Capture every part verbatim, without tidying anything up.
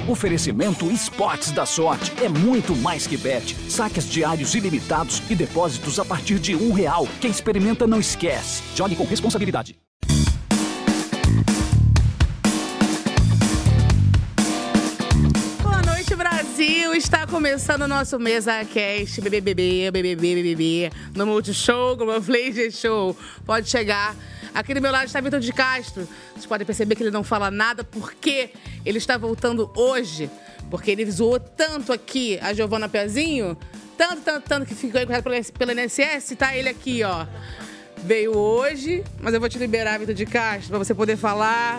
Oferecimento Esportes da Sorte. É muito mais que bet. Saques diários ilimitados e depósitos a partir de um real. Quem experimenta não esquece. Jogue com responsabilidade. Boa noite, Brasil. Está começando o nosso MesaCast B B B, B B B, B B B, no Multishow, no Flage Show. Pode chegar. Aqui do meu lado está Vitor de Castro. Vocês podem perceber que ele não fala nada porque ele está voltando hoje. Porque ele zoou tanto aqui a Giovana Pezinho, tanto, tanto, tanto que ficou encontrado pela N S S, tá ele aqui, ó. Veio hoje, mas eu vou te liberar, Vitor de Castro, para você poder falar.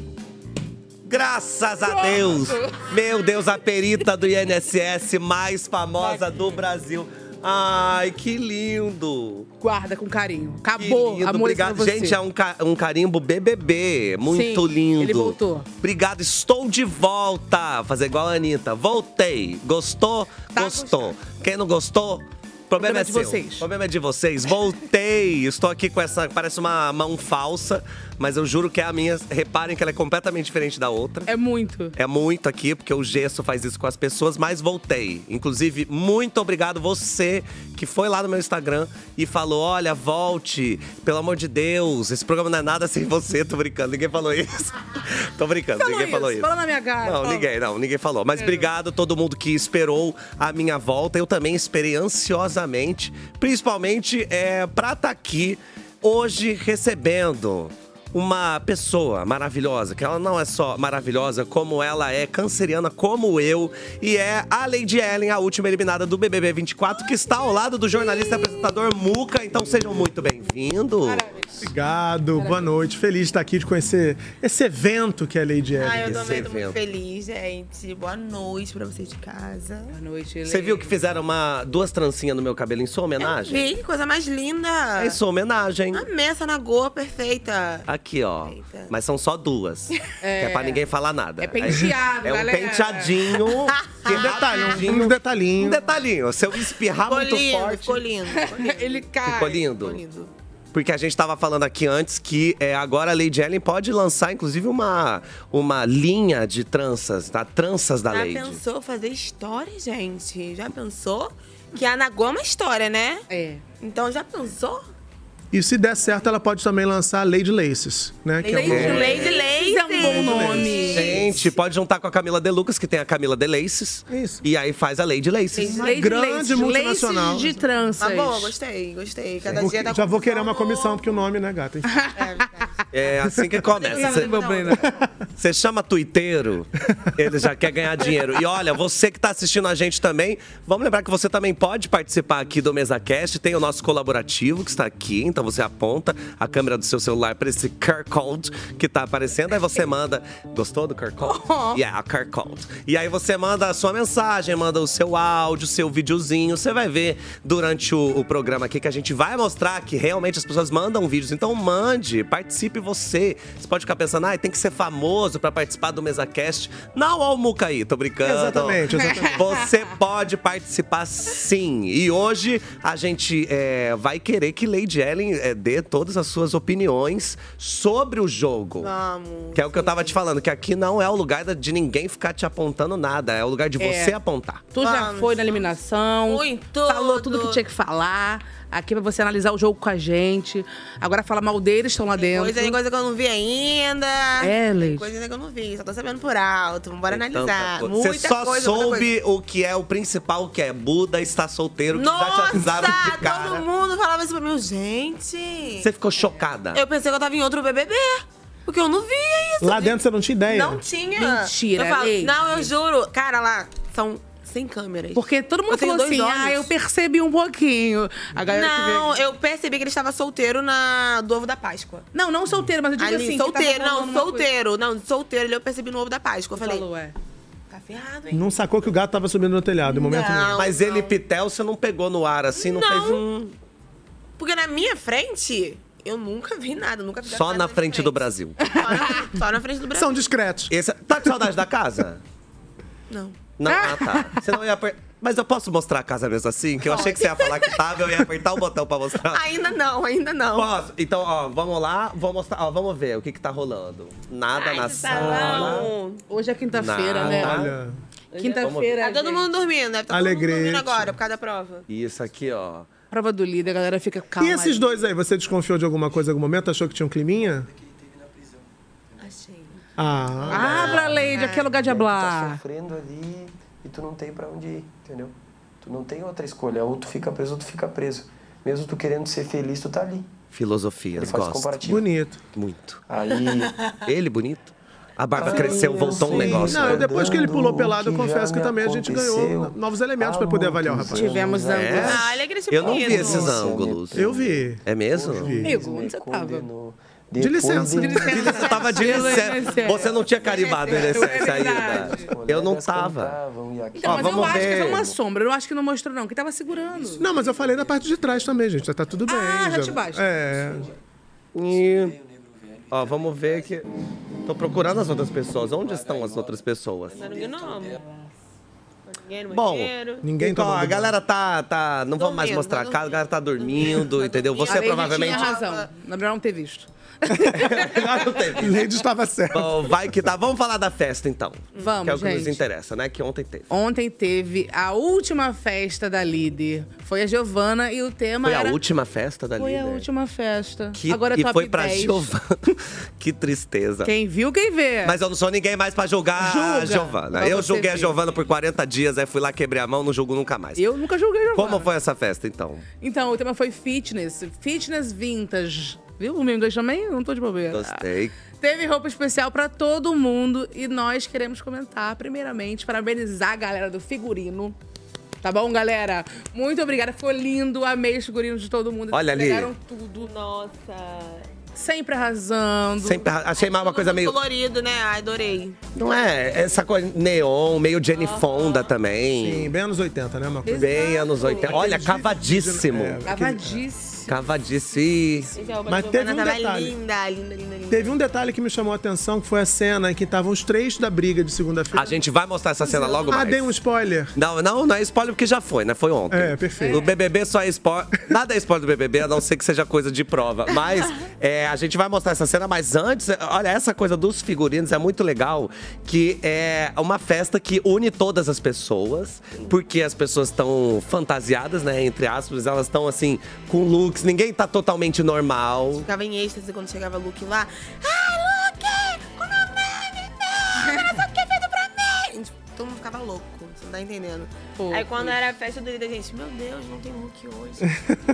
Graças a Deus! Meu Deus, a perita do I N S S mais famosa do Brasil. Ai, que lindo! Guarda com carinho. Acabou, que lindo. Amor, Obrigado. você. Gente, é um, ca um carimbo B B B. Muito Sim, lindo. ele voltou. Obrigado, estou de volta. Fazer igual a Anitta. Voltei. Gostou? Tá Gostou. Gostando. Quem não gostou? O problema, problema é de seu. Vocês. O problema é de vocês. Voltei. Estou aqui com essa, parece uma mão falsa, mas eu juro que é a minha. Reparem que ela é completamente diferente da outra. É muito. É muito aqui, porque o gesso faz isso com as pessoas, mas voltei. Inclusive, muito obrigado você que foi lá no meu Instagram e falou, olha, volte, pelo amor de Deus, esse programa não é nada sem você. Tô brincando, ninguém falou isso. Tô brincando, falou ninguém isso, falou isso. Fala na minha cara. Não, fala. ninguém, não, ninguém falou. Mas é. obrigado a todo mundo que esperou a minha volta. Eu também esperei ansiosamente, principalmente é, pra estar aqui hoje recebendo uma pessoa maravilhosa, que ela não é só maravilhosa, como ela é canceriana, como eu, e é a Lady Ellen, a última eliminada do B B B vinte e quatro, que está ao lado do jornalista e apresentador Muca. Então sejam muito bem-vindos. Obrigado, boa noite. Feliz de estar aqui, de conhecer esse evento que é a Lady Ellen. Ah, eu Esse também tô evento. muito feliz, gente. Boa noite pra vocês de casa. Boa noite, Você viu que fizeram uma, duas trancinhas no meu cabelo em sua homenagem? Vi, que coisa mais linda. É em sua homenagem. Amei essa Nagô, perfeita. Aqui, ó. Eita. Mas são só duas. É. Que é pra ninguém falar nada. É penteado, É um galera. penteadinho. Tem um detalhinho, um detalhinho. Um detalhinho. Se eu espirrar Ficou muito lindo, forte… ficou lindo, ficou lindo. Ele cai. Ficou lindo? Ficou lindo. Porque a gente tava falando aqui antes que é, agora a Lady Ellen pode lançar, inclusive, uma, uma linha de tranças, tá? Tranças da Já Lady. pensou fazer história, gente? Já pensou? Que a Nagô é uma história, né? É. Então, já pensou? E se der certo, ela pode também lançar Lady Laces, né? Que é Lady, uma- Lady Lace. É um bom nome. Gente, pode juntar com a Camila De Lucas, que tem a Camila De Laces. Isso. E aí faz a Lady Laces. Uma Lady grande Laces, multinacional. Laces de tranças. Tá bom, gostei, gostei. Cada Vou- dia tá já vou querer uma confusão. comissão, porque o nome, né, gata? Enfim. É verdade. É assim que começa. Meu Breno. Você chama tuiteiro, ele já quer ganhar dinheiro. E olha, você que tá assistindo a gente também, vamos lembrar que você também pode participar aqui do MesaCast. Tem o nosso colaborativo que está aqui, então você aponta a câmera do seu celular para esse Q R Code que tá aparecendo. Aí você manda… Gostou do Q R Code? Yeah, Q R Code. E aí você manda a sua mensagem, manda o seu áudio, o seu videozinho. Você vai ver durante o, o programa aqui que a gente vai mostrar que realmente as pessoas mandam vídeos. Então mande, participe você. Você pode ficar pensando, ah, tem que ser famoso para participar do MesaCast. Não, ó o Muca aí, tô brincando. Exatamente, exatamente. Você pode participar sim. E hoje a gente é, vai querer que Lady Ellen é, dê todas as suas opiniões sobre o jogo. Vamos. Que é o que eu tava te falando, que aqui não é o lugar de ninguém ficar te apontando nada. É o lugar de É. você apontar. Tu já Vamos. foi na eliminação. Fui em tudo. Falou tudo que tinha que falar. Aqui pra você analisar o jogo com a gente. Agora fala mal deles, estão lá dentro. Coisa, tem coisa que eu não vi ainda. É, Leite. Tem coisa ainda que eu não vi, só tô sabendo por alto. Vambora Tem analisar. tanta coisa. Muita Você só coisa, muita soube o que é o principal, que é Buda está solteiro, que coisa. já te avisaram Nossa, de cara. todo mundo falava isso pra mim. Gente, Você ficou chocada. eu pensei que eu tava em outro B B B. Porque eu não via isso. Lá dentro você não tinha ideia? Não tinha. Mentira, eu falo, Leite. Não, eu juro. Cara, lá são sem câmeras. Porque todo mundo Eu tenho falou dois assim, olhos. ah, eu percebi um pouquinho. A galera que Não, veio- eu percebi que ele estava solteiro na do ovo da Páscoa. Não, não solteiro, mas eu digo Ali, assim. solteiro, que tava rolando não, uma solteiro. Não, solteiro, ele eu percebi no ovo da Páscoa. Eu coisa. falei, Falou, é. tá ferrado, hein? Não sacou que o gato tava subindo no telhado, em momento Não. nenhum. Mas ele, Pitel, você não pegou no ar assim, não, Não. fez um… Porque na minha frente, eu nunca vi nada, nunca vi Só na frente do Brasil. Só na, só na frente do Brasil. São discretos. Esse, tá com saudade da casa? Não. Não, ah, tá. Você não ia… Per... Mas eu posso mostrar a casa mesmo assim? Que eu achei que você ia falar que tava, eu ia apertar o botão pra mostrar. Ainda não, ainda não. Posso? Então, ó, vamos lá, vou mostrar, ó, vamos ver o que que tá rolando. Nada Ai, na que sala. salão. Hoje é quinta-feira, Nada. né? Olha, Quinta-feira. Tá todo gente. mundo dormindo, deve estar todo mundo Alegrete. dormindo agora, por causa da prova. Isso aqui, ó. Prova do líder, a galera fica calma. e esses dois aí, você desconfiou de alguma coisa em algum momento? Achou que tinha um climinha? Achei. Ah, Abra, Leide, aqui é lugar de Tá hablar. sofrendo ali e tu não tem pra onde ir, entendeu? Tu não tem outra escolha. Ou tu fica preso ou tu fica preso. Mesmo tu querendo ser feliz, tu tá ali. Ele Filosofias, faz gosto. comparativo. bonito. Muito. Aí... Ele, bonito. A barba Ai, cresceu, eu voltou um sei. negócio. Não, né? eu depois que ele pulou pelado, eu Que confesso já que me também a gente ganhou aconteceu novos elementos há pra poder avaliar o muitos rapaz. Tivemos anos. ângulos. É? Ah, ele é agressivo. Eu não vi bonito. esses ângulos. Eu vi. É mesmo? Amigo, onde você tava? De licença. De licença. Você tava de licença. Você não tinha carimbado É licença ainda. verdade. Eu não tava. Então, Ó, mas eu vamos acho que ver. foi uma sombra. Eu acho que não mostrou, não. Que tava segurando. Não, mas eu falei da parte de trás também, gente. Já tá tudo bem. Ah, já te basta. É. E... Ó, vamos ver que... Tô procurando as outras pessoas. Onde estão as outras pessoas? Não, ninguém não. Ninguém no Bom, banheiro. Ninguém Então, tomando a galera tá, tá... Não vamos mais Dormindo, mostrar a tá casa, a galera tá dormindo, entendeu? Você A Leide provavelmente... tinha razão. Na melhor não ter visto. Não teve. Leide estava certo. Bom, vai que tá. Vamos falar da festa, então. Vamos, Que é o que nos gente. interessa, né? Que ontem teve. Ontem teve a última festa da líder. Foi a Giovana e o tema Foi era... a última festa da Foi líder. a última festa. Que... Agora é e top foi pra dez. Giovana. Que tristeza. Quem viu, quem vê. Mas eu não sou ninguém mais pra julgar a Julga. Giovana. Pra Eu você julguei a ver. Giovana por quarenta dias, aí fui lá, quebrei a mão, não julgo nunca mais. Eu nunca julguei a Giovana. Como foi essa festa, então? Então, o tema foi fitness. Fitness vintage. Viu? O meu inglês também? Não tô de bobeira. Gostei. Teve roupa especial pra todo mundo e nós queremos comentar, primeiramente, parabenizar a galera do figurino. Tá bom, galera? Muito obrigada. Ficou lindo. Amei os figurinos de todo mundo. Olha ali. Pegaram tudo. Nossa. Sempre arrasando. Sempre achei mais uma coisa meio... colorido, né? Ai, adorei. Não é? Essa coisa neon, meio Jenny Fonda também. Sim, bem anos oitenta, né? Uma coisa. Bem anos oitenta. Olha, Aqueles cavadíssimo. vídeos- é, Cavadíssimo. Cavadíssimo. Esse roupa Mas de teve Giovana um tava detalhe. linda, linda, linda, linda. Teve um detalhe que me chamou a atenção, que foi a cena em que estavam os três da briga de segunda-feira. A gente vai mostrar essa cena logo Ah, mais. dei um spoiler. Não, não, não é spoiler porque já foi, né? Foi ontem. É, perfeito. O B B B só é spoiler. Nada é spoiler do B B B, a não ser que seja coisa de prova. Mas é, a gente vai mostrar essa cena, mas antes, olha, essa coisa dos figurinos é muito legal, que é uma festa que une todas as pessoas, porque as pessoas estão fantasiadas, né? Entre aspas, elas estão assim, com looks, ninguém tá totalmente normal. Ficava em êxtase quando chegava Luke lá. Ai, Luke! Como é o nome? Olha só o que é feito pra mim! Gente, todo mundo ficava louco, você não tá entendendo. Fofo. Aí quando era a festa do líder, gente, meu Deus, não tem Luke hoje.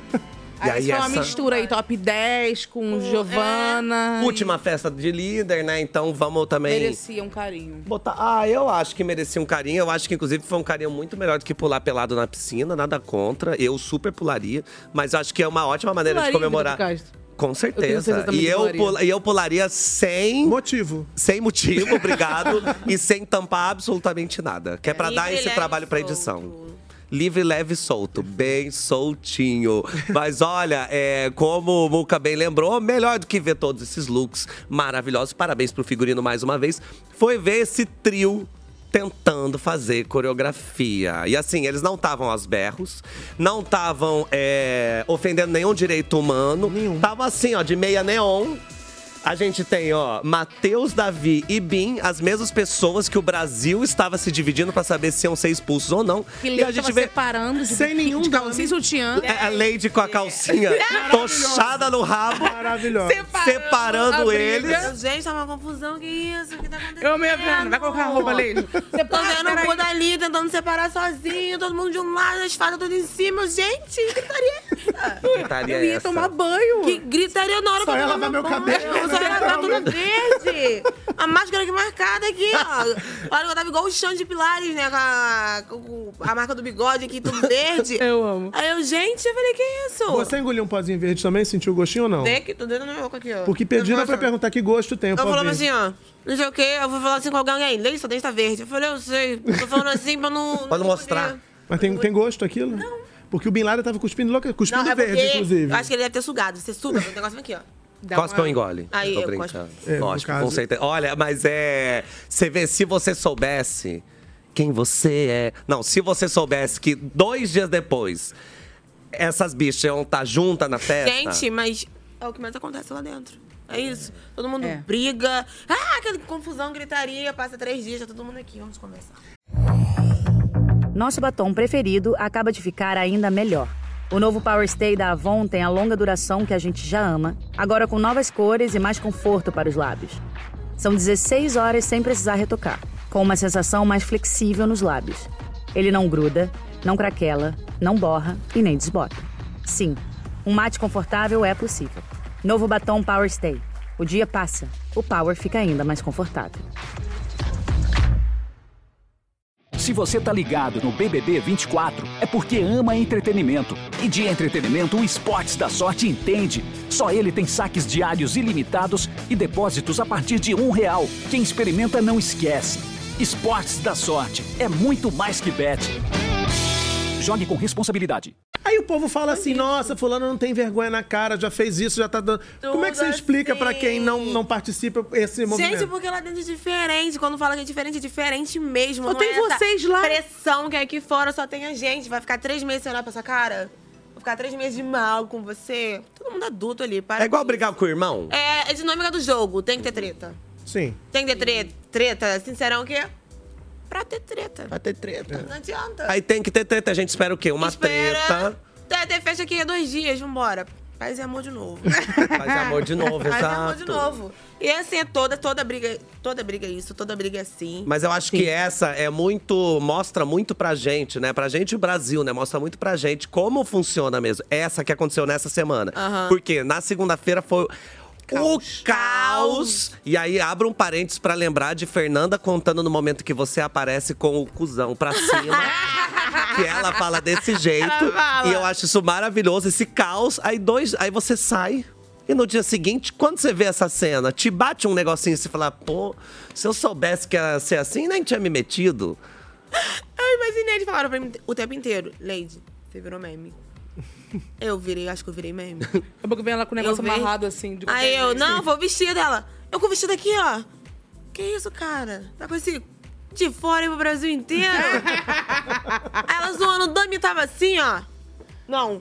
Aí, E aí foi uma essa- mistura aí, top dez com Giovana. Última festa de líder, né? Então vamos também. Merecia um carinho. Botar... Ah, eu acho que merecia um carinho. Eu acho que, inclusive, foi um carinho muito melhor do que pular pelado na piscina. Nada contra. Eu super pularia. Mas eu acho que é uma ótima maneira Pularia, de comemorar. Vitor Castro? Com Eu tenho certeza. certeza também E que eu, pularia. pula... e eu pularia sem... Motivo. Sem motivo, obrigado. E sem tampar absolutamente nada. Que é pra Livre, dar esse leve, trabalho pra solto. edição. Livre, leve e solto. Bem soltinho. Mas olha, é, como o Muca bem lembrou, melhor do que ver todos esses looks maravilhosos. Parabéns pro figurino mais uma vez. Foi ver esse trio tentando fazer coreografia. E assim, eles não estavam aos berros, não estavam é, ofendendo nenhum direito humano. Nenhum. Estavam assim, ó, de meia neon. A gente tem, ó, Matheus, Davi e Bin, as mesmas pessoas que o Brasil estava se dividindo pra saber se iam ser expulsos ou não. Que e Leite a gente tava vê separando. De, Sem nenhum de calça, dano. sem sutiã. a Lady com a calcinha tochada no rabo, Maravilhosa. separando a eles. briga. Gente, tá uma confusão, que isso? O que tá acontecendo? Eu me vendo. Vai colocar a roupa, Leite. Tô vendo o cu dali, tentando separar sozinho, todo mundo de um lado, as fadas tudo em cima. Gente, que gritaria é essa? Gritaria Eu ia essa. tomar banho. Que gritaria na hora Só que eu ia tomar lavar meu banho. cabelo. Eu só ia lavar tudo verde. A máscara aqui marcada aqui, ó. Olha, eu tava igual o chão de Pilares, né? Com a, com a marca do bigode aqui, tudo verde. Eu amo. Aí eu, gente, eu falei, que isso? Você engoliu um pozinho verde também? Sentiu o gostinho ou não? Vem aqui, tô dentro do meu boca aqui, ó. Porque pediram Eu pra falei, perguntar que gosto tem o Eu pó falava verde. assim, ó, não sei o quê, eu vou falar assim com alguém, Leite, seu dente tá verde. Eu falei, eu sei, tô falando assim pra não... Pra não mostrar. Mas tem, tem gosto aquilo? Não. Porque o Bin Laden tava cuspindo louca, cuspindo Não, é verde, porque inclusive. eu acho que ele deve ter sugado. Você suga, o negócio vem aqui, ó. Dá Cospe uma- ou engole? Aí, Tô eu brincando. É, no Cospe, caso- com certeza. Olha, mas é... Você vê, se você soubesse quem você é. Não, se você soubesse que dois dias depois essas bichas iam estar juntas na festa. Gente, mas é o que mais acontece lá dentro. É isso. Todo mundo É. briga. Ah, aquela confusão, gritaria. Passa três dias, tá todo mundo aqui. Vamos conversar. Nosso batom preferido acaba de ficar ainda melhor. O novo Power Stay da Avon tem a longa duração que a gente já ama, agora com novas cores e mais conforto para os lábios. São dezesseis horas sem precisar retocar, com uma sensação mais flexível nos lábios. Ele não gruda, não craquela, não borra e nem desbota. Sim, um mate confortável é possível. Novo batom Power Stay. O dia passa, o Power fica ainda mais confortável. Se você tá ligado no B B B vinte e quatro, é porque ama entretenimento. E de entretenimento, o Esportes da Sorte entende. Só ele tem saques diários ilimitados e depósitos a partir de um real. Quem experimenta não esquece. Esportes da Sorte é muito mais que bet. Jogue com responsabilidade. Aí o povo fala assim, nossa, fulano não tem vergonha na cara, já fez isso, já tá dando... Como é que você Tudo explica assim. pra quem não, não participa esse movimento? Gente, porque lá dentro é diferente. Quando fala que é diferente, é diferente mesmo. Só Não tem é essa vocês lá. pressão que aqui fora só tem a gente. Vai ficar três meses sem olhar pra essa cara? Vou ficar três meses de mal com você? Todo mundo adulto ali. Para É igual com brigar com o irmão? isso. É, é dinâmica do jogo. Tem que ter treta. Sim. Tem que ter treta. Treta. Sincerão o quê? Pra ter treta. Vai ter treta. Não adianta. Aí tem que ter treta. A gente espera o quê? Uma Espera. treta. Tem, tem festa aqui há dois dias, vambora. Paz e amor de novo. Faz amor de novo, Paz e exato. amor de novo. E assim, é toda, toda briga, toda briga é isso, toda briga é assim. Mas eu acho que essa é muito, mostra muito pra gente, né? Pra gente e o Brasil, né? Mostra muito pra gente como funciona mesmo. Essa que aconteceu nessa semana. Aham. Porque na segunda-feira foi o caos. E aí, abra um parênteses pra lembrar de Fernanda contando no momento que você aparece com o cuzão pra cima. Que ela fala desse jeito. Ela fala. E eu acho isso maravilhoso, esse caos. Aí, dois, aí você sai. E no dia seguinte, quando você vê essa cena, te bate um negocinho e você fala, pô, se eu soubesse que ia ser assim, nem tinha me metido. Eu imaginei, eles falaram pra mim o tempo inteiro. Lady, você virou meme. Eu virei, acho que eu virei meme. Daqui a pouco vem ela com o negócio Eu vi. amarrado assim. De Aí eu, não, vou vestir dela. Eu com o vestido aqui, ó. Que isso, cara? Tá com esse de fora e pro Brasil inteiro? Aí ela zoando, o Dami tava assim, ó. Não.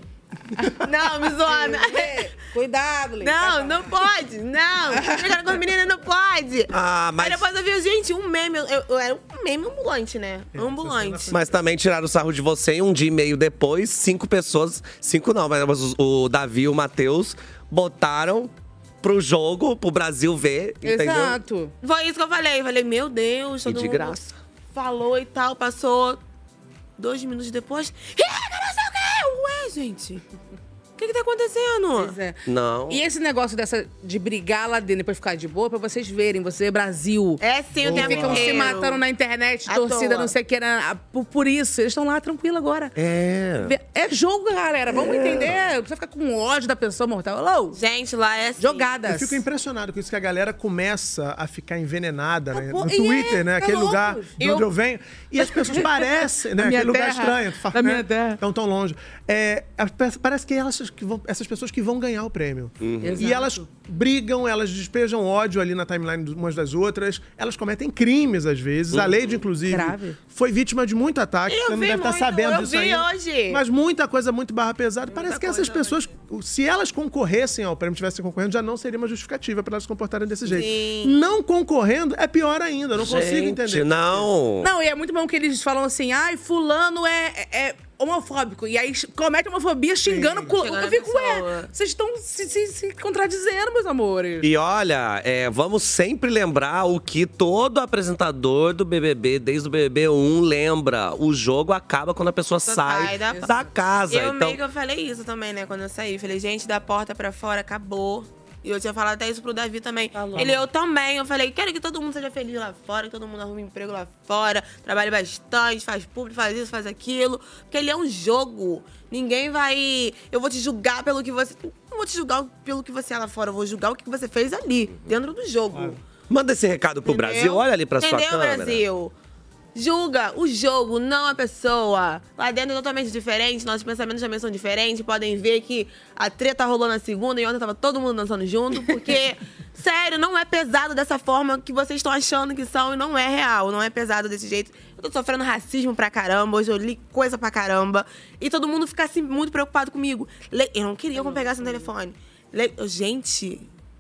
Não, me zoando. Cuidado, Lê. Não, não pode, não. Chegaram com as meninas, não pode. Ah, mas- Aí depois eu vi, gente, um meme. Eu, eu era um meme ambulante, né? Ambulante. Mas também tiraram o sarro de você e um dia e meio depois, cinco pessoas, cinco não, mas o, o Davi e o Matheus botaram pro jogo, pro Brasil ver, entendeu? Exato. Foi isso que eu falei. Eu falei, meu Deus, E todo de mundo graça. falou e tal. Passou dois minutos depois. Ih, não sei o quê. Ué, gente. O que que tá acontecendo? Pois é. Não. E esse negócio dessa de brigar lá dentro e depois ficar de boa, pra vocês verem, você, Brasil. É sim, o Que tempo ficam se inteiro. matando na internet, À torcida, toa. não sei o que. Era, por, por isso, eles estão lá tranquilo agora. É. É jogo, galera. Vamos entender. Não precisa ficar com ódio da pessoa mortal. Hello. Gente, lá é assim. Jogadas. Eu fico impressionado com isso, que a galera começa a ficar envenenada, né? pô, No e Twitter, é, né? tá Aquele louco. lugar de Eu- onde eu venho. E as pessoas parecem, né? Da minha Aquele lugar terra. estranho. tu fala, Da né? minha terra. Tão tão longe. É, a- parece que elas que vão, essas pessoas que vão ganhar o prêmio. Exato. E elas brigam, elas despejam ódio ali na timeline de umas das outras. Elas cometem crimes, às vezes. A Lady, inclusive, Grave. foi vítima de muito ataque. Eu Você não vi deve estar muito, sabendo eu disso vi ainda. hoje. Mas muita coisa muito barra pesada. Parece que essas coisa pessoas, se elas concorressem ao prêmio, tivessem concorrendo, já não seria uma justificativa para elas se comportarem desse jeito. Sim. Não concorrendo é pior ainda. Eu não consigo Gente, entender. não. Não, e é muito bom que eles falam assim, ai, fulano é, é homofóbico. E aí comete homofobia xingando. Sim. cu- Xingando Eu a fico, ué, pessoa. vocês estão se, se, se contradizendo, meus amores. E olha, é, vamos sempre lembrar o que todo apresentador do B B B, desde o B B B um, lembra. O jogo acaba quando a pessoa Só sai sai da- da casa. Eu então, meio que eu falei isso também, né? Quando eu saí. Falei, gente, da porta pra fora, acabou. E eu tinha falado até isso pro Davi também. Falou. Ele, eu também. Eu falei, quero que todo mundo seja feliz lá fora, que todo mundo arrume emprego lá fora, trabalhe bastante, faz público, faz isso, faz aquilo. Porque ele é um jogo. Ninguém vai... Eu vou te julgar pelo que você... Não vou te julgar pelo que você é lá fora, eu vou julgar o que você fez ali, dentro do jogo. manda esse recado pro Entendeu? Brasil, olha ali pra sua Entendeu, câmera. Brasil? Julga o jogo, não a pessoa. Lá dentro é totalmente diferente, nossos pensamentos também são diferentes. Podem ver que a treta rolou na segunda e ontem tava todo mundo dançando junto, porque, sério, não é pesado dessa forma que vocês estão achando que são e não é real, não é pesado desse jeito. Eu tô sofrendo racismo pra caramba, hoje eu li coisa pra caramba. E todo mundo fica assim, muito preocupado comigo. Eu não queria que eu pegasse no telefone. Gente,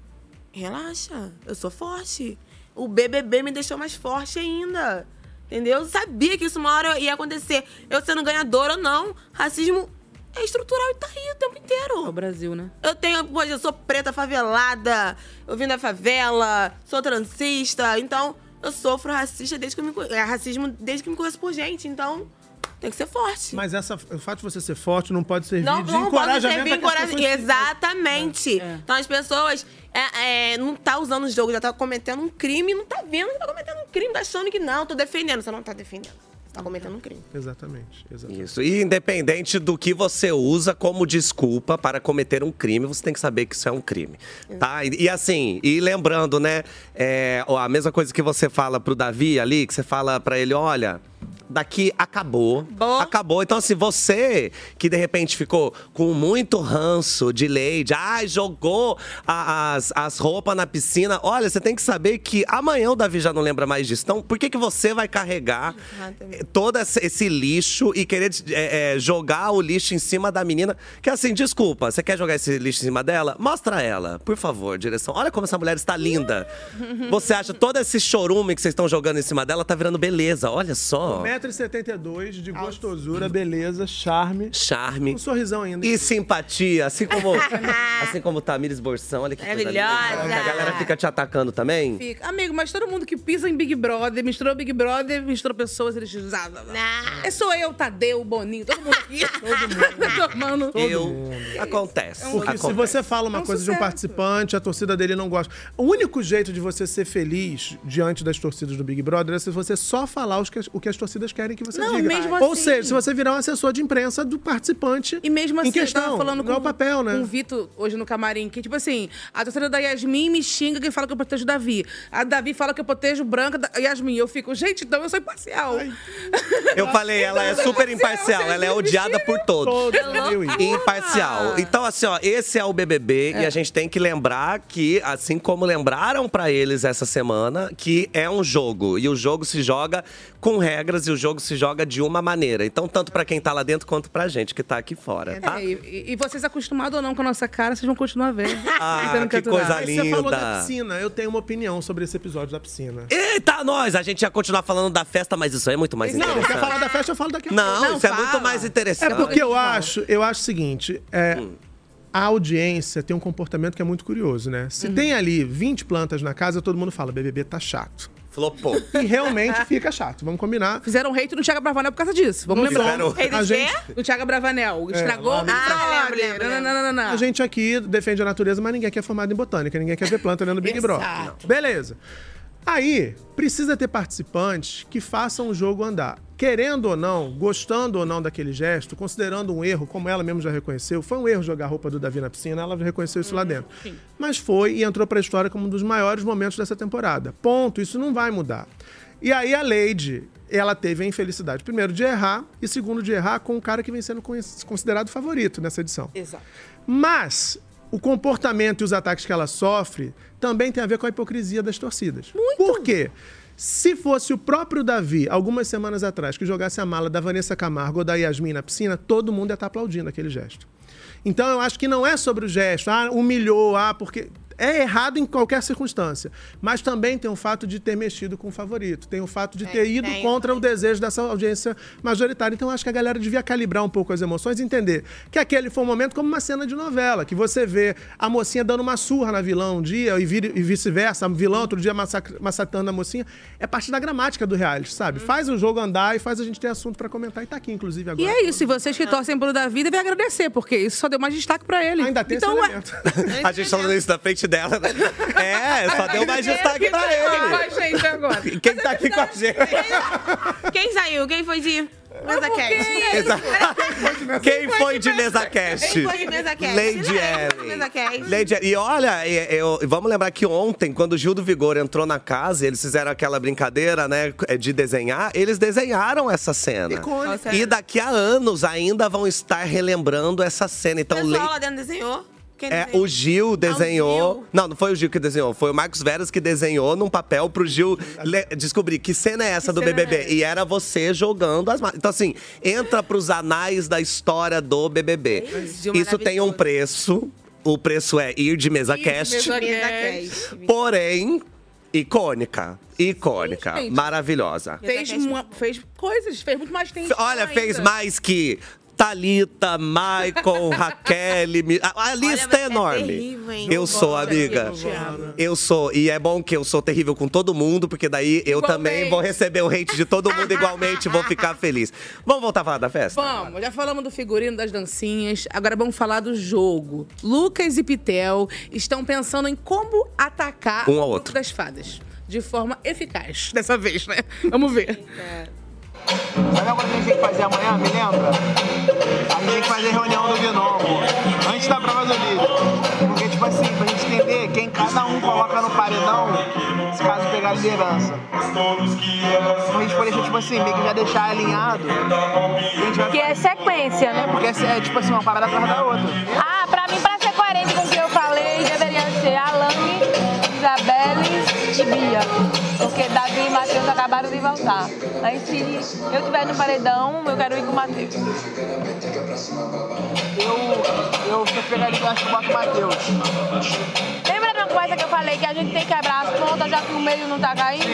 relaxa, eu sou forte. O B B B me deixou mais forte ainda. Entendeu? Eu sabia que isso uma hora ia acontecer. Eu sendo ganhadora ou não, racismo é estrutural e tá aí o tempo inteiro. É o Brasil, né? Eu tenho, poxa, eu sou preta favelada, eu vim da favela, sou transista, então eu sofro racista desde que eu me, é, racismo desde que me conheço por gente, então tem que ser forte. Mas essa, o fato de você ser forte não pode servir não, de não encorajamento. Não pode servir encorajamento. Exatamente. É. Então as pessoas é, é, não tá usando o jogo, já tá cometendo um crime, não tá vendo que tá cometendo um crime, tá achando que não, tô defendendo. Você não tá defendendo. Tá cometendo um crime. Exatamente, exatamente. Isso. E independente do que você usa como desculpa para cometer um crime, você tem que saber que isso é um crime, tá? E, e assim, e lembrando, né, é, a mesma coisa que você fala pro Davi ali, que você fala pra ele, olha, daqui acabou, Boa. acabou. Então assim, você que de repente ficou com muito ranço de Lady, ai, jogou a, as, as roupas na piscina, olha, você tem que saber que amanhã o Davi já não lembra mais disso. Então, por que que você vai carregar Exatamente. todo esse lixo e querer é, é, jogar o lixo em cima da menina? Que assim, desculpa, você quer jogar esse lixo em cima dela? Mostra ela, por favor, direção. Olha como essa mulher está linda. Você acha todo esse chorume que vocês estão jogando em cima dela tá virando beleza, olha só. um metro e setenta e dois, de gostosura, beleza, charme. Charme. Um sorrisão ainda. E simpatia, assim como, assim como Tamires Borção, olha que coisa linda. Maravilhosa. A galera fica te atacando também? Fica. Amigo, mas todo mundo que pisa em Big Brother, misturou Big Brother, misturou pessoas, eles usavam. É sou eu, Tadeu, Boninho, todo mundo aqui. todo mundo. Todo eu. mundo. Acontece. Porque Acontece. se você fala uma É um coisa de um sucesso. participante, a torcida dele não gosta. O único jeito de você ser feliz diante das torcidas do Big Brother é se você só falar os que as- o que as torcidas querem que você Não, diga. mesmo Ou assim. seja, se você virar um assessor de imprensa do participante E mesmo assim, em questão, eu tava falando não com, é o papel, né? com o Vitor hoje no camarim, que tipo assim, a torcida da Yasmin me xinga que fala que eu protejo o Davi. A Davi fala que eu protejo Branca da Yasmin. Eu fico, gente, então eu sou imparcial. Eu falei, ela é super imparcial, ela é odiada por todos. Todos, eu ia. Imparcial. Então, assim, ó, esse é o B B B e a gente tem que lembrar que, assim como lembraram pra eles essa semana, que é um jogo. E o jogo se joga com regras e o jogo se joga de uma maneira. Então, tanto pra quem tá lá dentro quanto pra gente que tá aqui fora, tá? É, e, e vocês acostumados ou não com a nossa cara, vocês vão continuar vendo. Ah, Tentando que capturar. coisa Mas linda. você falou da piscina, eu tenho uma opinião sobre esse episódio da piscina. Eita, nós! A gente ia continuar falando da festa, mas isso aí é muito mais Não, interessante. quer falar da festa, eu falo daqui a pouco. Não, Não, isso é fala. muito mais É interessante. porque eu acho, eu acho o seguinte, é, a audiência tem um comportamento que é muito curioso, né? Se tem ali vinte plantas na casa, todo mundo fala, B B B tá chato. Flopou. E realmente fica chato, vamos combinar. Fizeram hate no Thiago Bravanel por causa disso. Vamos Não lembrar. fizeram. Rei do A quê? gente, O Thiago Bravanel estragou lá o no- Big Ah, Brother. lembro, lembro, Não, não, não, não, não. a gente aqui defende a natureza, mas ninguém aqui é formado em botânica, ninguém quer ver planta dentro do Big Brother. Exato. Beleza. Aí, precisa ter participantes que façam o jogo andar. Querendo ou não, gostando ou não daquele gesto, considerando um erro, como ela mesma já reconheceu, foi um erro jogar a roupa do Davi na piscina, ela já reconheceu isso lá dentro. Mas foi e entrou pra história como um dos maiores momentos dessa temporada. Ponto, isso não vai mudar. E aí a Lady, ela teve a infelicidade, primeiro, de errar, e segundo, de errar com o cara que vem sendo conhec- considerado favorito nessa edição. Exato. Mas o comportamento e os ataques que ela sofre também tem a ver com a hipocrisia das torcidas. Muito. Por quê? Se fosse o próprio Davi, algumas semanas atrás, que jogasse a mala da Vanessa Camargo ou da Yasmin na piscina, todo mundo ia estar aplaudindo aquele gesto. Então eu acho que não é sobre o gesto, ah, humilhou, ah, porque... É errado em qualquer circunstância. Mas também tem o fato de ter mexido com o favorito. Tem o fato de ter ido tem. contra o desejo dessa audiência majoritária. Então, eu acho que a galera devia calibrar um pouco as emoções e entender que aquele foi um momento como uma cena de novela, que você vê a mocinha dando uma surra na vilã um dia e, vi- e vice-versa, a vilã outro dia massacr- massacrando a mocinha. É parte da gramática do reality, sabe? Faz o jogo andar e faz a gente ter assunto pra comentar. E tá aqui, inclusive, agora. E é isso, e vocês que torcem pro Davi devem agradecer, porque isso só deu mais destaque pra ele. Ainda tem então, esse ué, elemento. A gente falando isso na frente dela, né? É, só deu mais destaque pra Quem com ele. a gente agora? Quem tá aqui com a gente? Quem saiu? Quem foi de... Mesa Cast. Exato. Quem foi de Mesa Cast? Quem foi de Mesa Cast? Lady Lady Ellen. Cast. Lady Ellen. E olha, eu, vamos lembrar que ontem, quando o Gil do Vigor entrou na casa, eles fizeram aquela brincadeira, né, de desenhar, eles desenharam essa cena. Icônico. E daqui a anos ainda vão estar relembrando essa cena. Então, O pessoal Le- lá dentro desenhou. Quem É, desenhou? o Gil desenhou. Gil. Não, não foi o Gil que desenhou, foi o Marcos Veras que desenhou num papel pro Gil le- descobrir que cena é essa Que do cena B B B. é essa? E era você jogando as máscaras. Então, assim, entra pros anais da história do B B B. Gil Isso tem um maravilhoso. preço. O preço é ir de mesa Ir de cast. mesa Mesa Cast. Cast. Porém, icônica. Icônica. Sim, gente. Maravilhosa. Fez, uma- fez coisas, fez muito mais tempo. Olha, fez mais que Thalita, Maicon, Raquel. Mi- A, a lista você é é enorme. terrível, hein? eu sou, Olha, amiga. Thiago. Eu sou. E é bom que eu sou terrível com todo mundo, porque daí eu Igualmente. também vou receber o hate de todo mundo igualmente, vou ficar feliz. Vamos voltar a falar da festa? Vamos, já falamos do figurino, das dancinhas. Agora vamos falar do jogo. Lucas e Pitel estão pensando em como atacar Um ao o grupo outro. das fadas. De forma eficaz, dessa vez, né? Vamos ver. Sabe uma coisa que a gente tem que fazer amanhã, me lembra? A gente tem que fazer reunião do Gnomo, antes da prova do líder. Porque, tipo assim, pra gente entender quem cada um coloca no paredão, se caso pegar a liderança. Então a gente pode deixar, tipo assim, meio que já deixar alinhado. E a gente vai... Que é sequência, né? Porque é, tipo assim, uma parada atrás da outra. Ah, pra mim, pra ser coerente com o que eu falei, deveria ser Alane, Isabelle e Bia. Porque Davi e Matheus acabaram de voltar. Aí se eu estiver no paredão, eu quero ir com o Matheus. Eu, eu, se eu pegar ele, eu acho que eu boto o Matheus. Lembra de uma coisa que eu falei, que a gente tem que quebrar as pontas, já que o meio não tá caindo?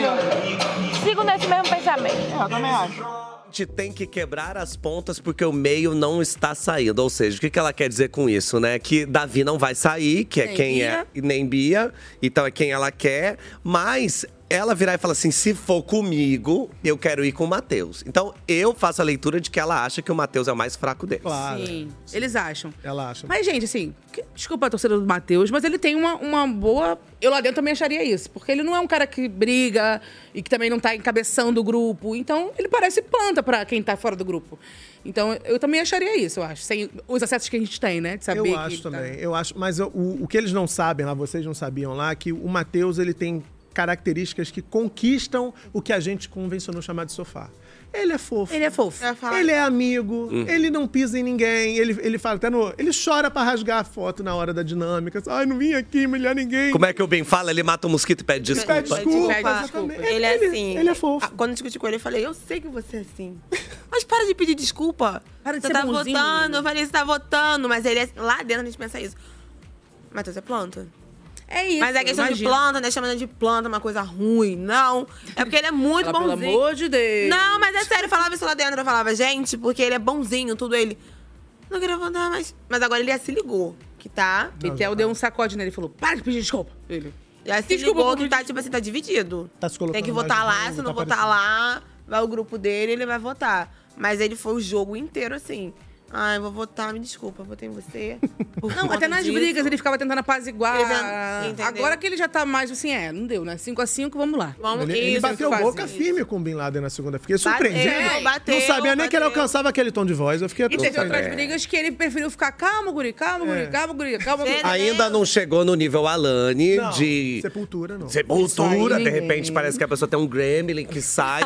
Sigo nesse mesmo pensamento. É, eu também acho. A gente tem que quebrar as pontas porque o meio não está saindo. Ou seja, o que que ela quer dizer com isso, né? Que Davi não vai sair, que é Nem quem Bia. é, e nem Bia, então é quem ela quer, mas ela virar e falar assim: se for comigo, eu quero ir com o Matheus. Então eu faço a leitura de que ela acha que o Matheus é o mais fraco deles. Claro. Sim, eles acham. Ela acha. Mas, gente, assim, que- desculpa a torcida do Matheus, mas ele tem uma, uma boa. Eu lá dentro também acharia isso. Porque ele não é um cara que briga e que também não tá encabeçando o grupo. Então, ele parece planta pra quem tá fora do grupo. Então, eu também acharia isso, eu acho. Sem os acessos que a gente tem, né? De saber Eu que acho ele tá- também. Eu acho, mas eu- o, o que eles não sabem lá, vocês não sabiam lá, que o Matheus, ele tem características que conquistam o que a gente convencionou chamar de sofá. Ele é fofo. Ele é fofo. Eu ia falar- Ele é amigo, ele não pisa em ninguém, ele, ele fala até no. Ele chora pra rasgar a foto na hora da dinâmica. Ai, não vim aqui humilhar ninguém. Como é que o Ben fala? Ele mata o mosquito e pede desculpa. Pede desculpa, Pede exatamente. desculpa. Ele é assim. Ele é fofo. Ah, Quando eu discuti com ele, eu falei, eu sei que você é assim. Mas para de pedir desculpa. Para de você ser tá bonzinho, votando. menino. Eu falei, você tá votando. Mas ele é... lá dentro a gente pensa isso. Matheus é planta. É isso. Mas é questão de imagina. planta, né? Chamando de planta uma coisa ruim. Não. É porque ele é muito Fala, pelo bonzinho. amor de Deus. Não, mas é sério, eu falava isso lá dentro. Eu falava, gente, porque ele é bonzinho, tudo ele. Não queria votar, mas. Mas agora ele já se ligou. Que tá. Pitel deu um sacode nele e falou: para de pedir desculpa. Ele. Já se Desculpa ligou por que tá, tipo assim, tá dividido. Tá se colocando Tem que mais votar de lá, novo, se não tá votar lá, vai o grupo dele, ele vai votar. Mas ele foi o jogo inteiro assim. Ai, eu vou votar, me desculpa, votei em você. por Não, conta até nas disso. brigas ele ficava tentando apaziguar. Ele tent- entendeu? Agora que ele já tá mais assim, é, não deu, né? cinco a cinco, vamos lá. Vamos, Ele, ele isso, bateu faz boca isso. firme com o Bin Laden na segunda. Fiquei Bateu, surpreendido. bateu, não sabia nem que ele bateu. alcançava aquele tom de voz. Eu fiquei E teve surpreendido. outras brigas que ele preferiu ficar calmo, guri, calma, guri, É. calma, guri, calma, guri. Gente, Ainda não chegou no nível Alane Não, de Sepultura, não. sepultura. Isso aí, De repente ninguém. parece que a pessoa tem um gremlin que sai,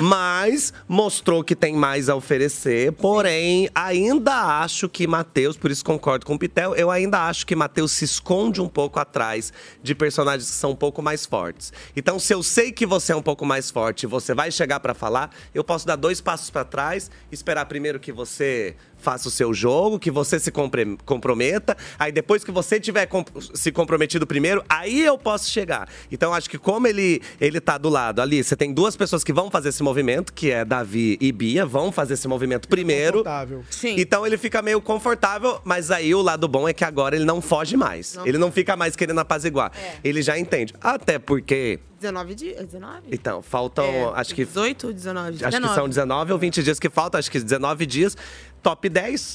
mas mostrou que tem mais a oferecer. Porém, ainda acho que Matheus, por isso concordo com o Pitel, eu ainda acho que Matheus se esconde um pouco atrás de personagens que são um pouco mais fortes. Então, se eu sei que você é um pouco mais forte e você vai chegar pra falar, eu posso dar dois passos pra trás, esperar primeiro que você faça o seu jogo, que você se compre- comprometa. Aí depois que você tiver com- se comprometido primeiro, aí eu posso chegar. Então acho que como ele, ele tá do lado ali, você tem duas pessoas que vão fazer esse movimento, que é Davi e Bia, vão fazer esse movimento primeiro. Confortável. Sim. Então ele fica meio confortável, mas aí o lado bom é que agora ele não foge mais. Ele não fica mais querendo apaziguar. Ele já entende. Até porque… dezenove dias? dezenove? Então, faltam, É, acho que… dezoito ou dezenove? Acho que são dezenove ou vinte dias que faltam, acho que dezenove dias, top dez.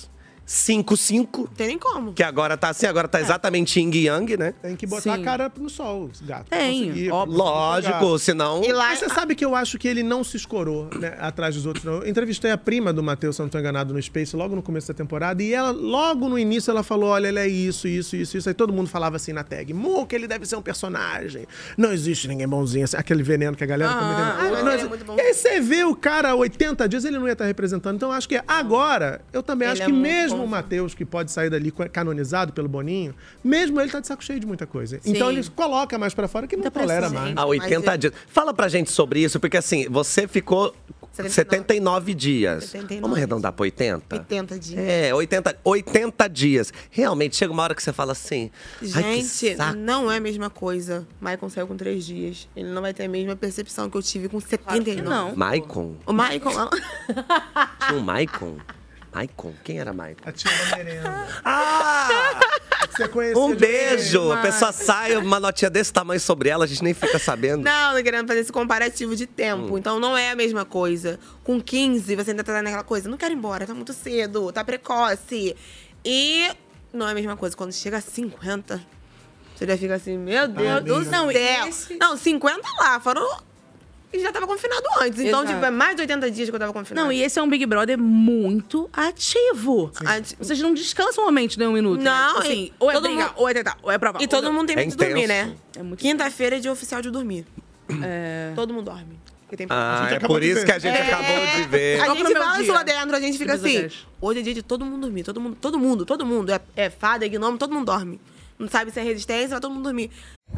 cinco cinco. Tem nem como. Que agora tá assim, agora tá exatamente yin e yang, né? Tem que botar Sim. a cara no sol, gato. Tem, Conseguir, óbvio. Lógico, senão... E lá, Mas você sabe que eu acho que ele não se escorou, né, atrás dos outros, não. Eu entrevistei a prima do Matheus, se eu não estou enganado, no Space, logo no começo da temporada, e ela, logo no início, ela falou, olha, ele é isso, isso, isso, isso. Aí todo mundo falava assim na tag, Muca, ele deve ser um personagem. Não existe ninguém bonzinho, assim, aquele veneno que a galera... Ah, também tem. ah, mas Não ele é existe. muito bom. E aí você vê o cara, oitenta dias, ele não ia estar representando. Então eu acho que agora, eu também Ele acho é que muito mesmo bom. o Matheus, que pode sair dali canonizado pelo Boninho, mesmo ele tá de saco cheio de muita coisa. Então ele coloca mais pra fora que não Muita tolera pressão. mais. Há oitenta Mas é- dias. Fala pra gente sobre isso, porque assim, você ficou setenta e nove. setenta e nove dias. setenta e nove. Vamos arredondar pra oitenta? oitenta dias. É, oitenta, oitenta dias. Realmente, chega uma hora que você fala assim... Ai, que Gente, saco. não é a mesma coisa. Maicon saiu com três dias. Ele não vai ter a mesma percepção que eu tive com setenta e nove. Não. Maicon? O Maicon... Tinha um Maicon? Maicon? Quem era Maicon? A tia da merenda. Ah! Você conheceu Um de- beijo! A pessoa sai, uma notinha desse tamanho sobre ela, a gente nem fica sabendo. Não, tô querendo fazer esse comparativo de tempo. Hum. Então não é a mesma coisa. Com quinze, você ainda tá naquela coisa. Não quero ir embora, tá muito cedo, tá precoce. E não é a mesma coisa. Quando chega a cinquenta, você já fica assim, meu Deus do Deus. Não, e céu. esse- Não, cinquenta lá, foram... E já tava confinado antes. Então, Exato. tipo, é mais de oitenta dias que eu tava confinado. Não, e esse é um Big Brother muito ativo. Ati- Vocês não descansam uma mente nem um minuto. né? Não, Tipo assim, e ou é todo brigar, mundo- ou é tentar, ou é provar. E ou todo não. mundo tem É medo de dormir, intenso. né? É muito Quinta-feira é dia oficial de dormir. É... Todo mundo dorme. Porque tem Ah, gente é acabou por de isso ver. que a gente É. acabou de ver. A Qual gente pro meu fala dia? isso lá dentro, a gente fica Depois eu assim. deixo. Hoje é dia de todo mundo dormir. Todo mundo, todo mundo, todo mundo. É, é fada, é gnome, todo mundo dorme. Não sabe se é resistência, vai todo mundo dormir.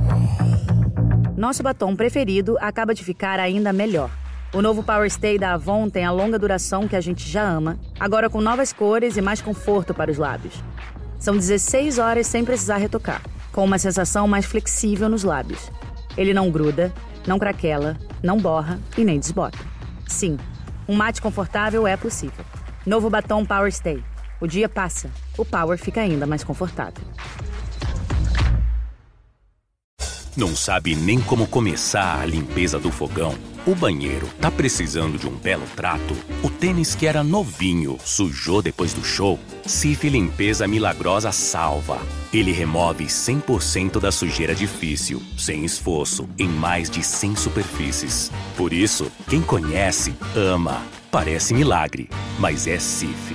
Nosso batom preferido acaba de ficar ainda melhor. O novo Power Stay da Avon tem a longa duração que a gente já ama, agora com novas cores e mais conforto para os lábios. São dezesseis horas sem precisar retocar, com uma sensação mais flexível nos lábios. Ele não gruda, não craquela, não borra e nem desbota. Sim, um mate confortável é possível. Novo batom Power Stay. O dia passa, o Power fica ainda mais confortável. Não sabe nem como começar a limpeza do fogão? O banheiro tá precisando de um belo trato? O tênis que era novinho sujou depois do show? Cif Limpeza Milagrosa salva. Ele remove cem por cento da sujeira difícil, sem esforço, em mais de cem superfícies. Por isso, quem conhece, ama. Parece milagre, mas é Cif.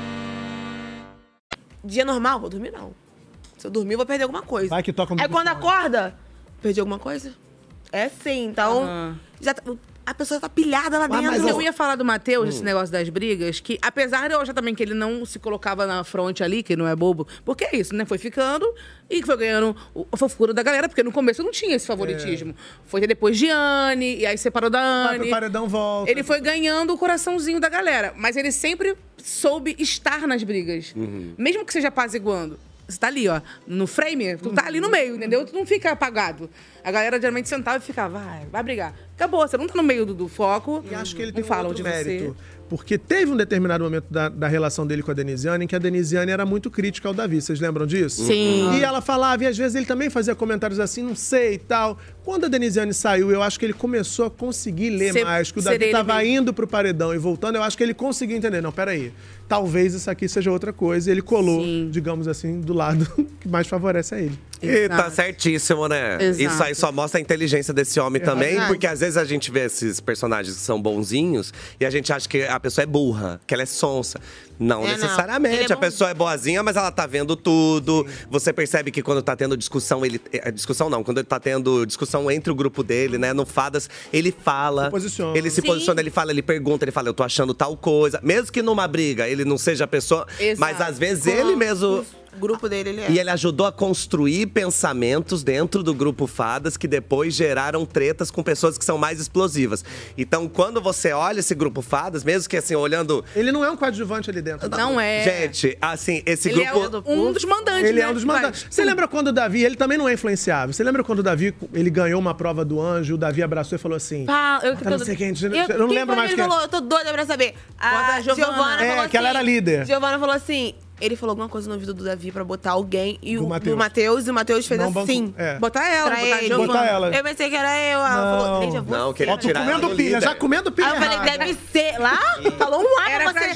Dia normal, vou dormir não. Se eu dormir, eu vou perder alguma coisa. Vai que toca Aí muito quando som. acorda, perdi alguma coisa? É sim, então. Aham. Já tá- a pessoa tá pilhada lá Ah, mas dentro. Eu ia falar do Matheus, esse negócio das brigas, que apesar de eu achar também que ele não se colocava na fronte ali, que não é bobo, porque é isso, né? Foi ficando e foi ganhando o- a fofura da galera, porque no começo não tinha esse favoritismo. Foi ter depois de Anne, e aí separou da Vai pro Anne. paredão, volta. Ele foi ganhando o coraçãozinho da galera, mas ele sempre soube estar nas brigas. Mesmo que seja apaziguando. Você tá ali, ó, no frame, tu tá ali no meio, entendeu? Tu não fica apagado. A galera geralmente sentava e ficava, vai, vai brigar. Acabou, você não tá no meio do, do foco. E acho que ele não tem um falam outro de mérito. você. Porque teve um determinado momento da, da relação dele com a Denisiane em que a Denisiane era muito crítica ao Davi. Vocês lembram disso? Sim. E ela falava, e às vezes ele também fazia comentários assim, não sei e tal. Quando a Denisiane saiu, eu acho que ele começou a conseguir ler Ser- mais. Que o ser Davi ele tava mesmo. indo pro paredão e voltando, eu acho que ele conseguiu entender. Não, peraí. Talvez isso aqui seja outra coisa. E ele colou, Sim. digamos assim, do lado que mais favorece a ele. E tá Exato. certíssimo, né? Exato. Isso aí só mostra a inteligência desse homem também, verdade. porque às vezes a gente vê esses personagens que são bonzinhos e a gente acha que a pessoa é burra, que ela é sonsa. Não É, não. necessariamente. Ele é a pessoa é boazinha, mas ela tá vendo tudo. Você percebe que quando tá tendo discussão, ele. é, Discussão não, quando ele tá tendo discussão entre o grupo dele, né? No Fadas, ele fala. Se posiciona. Ele se Sim. posiciona, ele fala, ele pergunta, ele fala, eu tô achando tal coisa. Mesmo que numa briga ele não seja a pessoa. Exato. Mas às vezes Com ele mesmo. O grupo dele, ele é. E ele ajudou a construir pensamentos dentro do grupo Fadas que depois geraram tretas com pessoas que são mais explosivas. Então, quando você olha esse grupo Fadas, mesmo que assim, olhando. Ele não é um coadjuvante ali dentro. Não é. Gente, assim, esse Ele grupo. é um dos mandantes, Ele né? é um dos Vai. mandantes. Você lembra quando o Davi, ele também não é influenciável. Você lembra quando o Davi, ele ganhou uma prova do anjo, o Davi abraçou e falou assim... Pá, eu, Tá, não sei quem, eu não quem lembro foi mais que quem. ele falou, eu tô doida pra saber. Bota A a Giovana. Giovana É, falou assim. que ela era líder. Giovana falou assim, ele falou alguma coisa no ouvido do Davi pra botar alguém e Do o Matheus. do Matheus, e o Matheus fez Não, banco- assim. é. Botar ela, Pra botar a ele. Giovana. Botar ela. Eu pensei que era eu. Ela Não. falou, gente, eu vou Não, que ele Ó, tô tirar ela comendo do pilha, líder. já comendo pilha Aí eu falei, errada. deve ser. Lá, falou um ar Era pra pra você.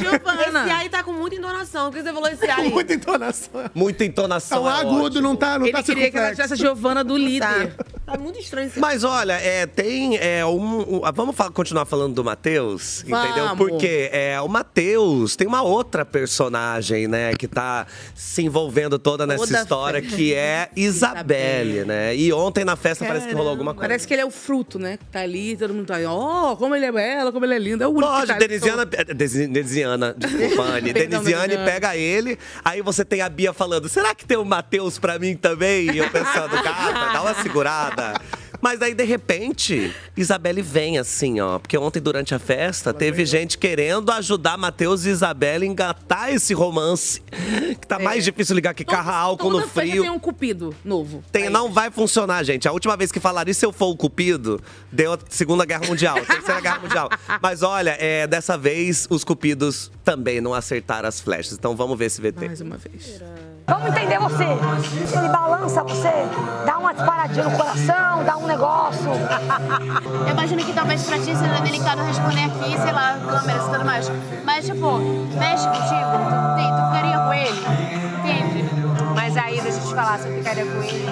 Giovana. Esse aí tá com muita entonação. Por que você falou esse aí? Muita entonação. Muita entonação. É um agudo, ótimo. não tá, não Ele tá queria que ela circunflexo. tivesse a Giovana do líder. Tá muito estranho esse Mas olha, é, tem é, um, um- Vamos fa- continuar falando do Matheus, entendeu? Vamos. Porque é, o Matheus tem uma outra personagem, né, que tá se envolvendo toda nessa Toda história, fé. que é Isabelle, né? E ontem na festa parece que rolou alguma coisa. Parece que ele é o fruto, né? Que tá ali, todo mundo tá aí. Ó, como ele é bela, como ele é lindo. É o único que Lógico, tá ali. Denisiana, eh, Desi- Denisiana, desculpa, Anne. Perdão, Denisiane Denisiane. pega ele, aí você tem a Bia falando, será que tem o Matheus pra mim também? E eu pensando, gata, dá uma segurada. Mas daí, de repente, Isabelle vem assim, ó. Porque ontem, durante a festa, teve gente querendo ajudar Matheus e Isabelle a engatar esse romance. Que tá mais difícil ligar que carro álcool Toda no festa frio. tem um cupido novo. Tem, não vai funcionar, gente. A última vez que falaram isso, se eu for o Cupido, deu a Segunda Guerra Mundial, Terceira Guerra Mundial. Mas olha, é, dessa vez, os Cupidos também não acertaram as flechas. Então vamos ver esse V T. Mais uma vez. Vamos entender você. Ele balança você, dá uma disparadinha no coração, dá um negócio. Eu imagino que talvez pra ti seja delicado responder aqui, sei lá, câmeras e tudo mais. Mas, tipo, mexe contigo, tu, tem- tu ficaria com ele? Entende? Mas aí, deixa eu te falar, se eu ficaria com ele.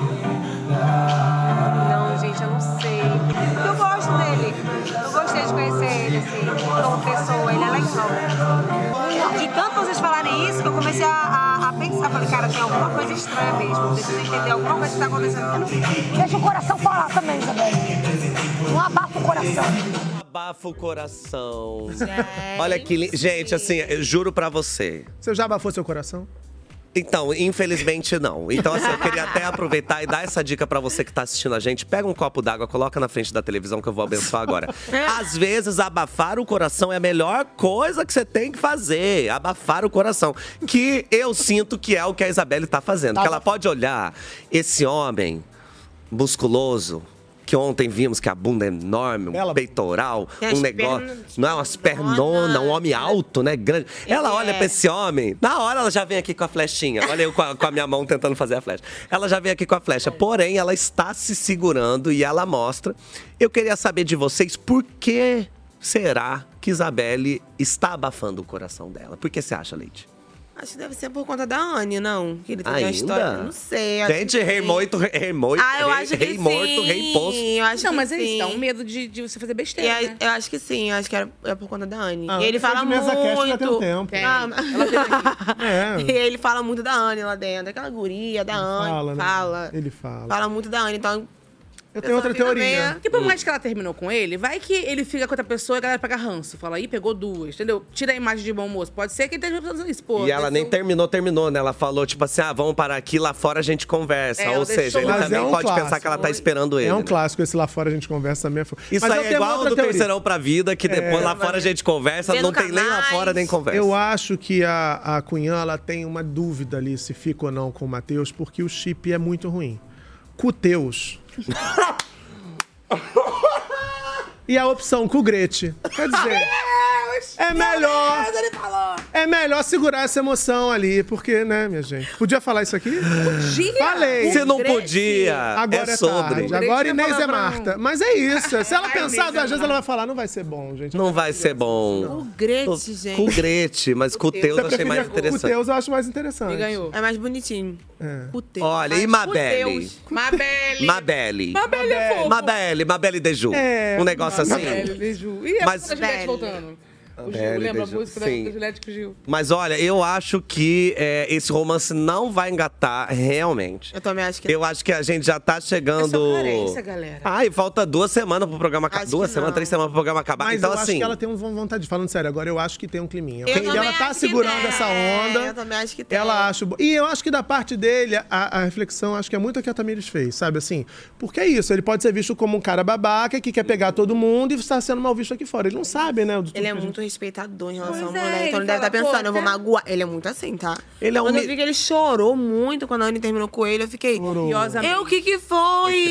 Não, gente, eu não sei. Eu gosto dele. Eu gostei de conhecer ele, assim, como pessoa. Ele é legal. De tanto vocês falarem isso, que eu comecei a, a, a pensar. Falei, cara, tem alguma coisa estranha mesmo. Preciso entender alguma coisa que tá acontecendo. Deixa o coração falar também, Isabelle. Não abafa o coração. Abafa o coração. Olha que lindo. Gente, assim, eu juro pra você. Você já abafou seu coração? Então, infelizmente não. Então, assim, eu queria até aproveitar e dar essa dica pra você que tá assistindo a gente. Pega um copo d'água, coloca na frente da televisão que eu vou abençoar agora. Às vezes, abafar o coração é a melhor coisa que você tem que fazer. Abafar o coração. Que eu sinto que é o que a Isabelle tá fazendo. Que ela pode olhar esse homem musculoso, que ontem vimos que a bunda é enorme, um peitoral, Tem um as negócio. pernas Não é umas pernonas, um homem alto, né? Grande. Ela Ele olha é. pra esse homem, na hora ela já vem aqui com a flechinha. Olha eu com a, com a minha mão tentando fazer a flecha. Ela já vem aqui com a flecha. Porém, ela está se segurando e ela mostra. Eu queria saber de vocês por que será que Isabelle está abafando o coração dela? Por que você acha, Leite? Acho que deve ser por conta da Anne, não? Que ele tem Ainda? uma história. Não sei. acho Gente, que rei sim. morto, rei morto, Ah, eu rei, acho que rei sim. morto, rei posto. Eu acho Não, que mas é isso, sim. dá um medo de, de você fazer E besteira, aí, né? eu acho que sim, eu acho que era, é por conta da Anne. Ah, e ele foi fala de mesa muito. cast já tem um tempo. Tem. Ah, Ela veio aqui. É. E ele fala muito da Anne lá dentro. Aquela guria da Anne. Fala, né? Fala. Ele fala. Fala muito da Anne. Então, Eu tenho outra fica teoria. meio- Porque por mais que ela terminou com ele, vai que ele fica com outra pessoa e a galera pega ranço. Fala, ih, pegou duas, entendeu? Tira a imagem de bom moço. Pode ser que ele esteja fazendo isso, pô. E ela nem terminou, terminou, né? Ela falou, tipo assim, ah, vamos parar aqui, lá fora a gente conversa. É, Ou ela seja, deixou- ele Mas também é um pode clássico. pensar que ela tá esperando ele. É um né? clássico, esse lá fora a gente conversa também. Isso Mas aí eu é tenho igual outra do teoria. Terceirão pra Vida, que depois lá fora a gente conversa, Vê não no tem nem lá canais. fora, nem conversa. Eu acho que a, a Cunhã, ela tem uma dúvida ali se fica ou não com o Matheus, porque o chip é muito ruim. Cuteus. E a opção com o Grete. Quer dizer, é melhor. Ele falou. É melhor segurar essa emoção ali, porque, né, minha gente? Podia falar isso aqui? Podia. Falei. Você não Grete. podia. Agora é é sobre. tarde. Agora Grete é Inês é palavrão. Marta. Mas é isso. Se ela Ai, pensar Inês é duas vezes, Marta. ela vai falar, não vai ser bom, gente. Não vai ser bom. O Grete, gente. Com Grete, mas com o Teus eu achei mais O interessante. Teus eu acho mais interessante. E ganhou. É mais bonitinho. É. O teu. Olha, e Mabelle? Mabelle. Mabelle. Mabelle é fofo. Mabelle, Mabelle Deju. É, Um negócio assim. Mabelle, beijo. Ih, a Mas- música da Juliette Mabelle. voltando. O Gil, Mabelle, lembra a beijo. música da Sim. da Juliette com o Gil? Mas olha, eu acho que é, esse romance não vai engatar realmente. Eu também acho que Eu acho que a gente já tá chegando. É só carência, galera. Ai, falta duas semanas pro programa acabar. Acho Duas que semanas, não. três semanas pro programa acabar. Mas então, eu assim. acho que ela tem um vontade. Falando sério, agora eu acho que tem um climinha. Eu e também ela tá acho que segurando tem. essa É, onda. eu também acho que tem. Ela acha. bo- E eu acho que da parte dele, a, a reflexão, acho que é muito a que a Tamires fez, sabe assim? Porque é isso, ele pode ser visto como um cara babaca que quer pegar todo mundo e está sendo mal visto aqui fora. Ele não sabe, né? do- Ele é do que a muito respeitador em relação Pois à é, mulher. ele Então ele deve fala, estar pensando, pô, eu vou tá- magoar. Ele é muito assim, tá? Ele é um Quando eu mi- vi que ele chorou muito quando a Anne terminou com ele, eu fiquei. Curiosamente. Eu, o que que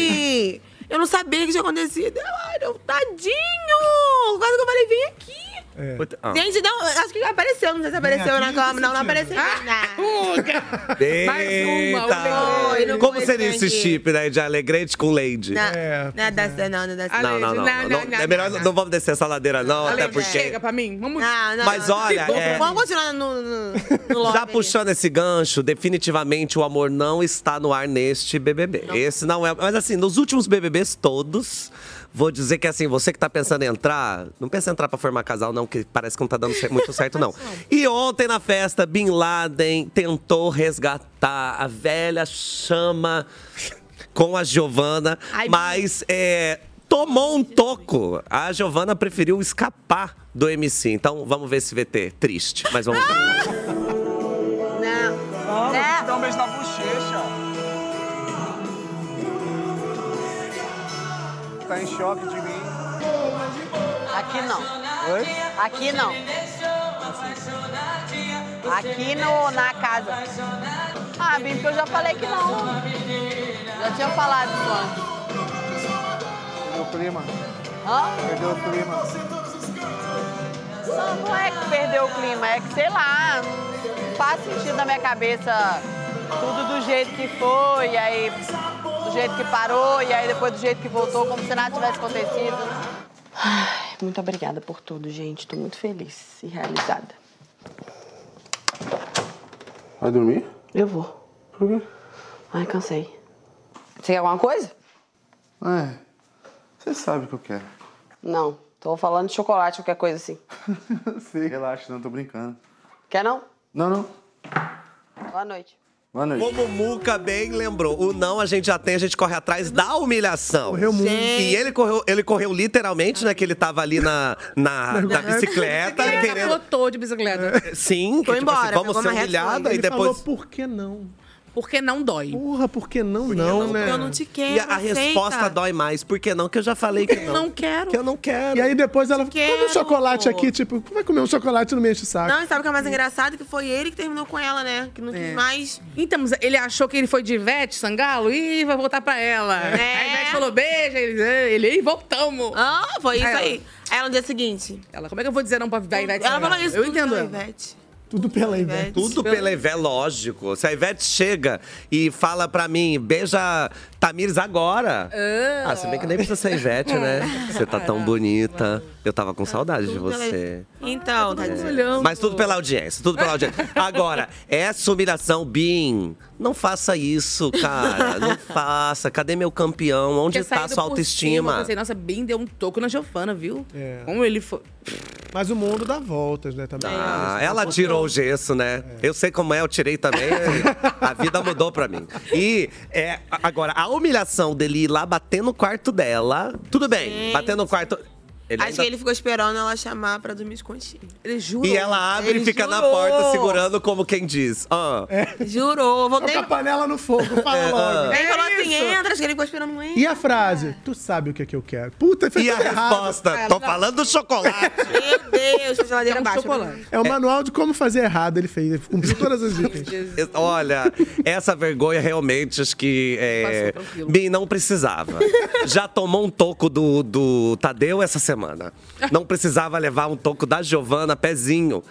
foi? Eu não sabia que tinha acontecido. Eu, Ai, meu tadinho! Quase que eu falei, vem aqui. É. Ah. Gente, não, acho que apareceu. Não sei se apareceu na câmera. Não, não apareceu. Ah, Eita! Oi, não Como foi seria esse esse chip, né? De Alegrete com Lady? Não, É. não é dessa, não, não é dessa. Não, não, não. não, não, é melhor não vamos descer essa ladeira, não, até Alex, porque. chega pra mim. Vamos. Não, não, Mas não. olha, é- Vamos continuar no, no, no lobby Já ali. puxando esse gancho, definitivamente o amor não está no ar neste B B B. Esse não é. Mas assim, nos últimos B B Bs todos, vou dizer que assim, você que tá pensando em entrar, não pensa em entrar pra formar casal, não, que parece que não tá dando cer- muito certo, não. E ontem na festa, Bin Laden tentou resgatar a velha chama com a Giovanna, Ai, mas é, tomou um toco. A Giovanna preferiu escapar do M C. Então vamos ver esse V T. Triste, mas vamos ver. Não. Vamos, É. dá um beijo na bochecha. Tá em choque de mim. Aqui não. Oi? Aqui não. Aqui no, na casa. Ah, Bim, porque eu já falei que não. Já tinha falado isso antes. Perdeu o clima. Hã? Perdeu o clima. Não, não é que perdeu o clima, é que, sei lá, não faz sentido na minha cabeça tudo do jeito que foi, e aí do jeito que parou, e aí depois do jeito que voltou, como se nada tivesse acontecido. Ai, muito obrigada por tudo, gente. Tô muito feliz e realizada. Vai dormir? Eu vou. Por quê? Ai, cansei. Você quer alguma coisa? É, você sabe o que eu quero. Não, tô falando de chocolate, qualquer coisa assim. Sei, relaxa, não, tô brincando. Quer não? Não, não. Boa noite. Boa noite. Como o Muca bem lembrou, o não a gente já tem, a gente corre atrás da humilhação. Correu muito. E ele correu, ele correu literalmente, né? Que ele tava ali na, na, na bicicleta, Ele querendo. capotou de bicicleta. Sim, que, Foi tipo assim, embora, vamos pegou ser uma humilhados reta, e Ele depois. falou, por que não? Porque não dói. Porra, por que não, não, né? Eu não te quero, E a, a aceita. resposta dói mais. Por que não? Que eu já falei que não. Não quero. Que eu não quero. E aí depois ela come Quero. um chocolate aqui, tipo, vai comer um chocolate e não me enche o saco. Não, e sabe o que é mais engraçado? Que foi ele que terminou com ela, né? Que não quis É. mais. Então, mas ele achou que ele foi de Ivete Sangalo e vai voltar pra ela. É. Aí a Ivete falou beijo, ele, ele e voltamos. Ah, foi isso Aí ela- aí. Aí ela no dia seguinte. Ela, como é que eu vou dizer não pra Ivete Ela Sangalo? falou isso. Eu tudo entendo pela ela. Ivete. Tudo pela Ivete. Tudo pela Ivete, lógico. Se a Ivete chega e fala pra mim, beija Tamires agora. Ah, se bem que nem precisa ser Ivete, né? Você tá tão bonita. Eu tava com saudade de Tudo pela- você. Então, tá Olhando. Mas tudo pela audiência, tudo pela audiência. Agora, essa humilhação, Bin, não faça isso, cara. Não faça. Cadê meu campeão? Onde Tinha tá saído sua por autoestima? cima, eu pensei, nossa, Bin deu um toco na Giovana, viu? É. Como ele foi. Mas o mundo dá voltas, né, também. Ah, ela tirou o gesso, né? Eu sei como é, eu tirei também. A vida mudou pra mim. E é, agora, a humilhação dele ir lá bater no quarto dela. Tudo bem, Gente. bater no quarto. Ele Acho ainda- que ele ficou esperando ela chamar pra dormir escondido. Ele jurou. E ela abre Ele e fica na jurou. porta segurando como quem diz. Ah. Jurou. Voltei. Com a panela no fogo, fala É, logo. Aí ele falou assim: isso. entra. Acho que ele ficou esperando um E a frase? Tu sabe o que é que eu quero. Puta, fez E a tudo errado. resposta? Ah, Tô não. falando do chocolate. Meu Deus, fez a geladeira É um baixa. chocolate. É o manual de como fazer errado, ele fez. Ele cumpriu todas as itens. Olha, essa vergonha realmente, acho que é, Passou, tranquilo. Bin não precisava. Já tomou um toco do, do Tadeu essa semana. Não precisava levar um toco da Giovana, pezinho.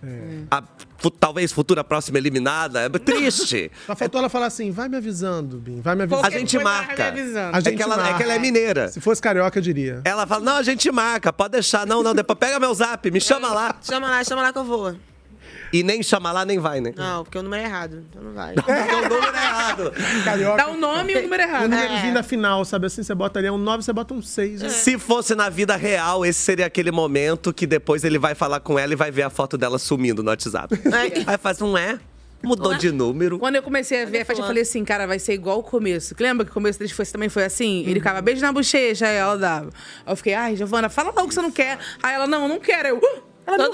A fu- talvez futura próxima eliminada. É triste. Só faltou ela falar assim, vai me avisando, Bin, vai me avisando. A gente foi lá marca. me avisando. A É gente que, ela, é marca. que ela é mineira. Se fosse carioca, eu diria. Ela fala, não, a gente marca, pode deixar. Não, não, depois pega meu zap, me chama lá. Chama lá, chama lá que eu vou. E nem chama lá, nem vai, né? Não, porque o número é errado. Então não vai. Porque o número é errado. Carioca. Dá o nome e o número O errado. númerozinho da final, sabe assim? Você botaria um nove, você bota um seis. Se fosse na vida real, esse seria aquele momento que depois ele vai falar com ela e vai ver a foto dela sumindo no WhatsApp. Aí- Aí faz, não é? Mudou de número. Quando eu comecei a ver a festa, eu falei assim, cara, vai ser igual o começo. Que lembra que o começo deles foi, também foi assim? Ele ficava beijo na bochecha, aí ela dava. Aí eu fiquei, ai, Giovana, fala logo que você não quer. Aí ela, não, não quero. Eu, "Uh!" ela não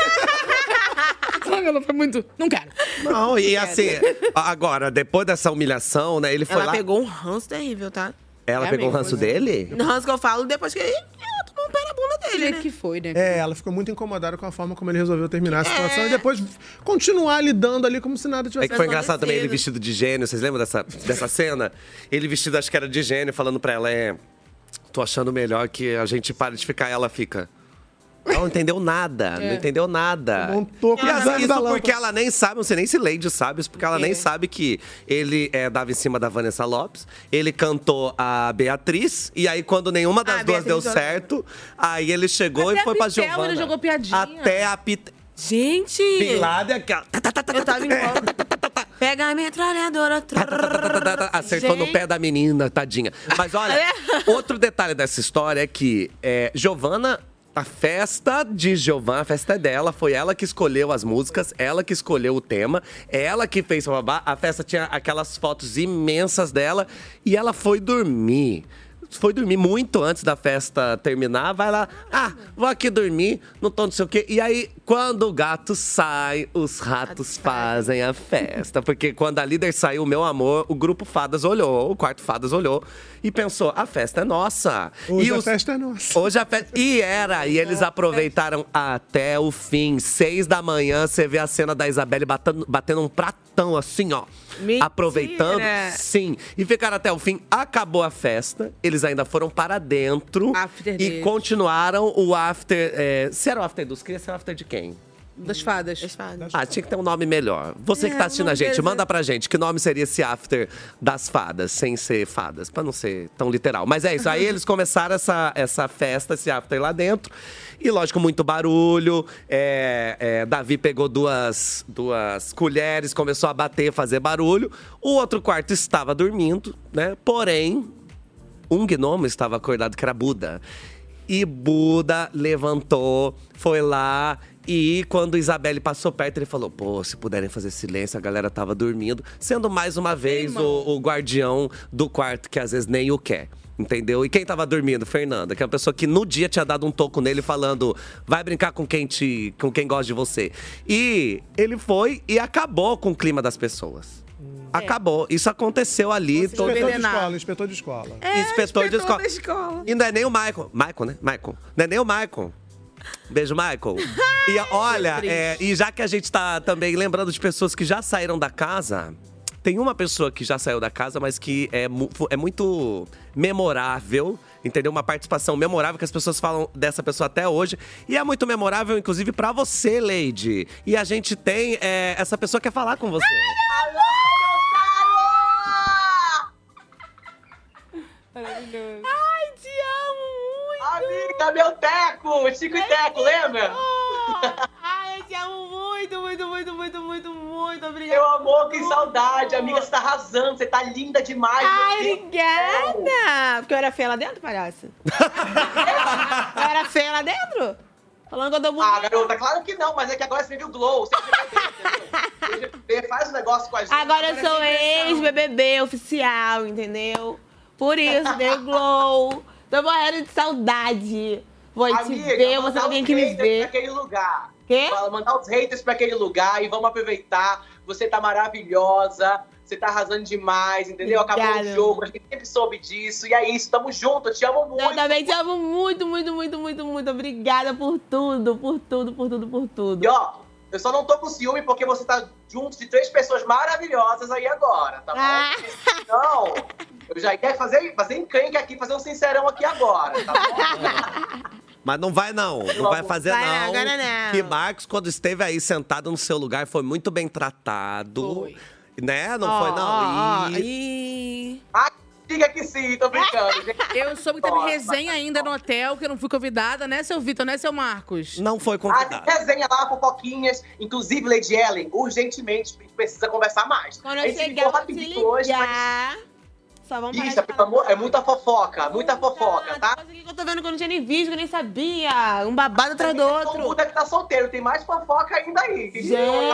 Ela foi muito, não quero. Não, e assim, agora, depois dessa humilhação, né, ele foi Ela lá... pegou um ranço terrível, tá? Ela É, pegou o amigo, ranço pois é. dele? No ranço que eu falo depois que ele ela tomou um pé na bunda Do dele, jeito né? que foi, né? É, ela ficou muito incomodada com a forma como ele resolveu terminar a situação e depois continuar lidando ali como se nada É tivesse que foi Mas engraçado também ele acontecido. vestido de gênio. Vocês lembram dessa, dessa cena? Ele vestido, acho que era de gênio, falando pra ela, é... Tô achando melhor que a gente pare de ficar. Ela fica... Ela não entendeu nada, É. não entendeu nada. Montou com E os assim, anos isso da porque lâmpada. ela nem sabe, não sei nem se Lady sabe isso, porque ela nem sabe que ele é, dava em cima da Vanessa Lopes, ele cantou a Beatriz, e aí quando nenhuma das Ah, duas deu Beatriz, certo, aí ele chegou Até e foi a pra Pitel, Giovana. ele jogou piadinha. Até a Pit... Gente! Bin Laden, aquela... Eu tava em volta. Pega a metralhadora. Acertou no Gente. pé da menina, tadinha. Mas olha, outro detalhe dessa história é que é, Giovana, a festa de Giovana, a festa é dela, foi ela que escolheu as músicas, ela que escolheu o tema, ela que fez o babá. A festa tinha aquelas fotos imensas dela e ela foi dormir. Foi dormir muito antes da festa terminar, vai lá, ah, vou aqui dormir, não tô não sei o quê. E aí, quando o gato sai, os ratos fazem a festa. Porque quando a líder saiu, meu amor, o grupo Fadas olhou, o quarto Fadas olhou e pensou, a festa é nossa. Hoje e a os- festa é nossa. Hoje a festa. E era, e eles aproveitaram até o fim. Seis da manhã, você vê a cena da Isabelle batendo, batendo um pratão assim, ó. Mentira! Aproveitando. Sim. E ficaram até o fim. Acabou a festa. Eles ainda foram para dentro. After e deles. continuaram o after. É, se era o after dos crias, era o after de quem? Das fadas. Das fadas. Ah, tinha que ter um nome melhor. Você que É, tá assistindo a vamos gente, ver, manda pra gente. Que nome seria esse after das fadas, sem ser fadas? Pra não ser tão literal. Mas é isso, aí eles começaram essa, essa festa, esse after lá dentro. E, lógico, muito barulho. É, é, Davi pegou duas, duas colheres, começou a bater, fazer barulho. O outro quarto estava dormindo, né? Porém, um gnomo estava acordado, que era Buda. E Buda levantou, foi lá. E quando Isabelle passou perto, ele falou: pô, se puderem fazer silêncio, a galera tava dormindo. Sendo mais uma vez o, o guardião do quarto, que às vezes nem o quer. Entendeu? E quem tava dormindo? Fernanda, que é uma pessoa que no dia tinha dado um toco nele falando: vai brincar com quem, te, com quem gosta de você. E ele foi e acabou com o clima das pessoas. Acabou. Isso aconteceu ali. todo- Inspetor de escola, inspetor de escola. É, inspetor, de escola. da escola. E não é nem o Michael. Michael, né? Michael. Não é nem o Michael. Beijo, Michael. E olha, é, e já que a gente tá também lembrando de pessoas que já saíram da casa, tem uma pessoa que já saiu da casa, mas que é, mu- é muito memorável, entendeu? Uma participação memorável que as pessoas falam dessa pessoa até hoje. E é muito memorável, inclusive, pra você, Lady. E a gente tem, é, essa pessoa quer falar com você. Maravilhoso. Ai, te amo muito! Amiga, meu Teco! Chico e Teco, lembra? Ai, eu te amo muito, muito, muito, muito, muito, muito. Obrigada. Meu amor, que saudade. Amiga, você tá arrasando, você tá linda demais. Ai, meu Deus. obrigada! Porque eu era feia lá dentro, palhaça? Eu era feia lá dentro? Falando que eu tô bonita. Ah, garota, claro que não, mas é que agora você viu o Glow. Você é B B B, faz um negócio com a gente. Agora eu sou ex-B B B oficial, entendeu? Por isso, deu Glow. Tô morrendo de saudade. Vou te Amiga, ver, você mandar não vem os aqui me haters ver. pra aquele lugar. Quê? Fala, mandar os haters pra aquele lugar e vamos aproveitar. Você tá maravilhosa, você tá arrasando demais, entendeu? Acabou Obrigada. o jogo, a gente sempre soube disso. E é isso, tamo junto, eu te amo muito. Eu também te amo muito, muito, muito, muito, muito. Obrigada por tudo, por tudo, por tudo, por tudo. E ó, eu só não tô com ciúme porque você tá junto de três pessoas maravilhosas aí agora, tá bom? Ah. Não, eu já ia fazer, fazer encrenca aqui, fazer um sincerão aqui agora, tá bom? Mas não vai não, não vai fazer Vai não. não, agora não. Que Marcos, quando esteve aí sentado no seu lugar, foi muito bem tratado. Foi. Né? Não Ó, foi não? ó, ó. E- Ih. Ah, diga que sim, tô brincando, gente. Eu soube que teve Nossa. resenha ainda no hotel, que eu não fui convidada, né, seu Vitor, né, seu Marcos? Não foi Ah, tem convidado. resenha lá, fofoquinhas. Inclusive, Lady Ellen, urgentemente, a gente precisa conversar mais. Quando a eu gente chegar, ficou eu vou te rapidinho hoje, mas... ligar. Só vamos parar Ixi, de pelo falar. amor, é muita fofoca, muita fofoca, tá? Coisa aqui que eu tô vendo que eu não tinha nem visto, que eu nem sabia. Um babado atrás do O outro. Buda que tá solteiro, tem mais fofoca ainda aí. Que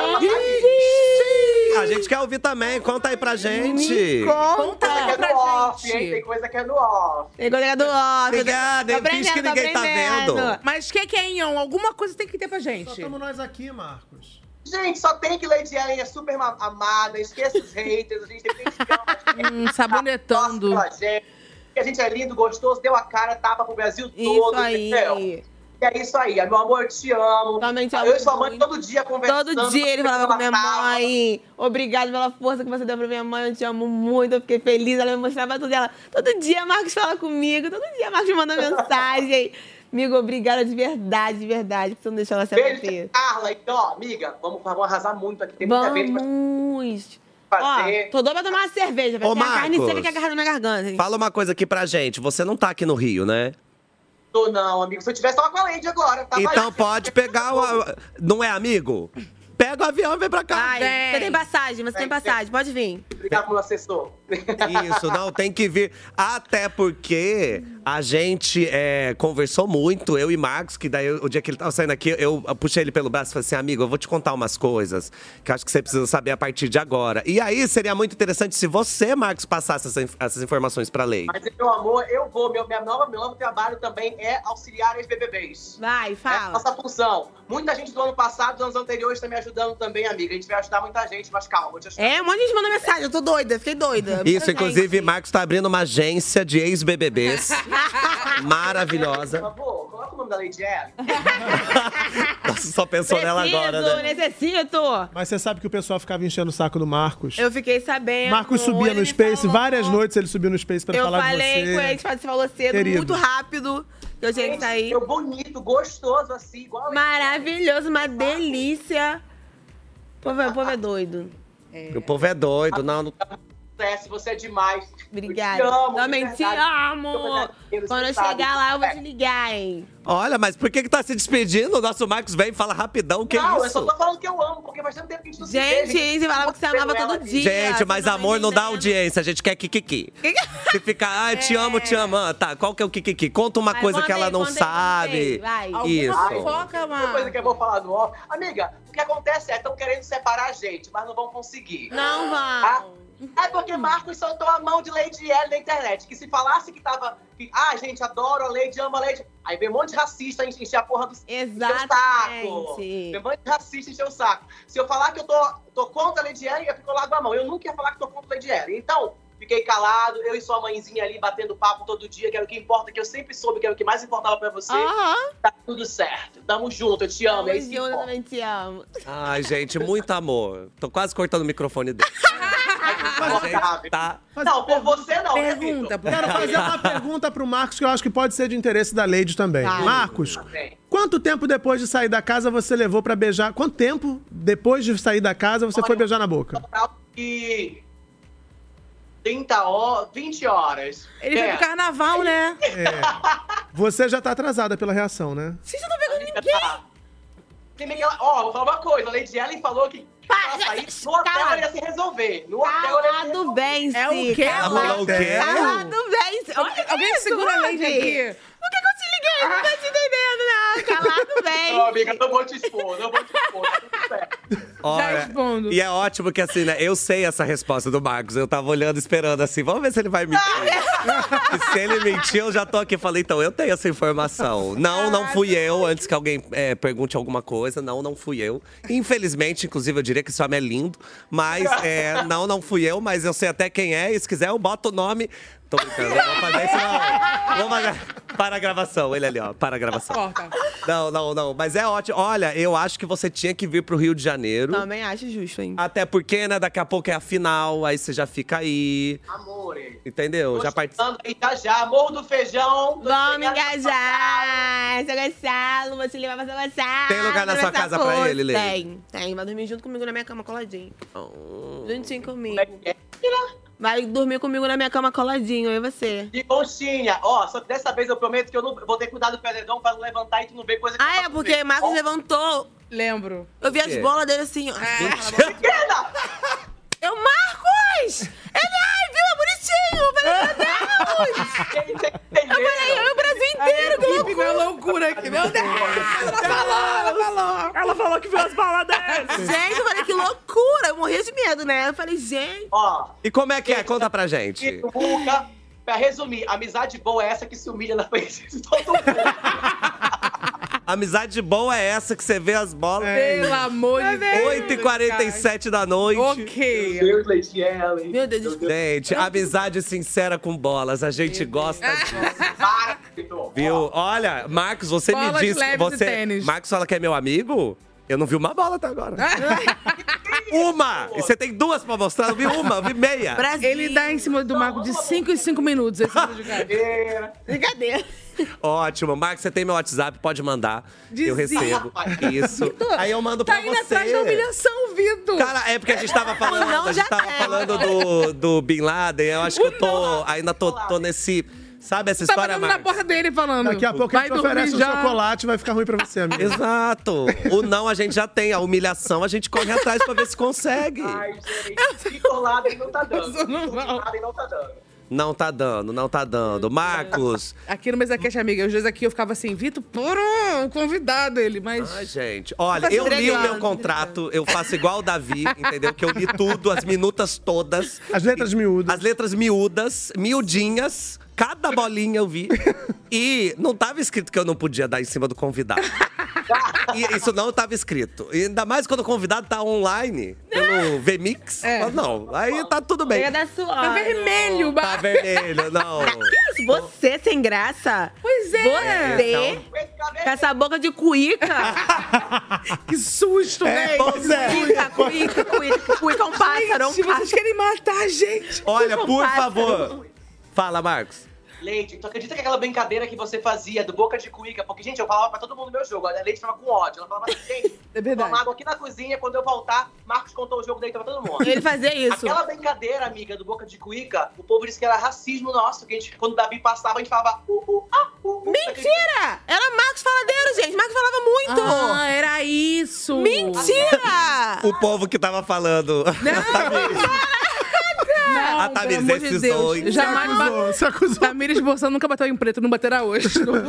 Gente! A gente quer ouvir também, conta aí pra gente. Me Conta Tem aí coisa que é no pra off, hein? gente. Tem coisa que é no off. Tem colega do off. Obrigado, Tô hein? Finge que aprendendo, tô ninguém tá aprendendo. vendo. Mas o que, que é, Inhon? Alguma coisa tem que ter pra Só gente. estamos nós aqui, Marcos. Gente, só tem que Lady Ellen é super ma- amada, esqueça os haters, a gente tem que ama aqui. Hum, sabonetando. Nossa, pela gente. Que a gente é lindo, gostoso, deu a cara, tapa pro Brasil Isso todo, aí. entendeu? E é isso aí, meu amor, eu te amo. Também te eu amo e sua mãe muito. todo dia conversando. Todo dia ele falava com minha matava. mãe. Obrigado pela força que você deu pra minha mãe. Eu te amo muito. Eu fiquei feliz. Ela me mostrava tudo. Ela, todo dia Marcos fala comigo. Todo dia Marcos me manda mensagem. Amigo, obrigada de verdade, de verdade, que você não deixou ela se Beijo, abater. Carla. Então, ó, amiga, vamos, vamos arrasar muito aqui. Tem muita gente pra Vamos! fazer. Ó, tô doida pra tomar uma cerveja. Vai Ô, ter a carne Marcos. seca que agarra na minha garganta. Hein? Fala uma coisa aqui pra gente. Você não tá aqui no Rio, né? Tô não, amigo. Se eu tivesse, tava com a Lady agora. Tava Então aí. pode pegar o... Não é amigo? Pega o avião e vem pra cá. Ai, você tem passagem, você tem passagem. Pode vir. Obrigado pelo assessor. Isso, não, tem que vir. Até porque a gente é, conversou muito, eu e Marcos, que daí o dia que ele tava saindo aqui, eu puxei ele pelo braço e falei assim, amigo, eu vou te contar umas coisas que eu acho que você precisa saber a partir de agora. E aí, seria muito interessante se você, Marcos, passasse essas, essas informações pra lei. Mas, meu amor, eu vou. Meu, minha nova, meu novo trabalho também é auxiliar as B B Bs. Vai, fala. É a nossa função. Muita gente do ano passado, dos anos anteriores, tá me ajudando também, amiga. A gente vai ajudar muita gente, mas calma, vou te ajudar. É, um monte de gente manda mensagem, eu tô doida, fiquei doida. Isso, Muita inclusive, gente. Marcos tá abrindo uma agência de ex-B B Bs. Maravilhosa. Por favor, coloca o nome da Lady Ellen. Nossa, só pensou nela agora, Preciso, né? necessito. Mas você sabe que o pessoal ficava enchendo o saco do Marcos. Eu fiquei sabendo. Marcos subia ele no me Space, falou. várias noites ele subiu no Space pra Eu falar de você. falei com ele, você falou cedo, Querido. muito rápido, que eu tinha que sair. Eu bonito, gostoso, assim, igual a Maravilhoso, uma delícia. O povo, é- o povo é doido. O povo é doido, não, não... Sucesso, você é demais. Obrigada. Eu te amo, Também de te verdade. amo. Eu Quando eu sabe. chegar lá, eu vou te ligar, hein? Olha, mas por que que tá se despedindo? O nosso Marcos vem e fala rapidão, que não, isso? eu só tô falando que eu amo, porque faz tanto tempo que a gente não se vê. Gente, você falava que você amava todo dia. Gente, mas Vocês não amor não dá entendendo. audiência, a gente quer kikiki. Se ficar, ah, te amo, te amo. Ah, tá, qual que é o kikiki? Conta uma Vai, coisa conta que ela aí, não conta aí, sabe. conta aí, vai. Isso. Fofoca, Uma coisa que eu vou falar no off. Amiga, o que acontece é, estão querendo separar a gente, mas não vão conseguir. Não Tá? vão. É porque Marcos soltou a mão de Lady Ellen na internet. Que se falasse que tava. Que, ah, gente, adoro a Lady, amo a Lady. Aí vem um monte de racista encher a porra do encher o saco. Vem um monte de racista encher o saco. Se eu falar que eu tô, tô contra a Lady Ellen, eu fico largo a mão. Eu nunca ia falar que tô contra a Lady Ellen. Então, fiquei calado, eu e sua mãezinha ali batendo papo todo dia, que era o que importa, que eu sempre soube que era o que mais importava pra você. Aham. Tá tudo certo. Tamo junto, eu te amo. é isso que Eu importa. também te amo. Ai, gente, muito amor. Tô quase cortando o microfone dele. Sabe? Tá. Não, por você não, né, Pergunta, Vitor? Quero fazer uma pergunta pro Marcos que eu acho que pode ser de interesse da Lady também. Vai. Marcos, Bem, quanto tempo depois de sair da casa você levou pra beijar? Quanto tempo depois de sair da casa você foi beijar na boca? total de trinta horas, vinte horas. Ele foi É. pro carnaval, né? É. Você já tá atrasada pela reação, né? Vocês não estão pegando ninguém. Tem bem que ela- Ó, vou falar uma coisa. A Lady Ellen falou que Pá, ela já- saísse no hotel calma. ela ia se resolver. No hotel ela ia se Calado resolver. bem, É o quê? Ela falou o quê? Calado bem. Olha Alguém isso, segura a Lady Rob. aqui. Por que que eu te liguei? Não tô te entendendo, não. Calado bem. Não, amiga, não vou te expor, não vou te expor. Tá tudo certo. Olha, respondo. e é ótimo que assim, né? Eu sei essa resposta do Marcos. Eu tava olhando, esperando assim. Vamos ver se ele vai mentir. E se ele mentir, eu já tô aqui. Falei, então, eu tenho essa informação. Não, não fui eu. Antes que alguém é, pergunte alguma coisa. Não, não fui eu. Infelizmente, inclusive, eu diria que esse homem é lindo. Mas, é, não, não fui eu. Mas eu sei até quem é. E se quiser, eu boto o nome. Tô brincando, não vou fazer isso não. Vou fazer… Para a gravação, ele ali, ó. Para a gravação. Corta. Não, não, não. Mas é ótimo. Olha, eu acho que você tinha que vir pro Rio de Janeiro. Também acho justo, hein? Até porque, né, daqui a pouco é a final, aí você já fica aí. Amore. Entendeu? Já participa. Participando aí já já. Morro do Feijão. Tô Vamos chegando. engajar. Seu Gonçalo, vou te levar pra São Gonçalo. Tem lugar na sua Conversar casa pra com- ele, Lê? Tem, tem. Vai dormir junto comigo na minha cama coladinho. Oh. Juntinho comigo. Como é que é? Vai dormir comigo na minha cama coladinho, eu e você. De conchinha. Ó, só que dessa vez eu prometo que eu não vou ter cuidado do pedregão pra não levantar e tu não ver coisa que Ah, eu é faço porque ver. Marcos Ó, levou. Lembro. Eu vi as quê? bolas dele assim, ó. pequena! Eu, Marcos! Ele, ai, viu? É bonitinho! Eu falei, meu Deus! Quem tem Eu falei, eu e o Brasil inteiro, que Equipe, loucura! meu loucura aqui. Meu Deus. Ela falou, ela falou. Ela falou que viu as balas dessas. Gente, eu falei, que loucura! Eu morria de medo, né? Eu falei, gente… Ó, E como é que é? Conta pra gente. Vitor, Buca. Pra resumir, amizade boa é essa que se humilha na frente de todo mundo. Amizade boa é essa que você vê as bolas. Pelo amor de Deus. oito e quarenta e sete da noite. Ok. Deus, Lady Ellen. Meu Deus, Gente, amizade sincera com bolas. A gente gosta disso. Para, Vitor. Viu? Olha, Marcos, você Bolas me disse. leves e Você, tênis. Marcos fala que é meu amigo? Eu não vi uma bola até agora. Uma! E você tem duas pra mostrar, eu vi uma, eu vi meia. Brasil. Ele dá em cima do Marco de cinco em cinco minutos esse vídeo de cara. Brincadeira. Ótimo. Marcos, você tem meu WhatsApp, pode mandar. Dizia. Eu recebo. Isso. Vitor, Aí eu mando tá pra indo você. atrás da humilhação, Vitor. Cara, é porque a gente tava falando, Não, a gente já tava é. falando do, do Bin Laden. Eu acho que eu tô, ainda tô, tô nesse... Sabe essa Tá história, batendo na Marcos? porta dele falando. Daqui a pouco a vai gente oferece um dormir já. chocolate e vai ficar ruim pra você, amigo. Exato. O não a gente já tem, a humilhação a gente corre atrás pra ver se consegue. Ai, gente, Vitor Laden não tá dando. Vitor Laden não tá dando. Não tá dando, não tá dando. Marcos. Aqui no MesaCast, amiga, os dois aqui eu ficava assim, Vitor, por um convidado ele, mas... Ai, gente. Olha, eu li o meu contrato, eu faço igual o Davi, entendeu? Que eu li tudo, as minutas todas. As letras miúdas. As letras miúdas, miudinhas. Cada bolinha eu vi. E não tava escrito que eu não podia dar em cima do convidado. E isso não tava escrito. E ainda mais quando o convidado tá online, pelo V-Mix. É. Não, aí tá tudo bem. Chega da sua. Tá vermelho, Tá Marcos. vermelho, não. Que isso? Você sem graça? Pois é. Você com essa boca de cuíca. Que susto, É, velho. pois é. Cuíca, cuíca, cuíca. Cuíca é um pássaro, é um Gente, vocês pássaro. querem matar a gente. Olha, por Pássaro. favor. Fala, Marcos. Leite, tu acredita que aquela brincadeira que você fazia do boca de cuíca? Porque, gente, eu falava pra todo mundo no meu jogo. A Leite falava com ódio. Ela falava assim, gente, É verdade. toma água aqui na cozinha. Quando eu voltar, Marcos contou o jogo dele pra todo mundo. Ele fazia isso. Aquela brincadeira, amiga, do boca de cuíca, o povo disse que era racismo nosso. Que a gente, quando o Davi passava, a gente falava... Uh, uh, ah, uh, uh. Mentira! Era Marcos Faladeiro, gente. Marcos falava muito. Ah, era isso. Mentira! O povo que tava falando. Não, A Tamires, pelo amor de esses Deus. dois. Jamais Se acusou, se acusou. Tamires Bolsonaro nunca bateu em preto, não baterá hoje.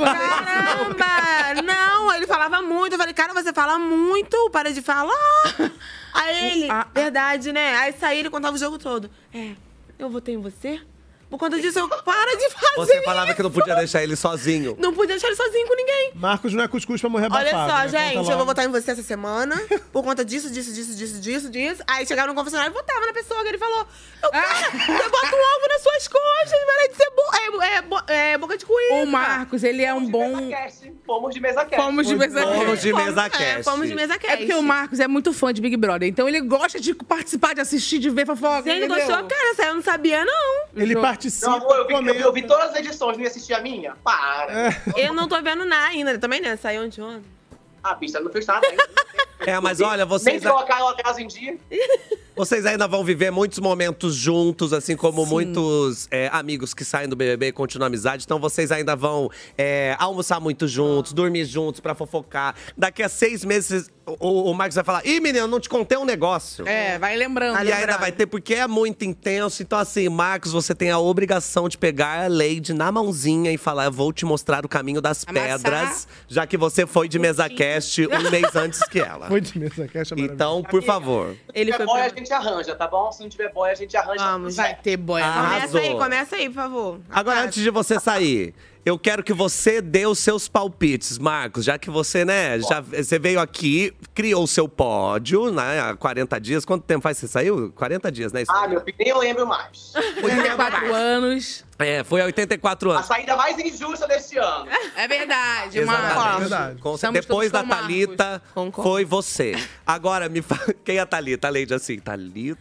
Caramba! Não, ele falava muito. Eu falei, cara, você fala muito, para de falar. Aí ele, Ah, ah. verdade, né? Aí saí, ele contava o jogo todo. É, eu votei em você? Por conta disso, eu para de fazer Você falava que não podia deixar ele sozinho. Não podia deixar ele sozinho com ninguém. Marcos não é cuscuz pra morrer Olha abafado. só, né? gente, Conta eu vou logo. votar em você essa semana por conta disso, disso, disso, disso, disso, disso. Aí chegava no confessionário e votava na pessoa que ele falou. Eu, cara, você bota um alvo nas suas costas, para de ser bo é, é, bo é, boca de cuíca. O Marcos, ele é um bom... Fomos de mesa cast. Fomos de mesa cast. Fomos de mesa É, cast. fomos de mesa cast. É porque o Marcos é muito fã de Big Brother, então ele gosta de participar, de assistir, de ver fofoca. Ele entendeu? gostou, cara, essa eu não sabia, não. Ele Não, participa, amor, eu vi, eu, vi, comenta. eu vi todas as edições, não ia assistir a minha? Para. Eu não tô vendo nada ainda, também, né? Saiu ontem ontem. A pista não fez nada ainda. É, mas olha, Nem vocês, colocar a casa em dia. vocês ainda vão viver muitos momentos juntos, assim como muitos é, amigos que saem do B B B e continuam a amizade. Então vocês ainda vão é, almoçar muito juntos, dormir juntos pra fofocar. Daqui a seis meses, o, o Marcos vai falar: ih, menino, não te contei um negócio. É, vai lembrando. E ainda vai ter, porque é muito intenso. Então, assim, Marcos, você tem a obrigação de pegar a Lady na mãozinha e falar: eu vou te mostrar o caminho das Amassar. pedras, já que você foi de mesa cast um mês antes que ela. Foi de mesa cast, é maravilhoso. Então, por favor. Ele Se foi tiver boia, pra... a gente arranja, tá bom? Se não tiver boia, a gente arranja. Vamos. Vai ter boia. Ah. Começa aí, Arrasou. começa aí, por favor. Agora, antes de você sair, eu quero que você dê os seus palpites, Marcos. Já que você, né, já, você veio aqui, criou o seu pódio, né, há quarenta dias. Quanto tempo faz que você saiu? quarenta dias, né? Ah, meu filho, nem eu lembro mais. oitenta e quatro anos. É, foi há oitenta e quatro A anos. saída mais injusta desse ano. É verdade, Exatamente. Marcos. Verdade. Com- Estamos depois todos da com o Thalita, Concordo. foi você. Agora, me fala. Quem é a Thalita? A Lady assim, Thalita.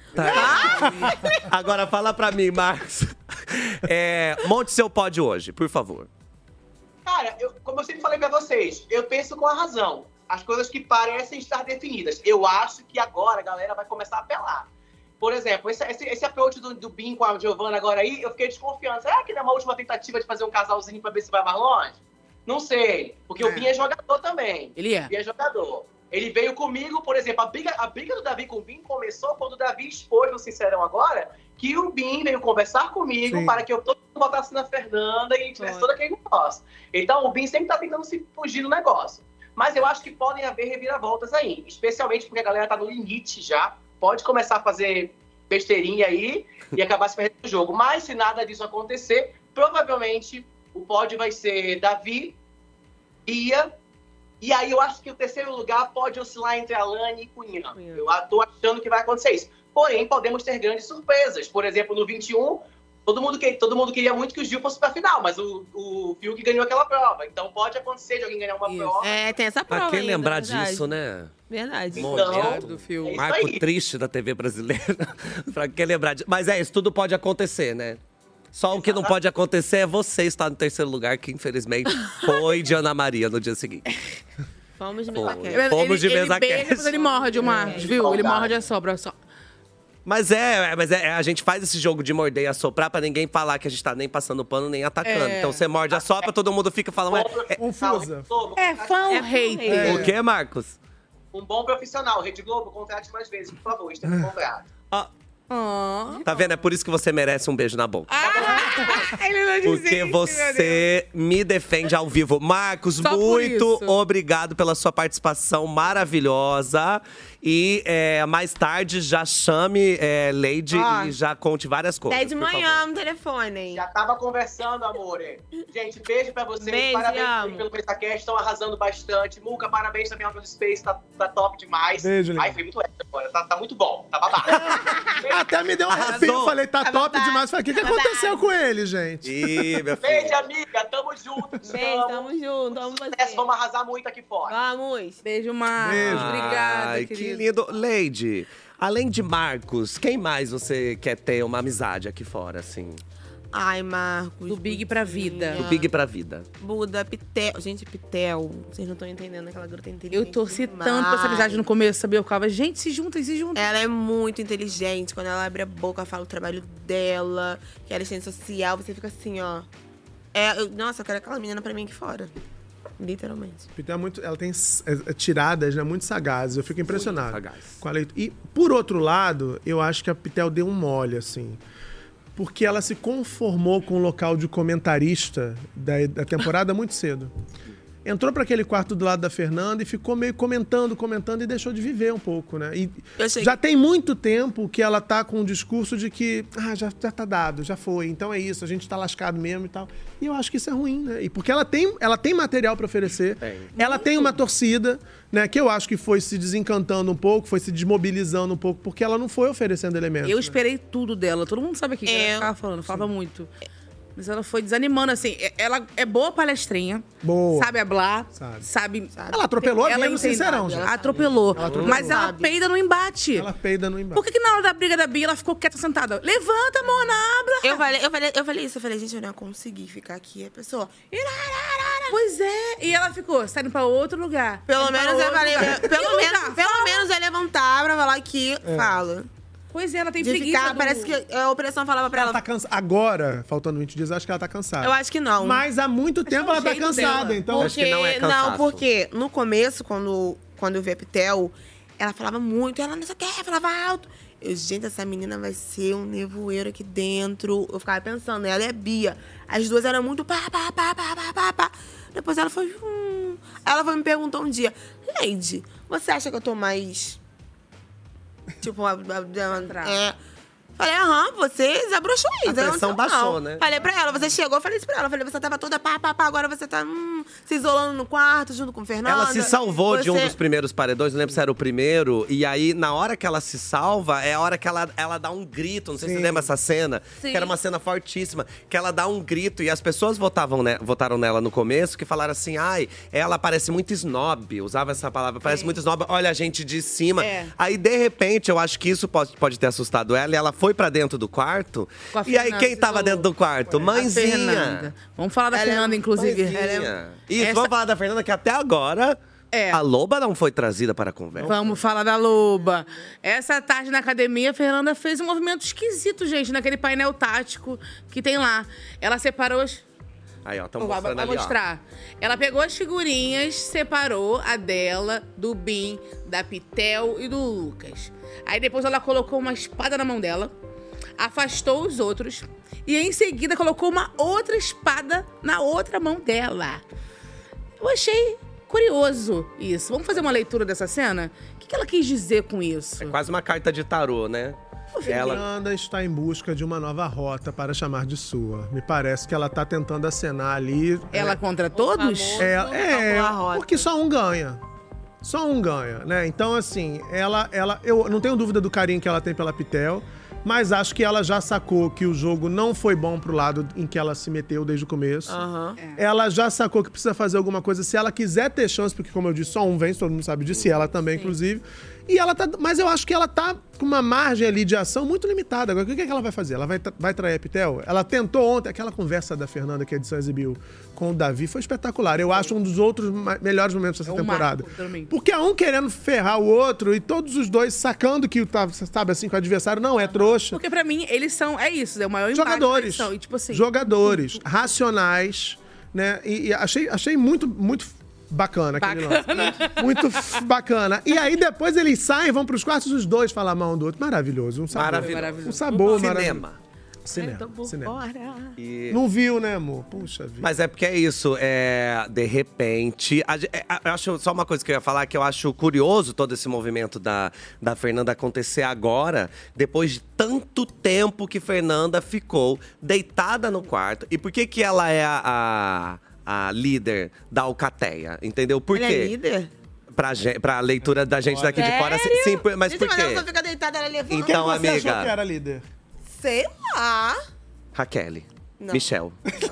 Agora, fala pra mim, Marcos. É, monte seu pódio hoje, por favor. Cara, eu- como eu sempre falei pra vocês, eu penso com a razão. As coisas que parecem estar definidas. Eu acho que agora a galera vai começar a apelar. Por exemplo, esse, esse, esse approach do, do Bin com a Giovanna agora aí, eu fiquei desconfiando. Será que não é uma última tentativa de fazer um casalzinho pra ver se vai mais longe? Não sei. Porque É. o Bin é jogador também. Ele é. Bin é jogador. Ele veio comigo, por exemplo, a briga, a briga do Davi com o Bin começou quando o Davi expôs no Sincerão agora que o Bin veio conversar comigo Sim. para que eu todo mundo votasse na Fernanda e tivesse todo aquele negócio. Então o Bin sempre tá tentando se fugir do negócio. Mas eu acho que podem haver reviravoltas aí. Especialmente porque a galera tá no limite já. Pode começar a fazer besteirinha aí e acabar se perdendo no jogo. Mas se nada disso acontecer, provavelmente o pódio vai ser Davi, Bia. E aí eu acho que o terceiro lugar pode oscilar entre Alane e Cunhã. Eu tô achando que vai acontecer isso. Porém, podemos ter grandes surpresas. Por exemplo, no vinte e um, Todo mundo, que, todo mundo queria muito que o Gil fosse pra final, mas o, o Fiuk ganhou aquela prova. Então pode acontecer de alguém ganhar uma prova. É, tem essa prova Pra quem ainda, lembrar verdade. disso, né? Verdade. Momento do filme. É Marco aí. triste da T V brasileira. Pra quem lembrar disso. Mas é, isso tudo pode acontecer, né? Só o que não pode acontecer é você estar no terceiro lugar, que infelizmente foi de Ana Maria no dia seguinte. Fomos de Foi. mesa cast. Fomos de ele, mesa ele beija, cast. depois ele morde o Marcos, viu? Ele morde a sobra só. Mas é, mas é, a gente faz esse jogo de morder e assoprar pra ninguém falar que a gente tá nem passando pano, nem atacando. É. Então você morde a sopra, todo mundo fica falando… É, é, Confusa. É fã ou hater? o quê, Marcos? Um bom profissional. Rede Globo, contrate mais vezes, por favor. Estamos em contrato. Ó, tá vendo? É por isso que você merece um beijo na boca. Ele não disse Porque isso, você me defende ao vivo. Marcos, Só por muito isso. obrigado pela sua participação maravilhosa. E é, mais tarde já chame é, Lady Ó, e já conte várias coisas. Até de por manhã favor. no telefone. Já tava conversando, amor. Gente, beijo pra vocês. Beijo, parabéns amo. pelo MesaCast. Estão arrasando bastante. Muca, parabéns também ao Pelo Space. Tá, tá top demais. Beijo, lindo. Ai, foi muito extra agora. Tá, tá muito bom. Tá babado. Até me deu um Arrasou. arrepio. Eu falei, tá top demais. Falei, o que, que aconteceu com ele, gente? Ih, meu filho. Beijo, amiga. Tamo junto. te Beijo, amo. tamo junto, amo você. Nessa, vamos arrasar muito aqui fora. Vamos. Beijo, Marcos. Beijo. Obrigada, Ai, querido. que lindo. Lady, além de Marcos, quem mais você quer ter uma amizade aqui fora, assim? Ai, Marcos. Do Big pra vida. Do Big pra vida. Buda, Pitel. Gente, Pitel. Vocês não estão entendendo aquela garota inteligente. Eu torci demais. tanto pra essa amizade no começo, sabia? Eu ficava, gente, se juntem, se juntem. Ela é muito inteligente. Quando ela abre a boca, fala o trabalho dela, que ela é assistente social, você fica assim, ó. É, eu- nossa, eu quero aquela menina pra mim aqui fora. Literalmente. Pitel é muito, ela tem é, é, tiradas, né, muito sagazes. Eu fico impressionado. sagaz. Com a leitura. E, por outro lado, eu acho que a Pitel deu um mole, assim. Porque ela se conformou com o local de comentarista da, da temporada muito cedo. Entrou para aquele quarto do lado da Fernanda e ficou meio comentando, comentando e deixou de viver um pouco, né? E Eu sei já tem muito tempo que ela tá com o discurso de que ah, já, já tá dado, já foi, então é isso, a gente tá lascado mesmo e tal. E eu acho que isso é ruim, né? E porque ela tem, ela tem material para oferecer, Tem. ela tem uma torcida, né? Que eu acho que foi se desencantando um pouco, foi se desmobilizando um pouco, porque ela não foi oferecendo elementos. Eu né? esperei tudo dela. Todo mundo sabe aqui que É. ela ficava falando, falava muito. Mas ela foi desanimando, assim. É- Ela é boa palestrinha. Boa. Sabe hablar. Sabe. Sabe. Ela atropelou ela mesmo, entende- sincerão, já. Ela atropelou. Ela atropelou. Mas ela Sabe. peida no embate. Ela peida no embate. Por que, que na hora da briga da Bia ela ficou quieta sentada? Levanta, Mona, habla. Eu falei, eu, falei, eu falei isso, eu falei, gente, eu não ia conseguir ficar aqui. A pessoa. Pois é. E ela ficou, saindo pra outro lugar. Pelo Saindo pra menos eu outro falei, lugar. pelo E menos, lugar? pelo Fala. menos eu levantar pra falar aqui, fala. Pois é, ela tem De preguiça. ficar, do- parece que a opressão falava pra Ela ela. tá cansa... Agora, faltando vinte dias, eu acho que ela tá cansada. Eu acho que não. Mas há muito tempo é o ela tá jeito cansada, dela. então. Acho que não é cansaço. Não, porque no começo, quando, quando eu vi a Pitel, ela falava muito, ela não sei o que, falava alto. Eu, gente, essa menina vai ser um nevoeiro aqui dentro. Eu ficava pensando, ela e a Bia. As duas eram muito pá, pá, pá, pá, pá, pá, pá. Depois ela foi. Hum. Ela foi me perguntar um dia, Lady, você acha que eu tô mais. Tipo, a, a, a, é. Falei, aham, você desabrochou aí. A você não pressão sei baixou, não. né? Falei pra ela, você chegou, eu falei isso pra ela. Falei, você tava toda pá, pá, pá, agora você tá hum, se isolando no quarto, junto com o Fernando. Ela se salvou de um Você- dos primeiros paredões, não lembro se era o primeiro. E aí, na hora que ela se salva, é a hora que ela, ela dá um grito. Não sei se Sim. você lembra essa cena. Sim. Que era uma cena fortíssima. Que ela dá um grito e as pessoas votavam ne- votaram nela no começo, que falaram assim, ai, ela parece muito snob. Usava essa palavra, parece muito snob. Olha a gente de cima. É. Aí, de repente, eu acho que isso pode, pode ter assustado ela. E ela foi pra dentro do quarto. Com a E aí, Fernanda, quem se tava isolou. dentro do quarto? A Mãezinha. Fernanda. Vamos falar da Ela é Fernanda, inclusive. Mãezinha. Ela é- Isso, Essa- vamos falar da Fernanda, que até agora É. a loba não foi trazida para a conversa. Vamos falar da Loba. Essa tarde na academia, a Fernanda fez um movimento esquisito, gente, naquele painel tático que tem lá. Ela separou as. Aí, ó, estamos Vai, mostrando vai ali, ó. mostrar. Ela pegou as figurinhas, separou a dela, do Bim, da Pitel e do Lucas. Aí depois ela colocou uma espada na mão dela, afastou os outros e em seguida colocou uma outra espada na outra mão dela. Eu achei curioso isso. Vamos fazer uma leitura dessa cena? O que que ela quis dizer com isso? É quase uma carta de tarô, né? Ela… Fernanda está em busca de uma nova rota para chamar de sua. Me parece que ela está tentando acenar ali. Ela contra todos? É, é, calcular a rota. porque só um ganha. Só um ganha, né? Então, assim, ela, ela, eu não tenho dúvida do carinho que ela tem pela Pitel. mas acho que ela já sacou que o jogo não foi bom pro lado em que ela se meteu desde o começo. Aham. Ela já sacou que precisa fazer alguma coisa se ela quiser ter chance, porque como eu disse, só um vence, todo mundo sabe disso, e ela também, inclusive. E ela tá, mas eu acho que ela tá com uma margem ali de ação muito limitada. Agora, o que é que ela vai fazer? Ela vai, tra- vai trair a Pitel? Ela tentou ontem, aquela conversa da Fernanda que a edição exibiu com o Davi foi espetacular. Eu acho um dos outros ma- melhores momentos dessa É um temporada. marco também. Porque é um querendo ferrar o outro e todos os dois sacando que, tá, sabe assim, que o adversário não é trouxa. Porque pra mim, eles são... É isso, é o maior impacto. Jogadores. Eles são, e, tipo assim... Jogadores, racionais, né? E, e achei, achei muito, muito bacana aquele Bacana. lance. Muito f- bacana. E aí depois eles saem, vão pros quartos, os dois falam a mão do outro. Maravilhoso. Um sabor. Maravilhoso. Um sabor Cinema. maravilhoso. Cinema. Cinema. E- Não viu, né, amor? Puxa vida. Mas é porque é isso, é, de repente. a ge- é, eu acho só uma coisa que eu ia falar, que eu acho curioso todo esse movimento da, da Fernanda acontecer agora, depois de tanto tempo que Fernanda ficou deitada no quarto. E por que que ela é a, a, a líder da Alcateia? Entendeu? Por Ela quê? é líder? Pra, gen- pra leitura da gente daqui de fora. Sim, sim, por- mas Gente, por mas ela quê? só fica deitada, ela levanta. Então, Quem você amiga. achou que era líder? Sei lá. Raquel. Não. Michel.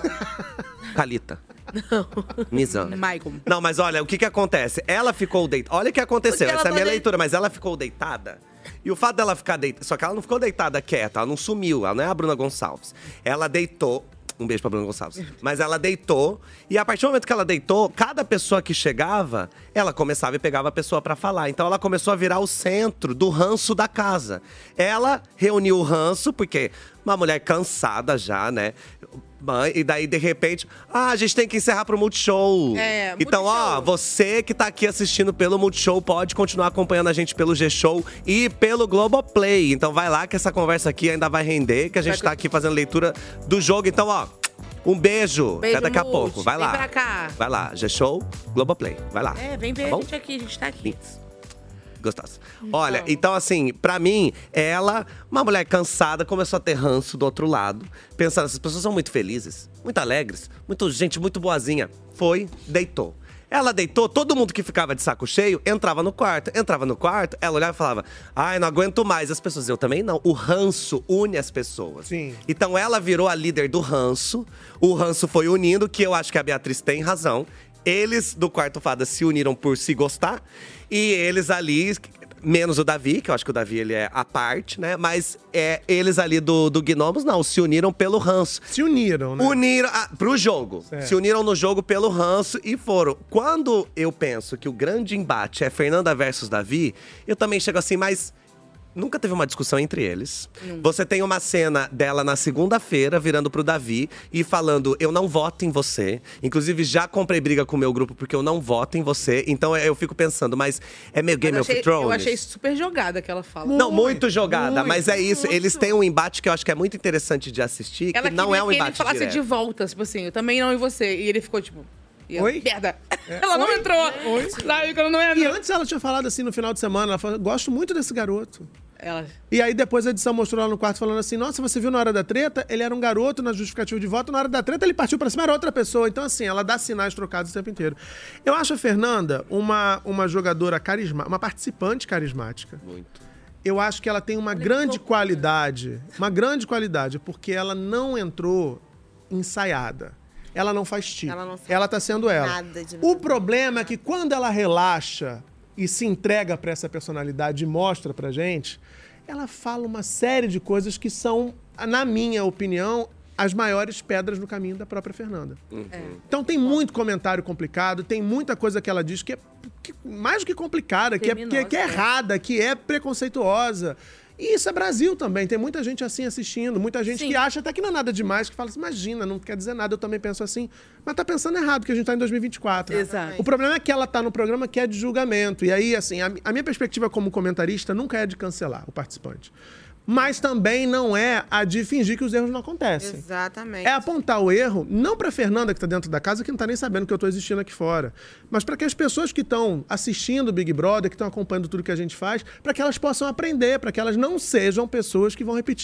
Thalita. Não. Nizam. Maicon. Não, mas olha, o que que acontece? Ela ficou deitada. Olha o que aconteceu. Porque ela Essa é a tá minha dei- leitura, mas ela ficou deitada. E o fato dela ficar deitada. Só que ela não ficou deitada quieta, ela não sumiu. Ela não é a Bruna Gonçalves. Ela deitou. Um beijo pra Bruna Gonçalves. Mas ela deitou. E a partir do momento que ela deitou, cada pessoa que chegava, ela começava e pegava a pessoa pra falar. Então ela começou a virar o centro do ranço da casa. Ela reuniu o ranço, porque uma mulher cansada já, né? Mãe, e daí, de repente, ah, a gente tem que encerrar pro Multishow. É, Então, ó, você que tá aqui assistindo pelo Multishow, pode continuar acompanhando a gente pelo G-Show e pelo Globoplay. Então vai lá que essa conversa aqui ainda vai render, que a gente tá aqui fazendo leitura do jogo. Então, ó, um beijo. Beijo, Até daqui a Multi. pouco. Vai lá. Vem pra cá. Vai lá, G-Show, Globoplay. Vai lá. É, vem ver Tá a bom? gente aqui, a gente tá aqui. Gostosa. Olha, então assim, pra mim, ela, uma mulher cansada, começou a ter ranço do outro lado. Pensando, essas pessoas são muito felizes, muito alegres, muito gente muito boazinha. Foi, deitou. Ela deitou, todo mundo que ficava de saco cheio entrava no quarto. Entrava no quarto, ela olhava e falava: ai, não aguento mais. As pessoas, eu também não. O ranço une as pessoas. Sim. Então ela virou a líder do ranço. O ranço foi unindo, que eu acho que a Beatriz tem razão. Eles do Quarto Fada se uniram por se gostar. E eles ali, menos o Davi, que eu acho que o Davi ele é a parte, né? Mas é, eles ali do, do Gnomos, não, se uniram pelo ranço. Se uniram, né? Uniram ah, pro jogo. Certo. Se uniram no jogo pelo ranço e foram. Quando eu penso que o grande embate é Fernanda versus Davi, eu também chego assim, mas nunca teve uma discussão entre eles. Você tem uma cena dela na segunda-feira, virando pro Davi e falando: eu não voto em você. Inclusive, já comprei briga com o meu grupo porque eu não voto em você. Então eu fico pensando, mas é meio Game Mas eu of achei- Thrones? Eu achei super jogada que ela fala. Não, muito jogada, muito, mas é isso. muito. Eles têm um embate que eu acho que é muito interessante de assistir, Ela que não queria é um que ele embate falasse direto. de volta, tipo assim, eu também não em você. E ele ficou tipo… e eu, Oi? Merda! Ela não Oi? entrou! Oi? Sabe, quando não E entrou. antes ela tinha falado assim no final de semana, ela falou: gosto muito desse garoto. Ela… E aí depois a edição mostrou lá no quarto falando assim: nossa, você viu na hora da treta? Ele era um garoto na justificativa de voto, na hora da treta ele partiu pra cima, era outra pessoa. Então assim, ela dá sinais trocados o tempo inteiro. Eu acho a Fernanda uma, uma jogadora carismática, uma participante carismática. Muito. Eu acho que ela tem uma grande qualidade, uma grande qualidade, porque ela não entrou ensaiada. Ela não faz tipo. Ela não sabe Ela tá sendo ela. nada de O problema é que quando ela relaxa e se entrega pra essa personalidade e mostra pra gente, ela fala uma série de coisas que são, na minha opinião, as maiores pedras no caminho da própria Fernanda. Então tem muito comentário complicado, tem muita coisa que ela diz que é que- mais do que complicada, que é, que, é, que é errada, que é preconceituosa. E isso é Brasil também, tem muita gente assim assistindo, muita gente Sim. que acha até que não é nada demais, que fala assim, imagina, não quer dizer nada, eu também penso assim. Mas tá pensando errado, porque a gente tá em dois mil e vinte e quatro. Exato. O problema é que ela tá no programa que é de julgamento. E aí, assim, a, a minha perspectiva como comentarista nunca é de cancelar o participante. Mas também não é a de fingir que os erros não acontecem. Exatamente. É apontar o erro, não pra Fernanda que tá dentro da casa, que não tá nem sabendo que eu tô existindo aqui fora, mas para que as pessoas que estão assistindo o Big Brother, que estão acompanhando tudo que a gente faz, para que elas possam aprender, para que elas não sejam pessoas que vão repetir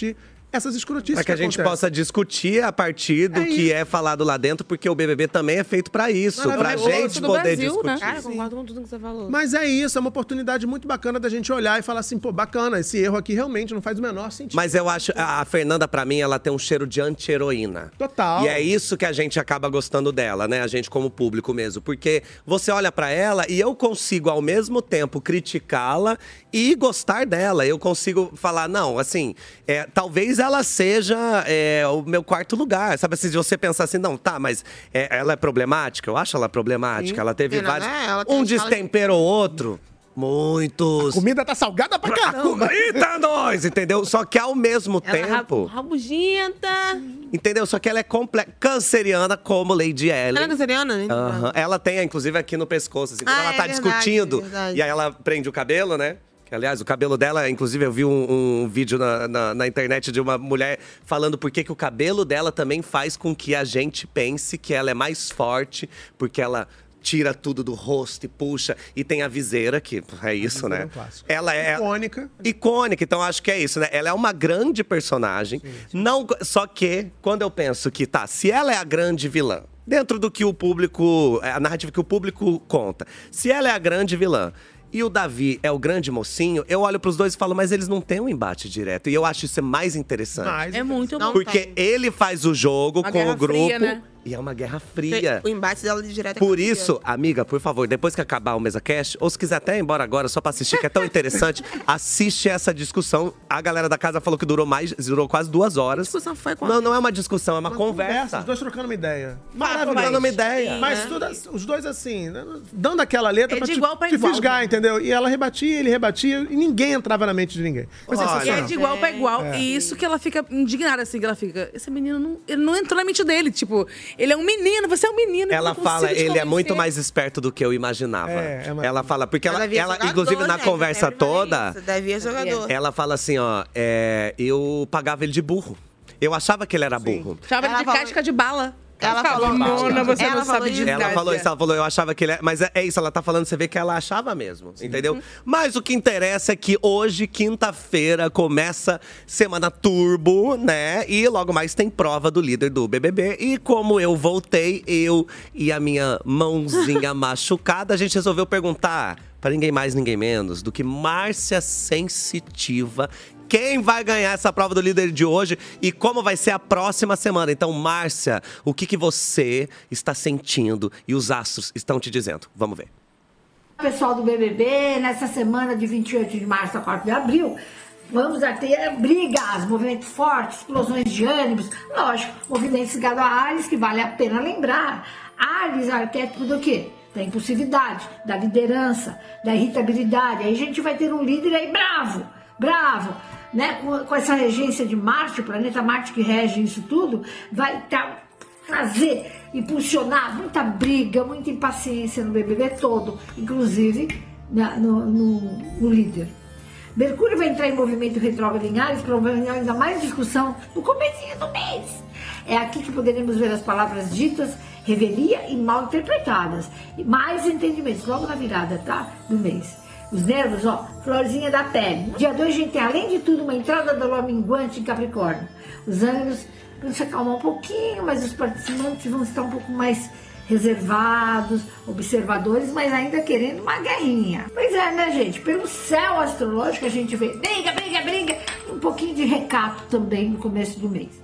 essas escrotices Para que, que a gente acontecem. possa discutir a partir do É que isso. é falado lá dentro, porque o B B B também é feito para isso, pra Maravilhoso. gente Do poder Brasil, discutir. né? Cara, eu concordo com tudo que você falou. Mas é isso, é uma oportunidade muito bacana da gente olhar e falar assim, pô, bacana, esse erro aqui realmente não faz o menor sentido. Mas eu acho, a a Fernanda, pra mim, ela tem um cheiro de anti-heroína. Total. E é isso que a gente acaba gostando dela, né? A gente como público mesmo. Porque você olha pra ela e eu consigo, ao mesmo tempo, criticá-la e gostar dela. Eu consigo falar, não, assim, é, talvez ela seja é, o meu quarto lugar. Sabe assim, se você pensar assim, não, tá, mas é, ela é problemática? Eu acho ela problemática. Sim. Ela teve Ela, vários… né, ela tem um as falas- destempero ou outro… Muitos. A comida tá salgada pra caramba. Eita, nós, entendeu? Só que ao mesmo Ela é tempo… rabugenta. Entendeu? Só que ela é comple... canceriana como Lady Ellen. Ela é canceriana, né? Aham. Ela tem, inclusive, aqui no pescoço. Assim, quando Ah, ela tá é verdade, discutindo, verdade. e aí ela prende o cabelo, né? Que, aliás, o cabelo dela, inclusive, eu vi um, um vídeo na, na, na internet de uma mulher falando por que que o cabelo dela também faz com que a gente pense que ela é mais forte, porque ela tira tudo do rosto e puxa. E tem a viseira, que é isso, né? é um clássico. Ela é Icônica. icônica, então acho que é isso, né? Ela é uma grande personagem. Não, só que, quando eu penso que, tá, se ela é a grande vilã, dentro do que o público, a narrativa que o público conta, se ela é a grande vilã e o Davi é o grande mocinho, eu olho pros dois e falo, mas eles não têm um embate direto. E eu acho isso mais interessante. Mais É muito bom. Porque ele faz o jogo Uma com guerra o grupo. fria, né? E é uma guerra fria. O embate dela de direto é Por muito isso, amiga, por favor, depois que acabar o MesaCast, ou se quiser até ir embora agora só pra assistir, que é tão interessante, assiste essa discussão. A galera da casa falou que durou mais, durou quase duas horas. A discussão foi Não, não é uma discussão, é uma, conversa. Os dois trocando uma ideia. Trocando uma ideia. Mas Sim, tudo, assim, os dois assim, né, dando aquela letra É pra de te, igual pra te igual, fisgar, né? entendeu? E ela rebatia, ele rebatia, e ninguém entrava na mente de ninguém. Foi E sensacional. é de igual pra igual. É. E isso que ela fica indignada, assim, que ela fica. Esse menino não, ele não entrou na mente dele. Tipo, ele é um menino, você é um menino. Ela eu não fala, consigo te ele é convencer. muito mais esperto do que eu imaginava. É, é uma- Ela fala, porque ela, Ela via ela jogador, inclusive na né? conversa Sempre fala toda, isso, Davi é jogador. ela fala assim, ó, é, eu pagava ele de burro. Eu achava que ele era burro. Chama ele Ela de falou- casca de bala. Ela Ficava, falou- Mona, você Ela não falou sabe de isso. Ela nada. falou isso, ela falou, eu achava que ele é. Mas é, é isso, ela tá falando, você vê que ela achava mesmo, entendeu? Mas o que interessa é que hoje, quinta-feira, começa Semana Turbo, né? E logo mais tem prova do líder do B B B. E como eu voltei, eu e a minha mãozinha machucada, a gente resolveu perguntar para ninguém mais, ninguém menos do que Márcia Sensitiva. Quem vai ganhar essa prova do líder de hoje e como vai ser a próxima semana. Então, Márcia, o que, que você está sentindo e os astros estão te dizendo? Vamos ver. Pessoal do B B B, nessa semana de vinte e oito de março a quatro de abril, vamos a ter brigas, movimentos fortes, explosões de ânimos. Lógico, movimentos ligados a Ares, que vale a pena lembrar. Ares é arquétipo do quê? Da impulsividade, da liderança, da irritabilidade. Aí a gente vai ter um líder aí bravo, bravo. Né? Com, com essa regência de Marte, o planeta Marte que rege isso tudo, vai tá, trazer, impulsionar muita briga, muita impaciência no B B B todo, inclusive na, no, no, no líder. Mercúrio vai entrar em movimento retrógrado em Áries, provocando ainda mais discussão no comecinho do mês. É aqui que poderemos ver as palavras ditas, revelia e mal interpretadas. E mais entendimentos, logo na virada, tá? Do mês. Os nervos, ó, florzinha da pele. Dia dois a gente tem, além de tudo, uma entrada da lua minguante em Capricórnio. Os ânimos vão se acalmar um pouquinho, mas os participantes vão estar um pouco mais reservados, observadores, mas ainda querendo uma guerrinha. Pois é, né, gente? Pelo céu astrológico a gente vê briga, briga, briga, um pouquinho de recato também no começo do mês.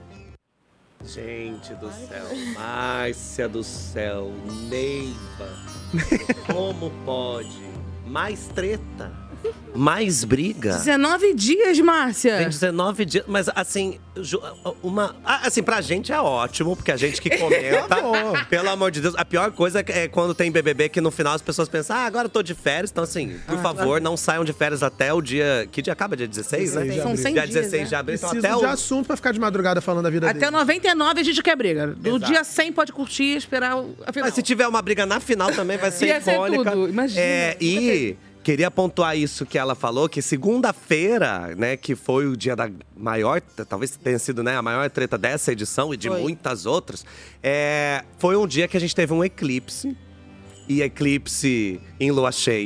Gente do céu, Márcia do céu, Neiva, como pode? Mais treta, mais briga. dezenove dias, Márcia. Tem dezenove dias, mas assim, ju- uma. ah, Assim, pra gente é ótimo, porque a gente que comenta. Pelo amor de Deus, a pior coisa é quando tem B B B que no final as pessoas pensam, ah, agora eu tô de férias. Então, assim, por Ah, favor, claro. não saiam de férias até o dia. Que dia acaba? Dia dezesseis, né? dezesseis de abril. São cem dia dias, dezesseis né? de abril. Então, Preciso até de o. assunto pra ficar de madrugada falando da vida Até dele. noventa e nove a gente quer briga. Do Exato. dia cem pode curtir e esperar o- a final. Mas se tiver uma briga na final também vai ser Ia ser icônica. tudo, imagina. É, e queria pontuar isso que ela falou, que segunda-feira, né, que foi o dia da maior, talvez tenha sido, né, a maior treta dessa edição e de Foi. muitas outras, é, foi um dia que a gente teve um eclipse, e eclipse em lua cheia.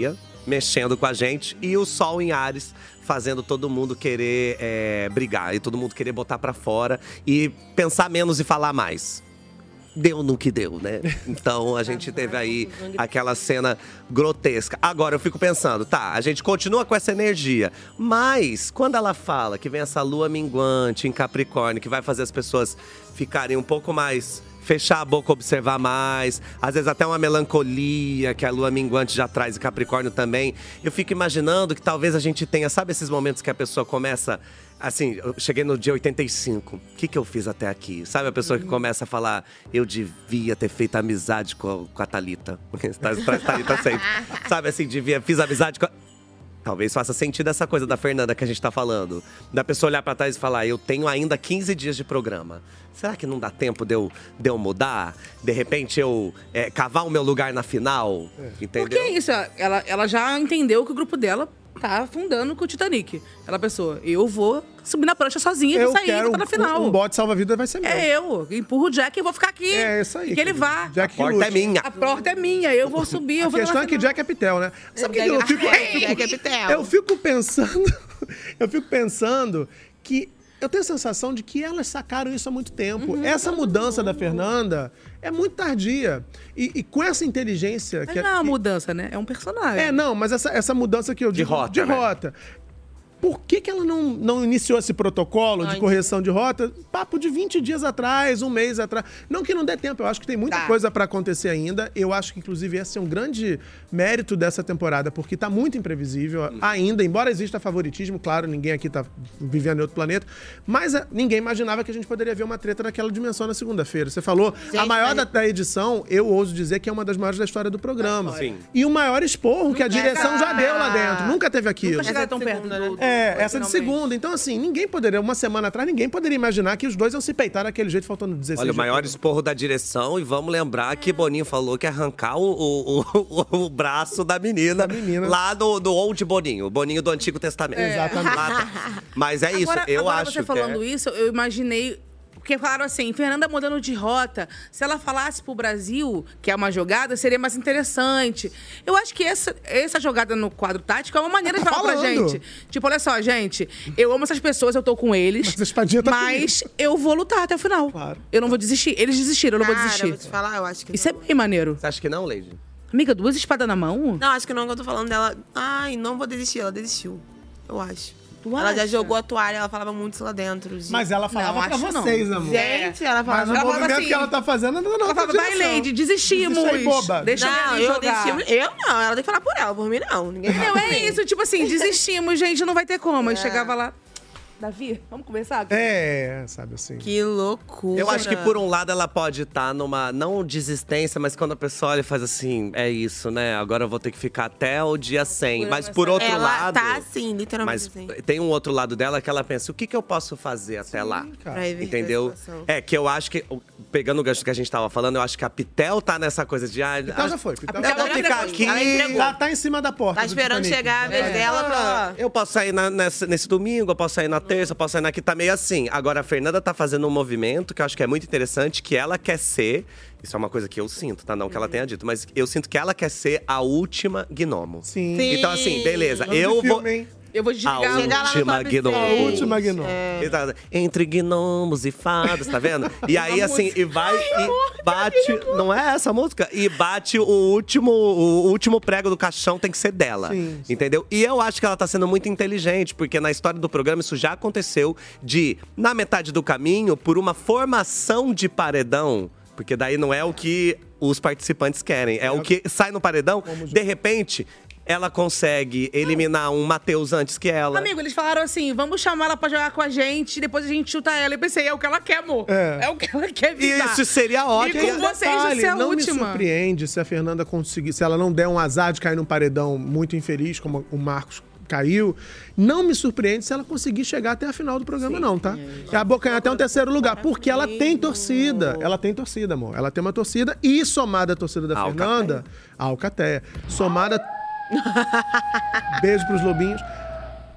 mexendo com a gente. E o Sol em Áries fazendo todo mundo querer é, brigar. E todo mundo querer botar pra fora. E pensar menos e falar mais. Deu no que deu, né? Então a gente teve aí aquela cena grotesca. Agora eu fico pensando, tá, a gente continua com essa energia. Mas quando ela fala que vem essa lua minguante em Capricórnio, que vai fazer as pessoas ficarem um pouco mais… fechar a boca, observar mais. Às vezes até uma melancolia que a lua minguante já traz e Capricórnio também. Eu fico imaginando que talvez a gente tenha… Sabe esses momentos que a pessoa começa… Assim, eu cheguei no dia oitenta e cinco. O que, que eu fiz até aqui? Sabe a pessoa que começa a falar… Eu devia ter feito amizade com, com a Thalita. Porque você traz Thalita sempre. Sabe assim, devia… Fiz amizade com a… Talvez faça sentido essa coisa da Fernanda que a gente tá falando. Da pessoa olhar pra trás e falar, eu tenho ainda quinze dias de programa. Será que não dá tempo de eu, de eu mudar? De repente eu é, cavar o meu lugar na final? É. Entendeu? Porque é isso, ela, ela já entendeu que o grupo dela tá afundando com o Titanic. Aquela pessoa, eu vou subir na prancha sozinha e sair e tá na final. Um bote salva-vida vai ser meu. É eu, empurro o Jack e vou ficar aqui. É isso aí. Que ele vá. Jack a porta é minha. A porta é minha, eu vou subir, eu a vou A questão é que Jack é Pitel, né? Sabe o que eu fico… É, Jack é Pitel. Eu fico pensando… Eu fico pensando que… Eu tenho a sensação de que elas sacaram isso há muito tempo. Uhum. Essa mudança da Fernanda é muito tardia. E, e com essa inteligência… Mas que não é uma mudança, né? É um personagem. É, não, mas essa, essa mudança que eu digo… De rota, De né? rota. Por que, que ela não, não iniciou esse protocolo de correção de rota? Papo de vinte dias atrás, um mês atrás. Não que não dê tempo, eu acho que tem muita Tá. coisa pra acontecer ainda. Eu acho que, inclusive, esse é um grande mérito dessa temporada, porque tá muito imprevisível ainda. Embora exista favoritismo, claro, ninguém aqui tá vivendo em outro planeta. Mas a, ninguém imaginava que a gente poderia ver uma treta naquela dimensão na segunda-feira. Você falou, Gente, a maior mas- da, da edição, eu ouso dizer que é uma das maiores da história do programa. Sim. E o maior esporro que a direção já deu lá dentro. Nunca teve aquilo. Nunca chegaram tão perto segunda, do, né? É, do- essa de segunda. Então, assim, ninguém poderia, uma semana atrás, ninguém poderia imaginar que os dois iam se peitar daquele jeito, faltando dezesseis Olha, o dias. maior esporro da direção. E vamos lembrar que Boninho falou que ia arrancar o, o, o, o braço da menina, Da menina. lá do, do Old Boninho. O Boninho do Antigo Testamento. É. Exatamente. Lá tá. Mas é isso, Agora, eu agora acho você que falando é... isso, eu imaginei… Porque falaram assim, Fernanda mudando de rota, se ela falasse pro Brasil, que é uma jogada, seria mais interessante. Eu acho que essa, essa jogada no quadro tático é uma maneira de falar pra Falando. gente. Tipo, olha só, gente, eu amo essas pessoas, eu tô com eles, Mas a espadinha tá mas eu vou lutar até o final. Claro. Eu não vou desistir. Eles desistiram, eu não vou Cara, desistir. vou te falar, eu acho que Isso não. é bem maneiro. Você acha que não, Lady? Amiga, duas espadas na mão? Não, acho que não, que eu tô falando dela. Ai, não vou desistir. Ela desistiu. Eu acho. Tu ela já acha? jogou a toalha, ela falava muito isso lá dentro. de- Mas ela falava Não, pra acho não. vocês, amor. Gente, ela Mas falava. o ela falava movimento assim- que ela tá fazendo não, não Ela falava, vai, Lady, desistimos. Desiste aí, boba. Deixa Não, eu eu jogar. desisti. Eu não, ela tem que falar por ela, por mim não. Ninguém fala Não, por é mim. isso, tipo assim, desistimos, gente, não vai ter como. Aí chegava lá, Davi, vamos conversar? É, sabe assim. Que loucura. Eu acho que por um lado ela pode estar numa, não desistência, mas quando a pessoa olha e faz assim, é isso, né? Agora eu vou ter que ficar até o dia cem. Mas por outro ela lado… tá assim, literalmente Mas assim. tem um outro lado dela que ela pensa, o que, que eu posso fazer até lá? Pra reverter Entendeu? a situação. É, que eu acho que, pegando o gancho que a gente tava falando, eu acho que a Pitel tá nessa coisa de… Ah, Pitel já foi. Pitel eu já vou foi. ficar aqui… Ela entregou. Ela tá em cima da porta. Tá do esperando Titanic. chegar a vez É. dela pra. Eu posso sair na- nessa- nesse domingo, eu posso sair na terça, eu posso sair na quinta, tá meio assim. Agora, a Fernanda tá fazendo um movimento que eu acho que é muito interessante, que ela quer ser… Isso é uma coisa que eu sinto, tá? Não que ela tenha dito, mas eu sinto que ela quer ser a última gnomo. Sim. Então, assim, beleza. Nome de eu vou… filme, hein? Eu vou A desligar. Chegar lá no última top gnomo. A última gnomo. Exato. Entre gnomos e fadas, tá vendo? E aí, assim, e vai e bate… Não é essa a música? E bate o último, o último prego do caixão, tem que ser dela. Sim, sim. Entendeu? E eu acho que ela tá sendo muito inteligente, porque na história do programa isso já aconteceu de, na metade do caminho, por uma formação de paredão, porque daí não é o que os participantes querem, é o que sai no paredão, de repente… Ela consegue eliminar um Matheus antes que ela. Amigo, eles falaram assim, vamos chamar ela pra jogar com a gente, depois a gente chuta ela. Eu pensei, é o que ela quer, amor. É. É, o que ela quer evitar. Isso seria ótimo. E com vocês, Detalhe, isso é a não última. me surpreende se a Fernanda conseguir, se ela não der um azar de cair num paredão muito infeliz, como o Marcos caiu, não me surpreende se ela conseguir chegar até a final do programa, não, tá? É abocanhar até um terceiro lugar, porque ela tem torcida. Ela tem torcida, amor. Ela tem uma torcida e somada à torcida da Alcateia. Fernanda, a Alcateia. Somada. Beijo pros lobinhos.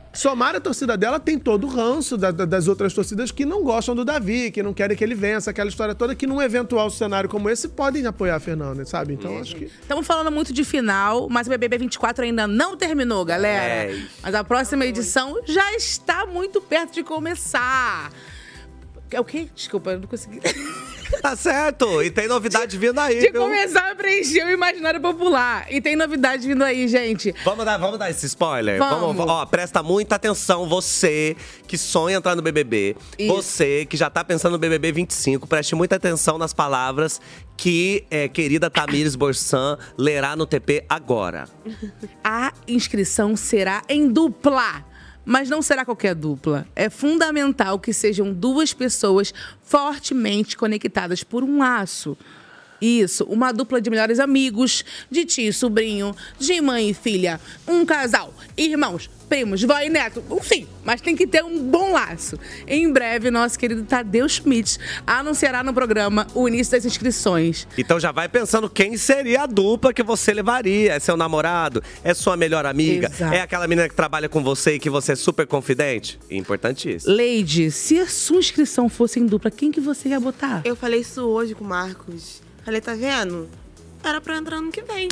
Somar a torcida dela tem todo o ranço da, da, das outras torcidas que não gostam do Davi, que não querem que ele vença, aquela história toda, que num eventual cenário como esse podem apoiar a Fernanda, sabe? Então acho que... Estamos falando muito de final, mas o B B B vinte e quatro ainda não terminou, galera. É. Mas a próxima edição já está muito perto de começar. É o quê? Desculpa, eu não consegui. Tá certo. E tem novidade vindo aí, De viu? começar a preencher o imaginário popular. E tem novidade vindo aí, gente. Vamos dar, vamos dar esse spoiler? Vamos. Ó, presta muita atenção, você que sonha entrar no B B B. Isso. Você que já tá pensando no B B B vinte e cinco, preste muita atenção nas palavras que é, querida Tamires Borsan lerá no T P agora. A inscrição será em dupla. Mas não será qualquer dupla. É fundamental que sejam duas pessoas fortemente conectadas por um laço. Isso, uma dupla de melhores amigos, de tio e sobrinho, de mãe e filha, um casal, irmãos, primos, vó e neto, enfim, mas tem que ter um bom laço. Em breve, nosso querido Tadeu Schmidt anunciará no programa o início das inscrições. Então já vai pensando quem seria a dupla que você levaria. É seu namorado? É sua melhor amiga? Exato. É aquela menina que trabalha com você e que você é super confidente? Importantíssimo. Lady, se a sua inscrição fosse em dupla, quem que você ia botar? Eu falei isso hoje com o Marcos. Falei, tá vendo? Era pra eu entrar ano que vem.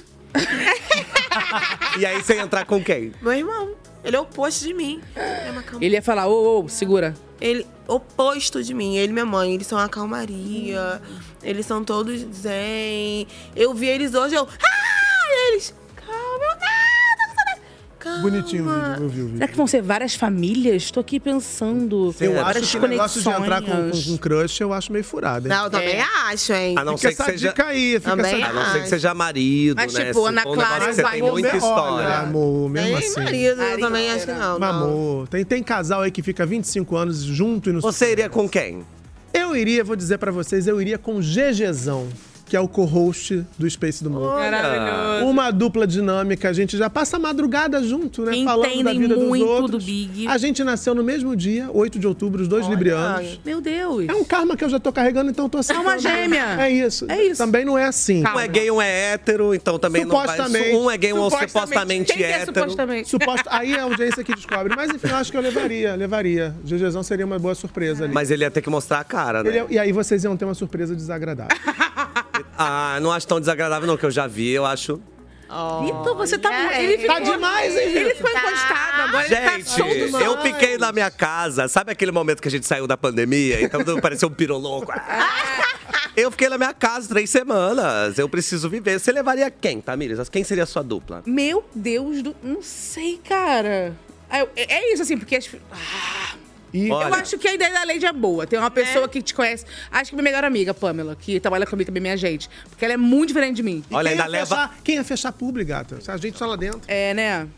E aí você ia entrar com quem? Meu irmão. Ele é o oposto de mim. É uma calma... Ele ia falar, ô, ô, segura. Ele, oposto de mim. Ele e minha mãe. Eles são uma calmaria. Eles são todos zen. Eu vi eles hoje, eu... Ah! E eles... Calma, meu Deus. Calma. Bonitinho o vídeo, eu vi o vídeo. Será que vão ser várias famílias? Tô aqui pensando. Eu várias acho que o negócio de entrar com, com, com crush, eu acho meio furado, hein? Não, eu também É. acho, hein? A não Fica ser que essa seja... dica aí, fica Também essa A não ser que seja marido, Mas, né? tipo, Se Ana for um Clara negócio que você vai tem envolver- muita história. Olha, amor, mesmo Nem assim. marido, eu também acho que não. Mas, amor, tem, tem casal aí que fica vinte e cinco anos junto e não... Você iria com quem? Eu iria, vou dizer pra vocês, eu iria com GGzão, que é o co-host do Space do Mundo. Maravilhoso. Uma dupla dinâmica, a gente já passa a madrugada junto, né? Falando da Entendem vida dos muito outros. do Big. A gente nasceu no mesmo dia, oito de outubro, os dois librianos. Meu Deus. É um karma que eu já tô carregando, então tô aceitando. Alma gêmea. É isso. É isso. Também não é assim. Um é gay, um é hétero, então também não vai... Supostamente. Um é gay, um é Supostamente. supostamente Quem que é hétero. supostamente? Suposto, aí é a audiência que descobre. Mas enfim, eu acho que eu levaria, levaria. GGzão seria uma boa surpresa ali. Mas ele ia ter que mostrar a cara, né? Ele é- e aí vocês iam ter uma surpresa desagradável. Ah, não acho tão desagradável não, que eu já vi, eu acho... Vitor, você tá muito. É, Ele ficou, tá demais, hein, Vitor? Ele ficou encostado, agora ele tá Gente, solto. eu demais. fiquei na minha casa, sabe aquele momento que a gente saiu da pandemia? Então pareceu um piroloco. Eu fiquei na minha casa três semanas, eu preciso viver. Você levaria quem, Tamires? Quem seria a sua dupla? Meu Deus do. Não sei, cara. É, é isso, assim, porque. As... Ah, E eu Olha. acho que a ideia da Lady é boa. Tem uma pessoa que te conhece. Acho que minha melhor amiga, Pamela, que trabalha comigo também, minha gente. Porque ela é muito diferente de mim. Olha, quem ainda ia leva... fechar, quem ia fechar publi, gata? Se a gente tá lá dentro. É, né?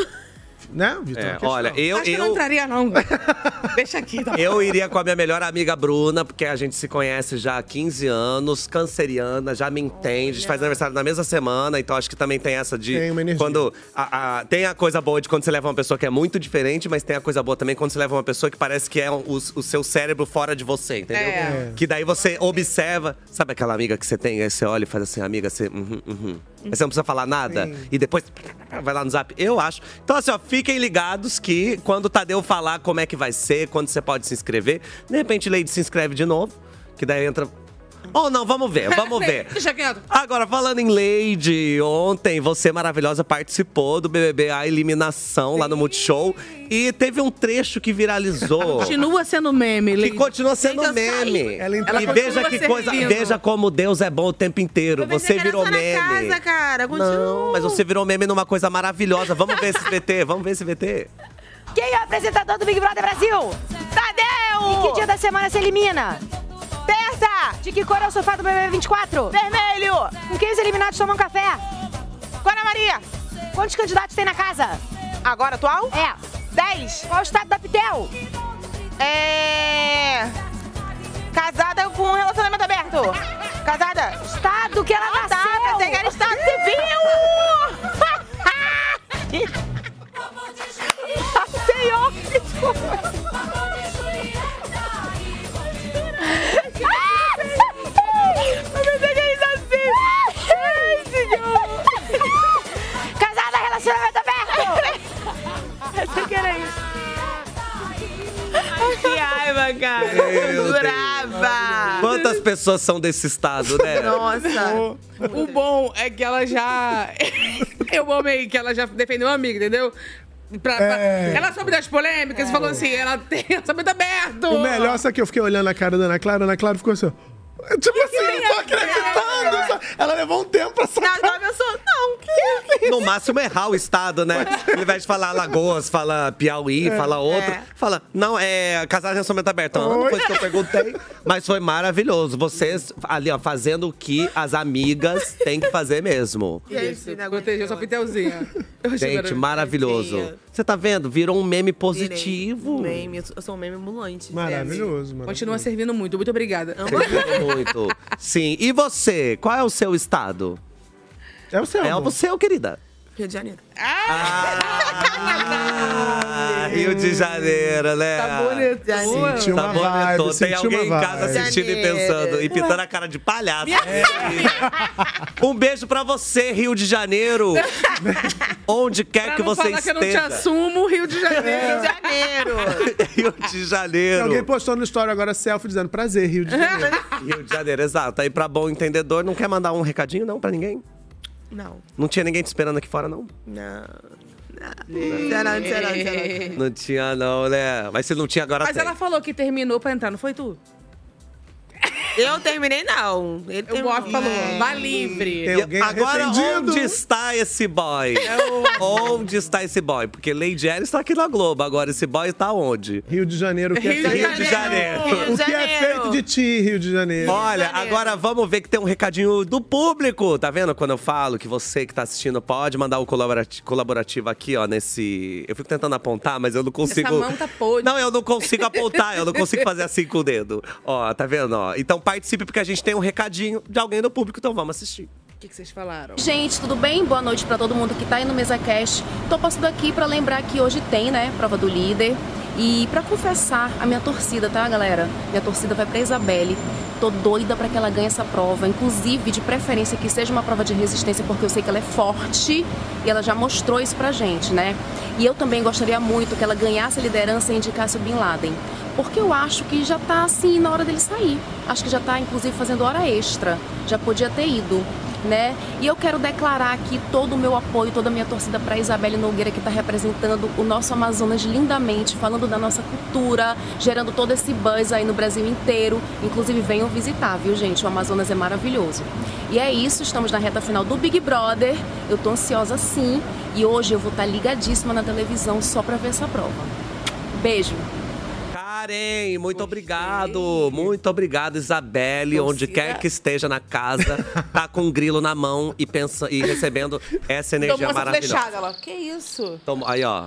Né, Vitor? É, Questão. olha, eu, Acho que eu não eu, entraria, não. Deixa aqui, tá bom. eu iria com a minha melhor amiga Bruna, porque a gente se conhece já há quinze anos, canceriana, já me entende. A gente faz aniversário na mesma semana, então acho que também tem essa de. Tem uma energia. Quando a, a- tem a coisa boa de quando você leva uma pessoa que é muito diferente, mas tem a coisa boa também quando você leva uma pessoa que parece que é o, o seu cérebro fora de você, entendeu? É. Que daí você observa. Sabe aquela amiga que você tem? Aí você olha e faz assim, amiga, você. Uhum, uhum. Aí você não precisa falar nada. Sim. E depois vai lá no zap. Eu acho. Então, assim, ó, fiquem ligados que quando o Tadeu falar como é que vai ser, quando você pode se inscrever, de repente Lady se inscreve de novo, que daí entra. Ou não, vamos ver, vamos ver. Deixa quieto. Agora, falando em Lady, ontem você maravilhosa participou do B B B A Eliminação lá no Multishow e teve um trecho que viralizou. Continua sendo meme, Que Lady. continua sendo Gente, eu meme. saí. Ela e continua veja que coisa, servindo. veja como Deus é bom o tempo inteiro. Eu pensei Você que era virou só na meme. casa, cara. Continua. Não, mas você virou meme numa coisa maravilhosa. Vamos ver esse V T, vamos ver esse V T. Quem é o apresentador do Big Brother Brasil? Tadeu! Em que dia da semana se elimina? Terça! De que cor é o sofá do B B B vinte e quatro? Vermelho! Com quem os eliminados tomam café? Ana Maria! Quantos candidatos tem na casa? Agora atual? É. dez. Qual é o estado da Pitel? É... Casada com um relacionamento aberto. Casada? Estado que ela Ah, tá, nasceu. pensei que era estado civil! Senhor, Eu pensei que era estado civil! Ai, senhor! casada, relacionamento aberto. Pensei que era isso. cara. Meu Durava. Quantas pessoas são desse estado, né? Nossa. O bom é que ela já... Eu amei que ela já defendeu uma amiga, entendeu? Pra, pra... É. Ela soube das polêmicas e falou assim, ela tem orçamento aberto. O melhor, sabe que eu fiquei olhando a cara da Ana Clara, a Ana Clara ficou assim, ó. Tipo assim, eu tô acreditando. Só- Ela levou um tempo pra sacar. Não, eu sou... Não, que... No máximo errar o estado, né? Ao invés de falar Alagoas, fala Piauí, É. fala outro. É. Fala, não, é casar de relacionamento aberto. Não, não foi isso que eu perguntei. Mas foi maravilhoso. Vocês ali, ó, fazendo o que as amigas têm que fazer mesmo. Isso, protegeu sua pitelzinha. Eu achei Gente, maravilhoso. Você tá vendo? Virou um meme positivo. Meme, eu sou- eu sou um meme ambulante. Maravilhoso, mano. Continua servindo muito. Muito obrigada. Muito. Sim. E você? Qual é o seu estado? É o seu. É o seu, querida. Rio de Janeiro. Ah, Rio de Janeiro, né? Tá bonito. Senti uma Tá vibe, bonito. Tem senti alguém uma em casa vibe. assistindo e pensando, e pintando a cara de palhaço. Um beijo pra você, Rio de Janeiro. Onde quer Pra que não você falar que eu não te esteja. assumo, Rio de Janeiro. Rio de Janeiro. Rio de Janeiro. Alguém postou no story agora selfie dizendo prazer, Rio de Janeiro. Rio de Janeiro, exato. Aí pra bom entendedor, não quer mandar um recadinho, não, pra ninguém? Não. Não tinha ninguém te esperando aqui fora, não? Não. Não. Será, será, será. Não tinha, não, né? Mas se não tinha, agora Mas tem. ela falou que terminou pra entrar, não foi tu? Eu terminei, não. Ele O Bob falou, vá livre. Tem alguém Agora, arrependido? onde está esse boy? Onde está esse boy? Porque Lady Ellen está aqui na Globo. Agora, esse boy está onde? Rio de Janeiro, o que é Rio de feito? Rio de Janeiro. Rio O de que é Janeiro. feito de ti, Rio de Janeiro? Olha, agora vamos ver que tem um recadinho do público. Tá vendo quando eu falo que você que tá assistindo pode mandar o colaborati- colaborativo aqui, ó, nesse... Eu fico tentando apontar, mas eu não consigo... Essa mão tá podre. Não, eu não consigo apontar, eu não consigo fazer assim com o dedo. Ó, tá vendo, ó? Então participe, porque a gente tem um recadinho de alguém do público, então vamos assistir. O que, que vocês falaram? Gente, tudo bem? Boa noite pra todo mundo que tá aí no MesaCast. Tô passando aqui pra lembrar que hoje tem, né, prova do líder. E pra confessar a minha torcida, tá, galera? Minha torcida vai pra Isabelle. Tô doida pra que ela ganhe essa prova. Inclusive, de preferência, que seja uma prova de resistência, porque eu sei que ela é forte e ela já mostrou isso pra gente, né? E eu também gostaria muito que ela ganhasse a liderança e indicasse o Bin Laden. Porque eu acho que já tá, assim, na hora dele sair. Acho que já tá, inclusive, fazendo hora extra. Já podia ter ido, né? E eu quero declarar aqui todo o meu apoio, toda a minha torcida para Isabelle Nogueira, que está representando o nosso Amazonas lindamente, falando da nossa cultura, gerando todo esse buzz aí no Brasil inteiro. Inclusive, venham visitar, viu, gente? O Amazonas é maravilhoso. E é isso, estamos na reta final do Big Brother. Eu tô ansiosa sim. E hoje eu vou estar ligadíssima na televisão só para ver essa prova. Beijo! Karen, muito obrigado. Muito obrigado, Isabelle, onde quer que esteja na casa, tá com um grilo na mão e, pensa, e recebendo essa energia Tomou essa maravilhosa. flechada, ela. Que isso? Toma- aí, ó.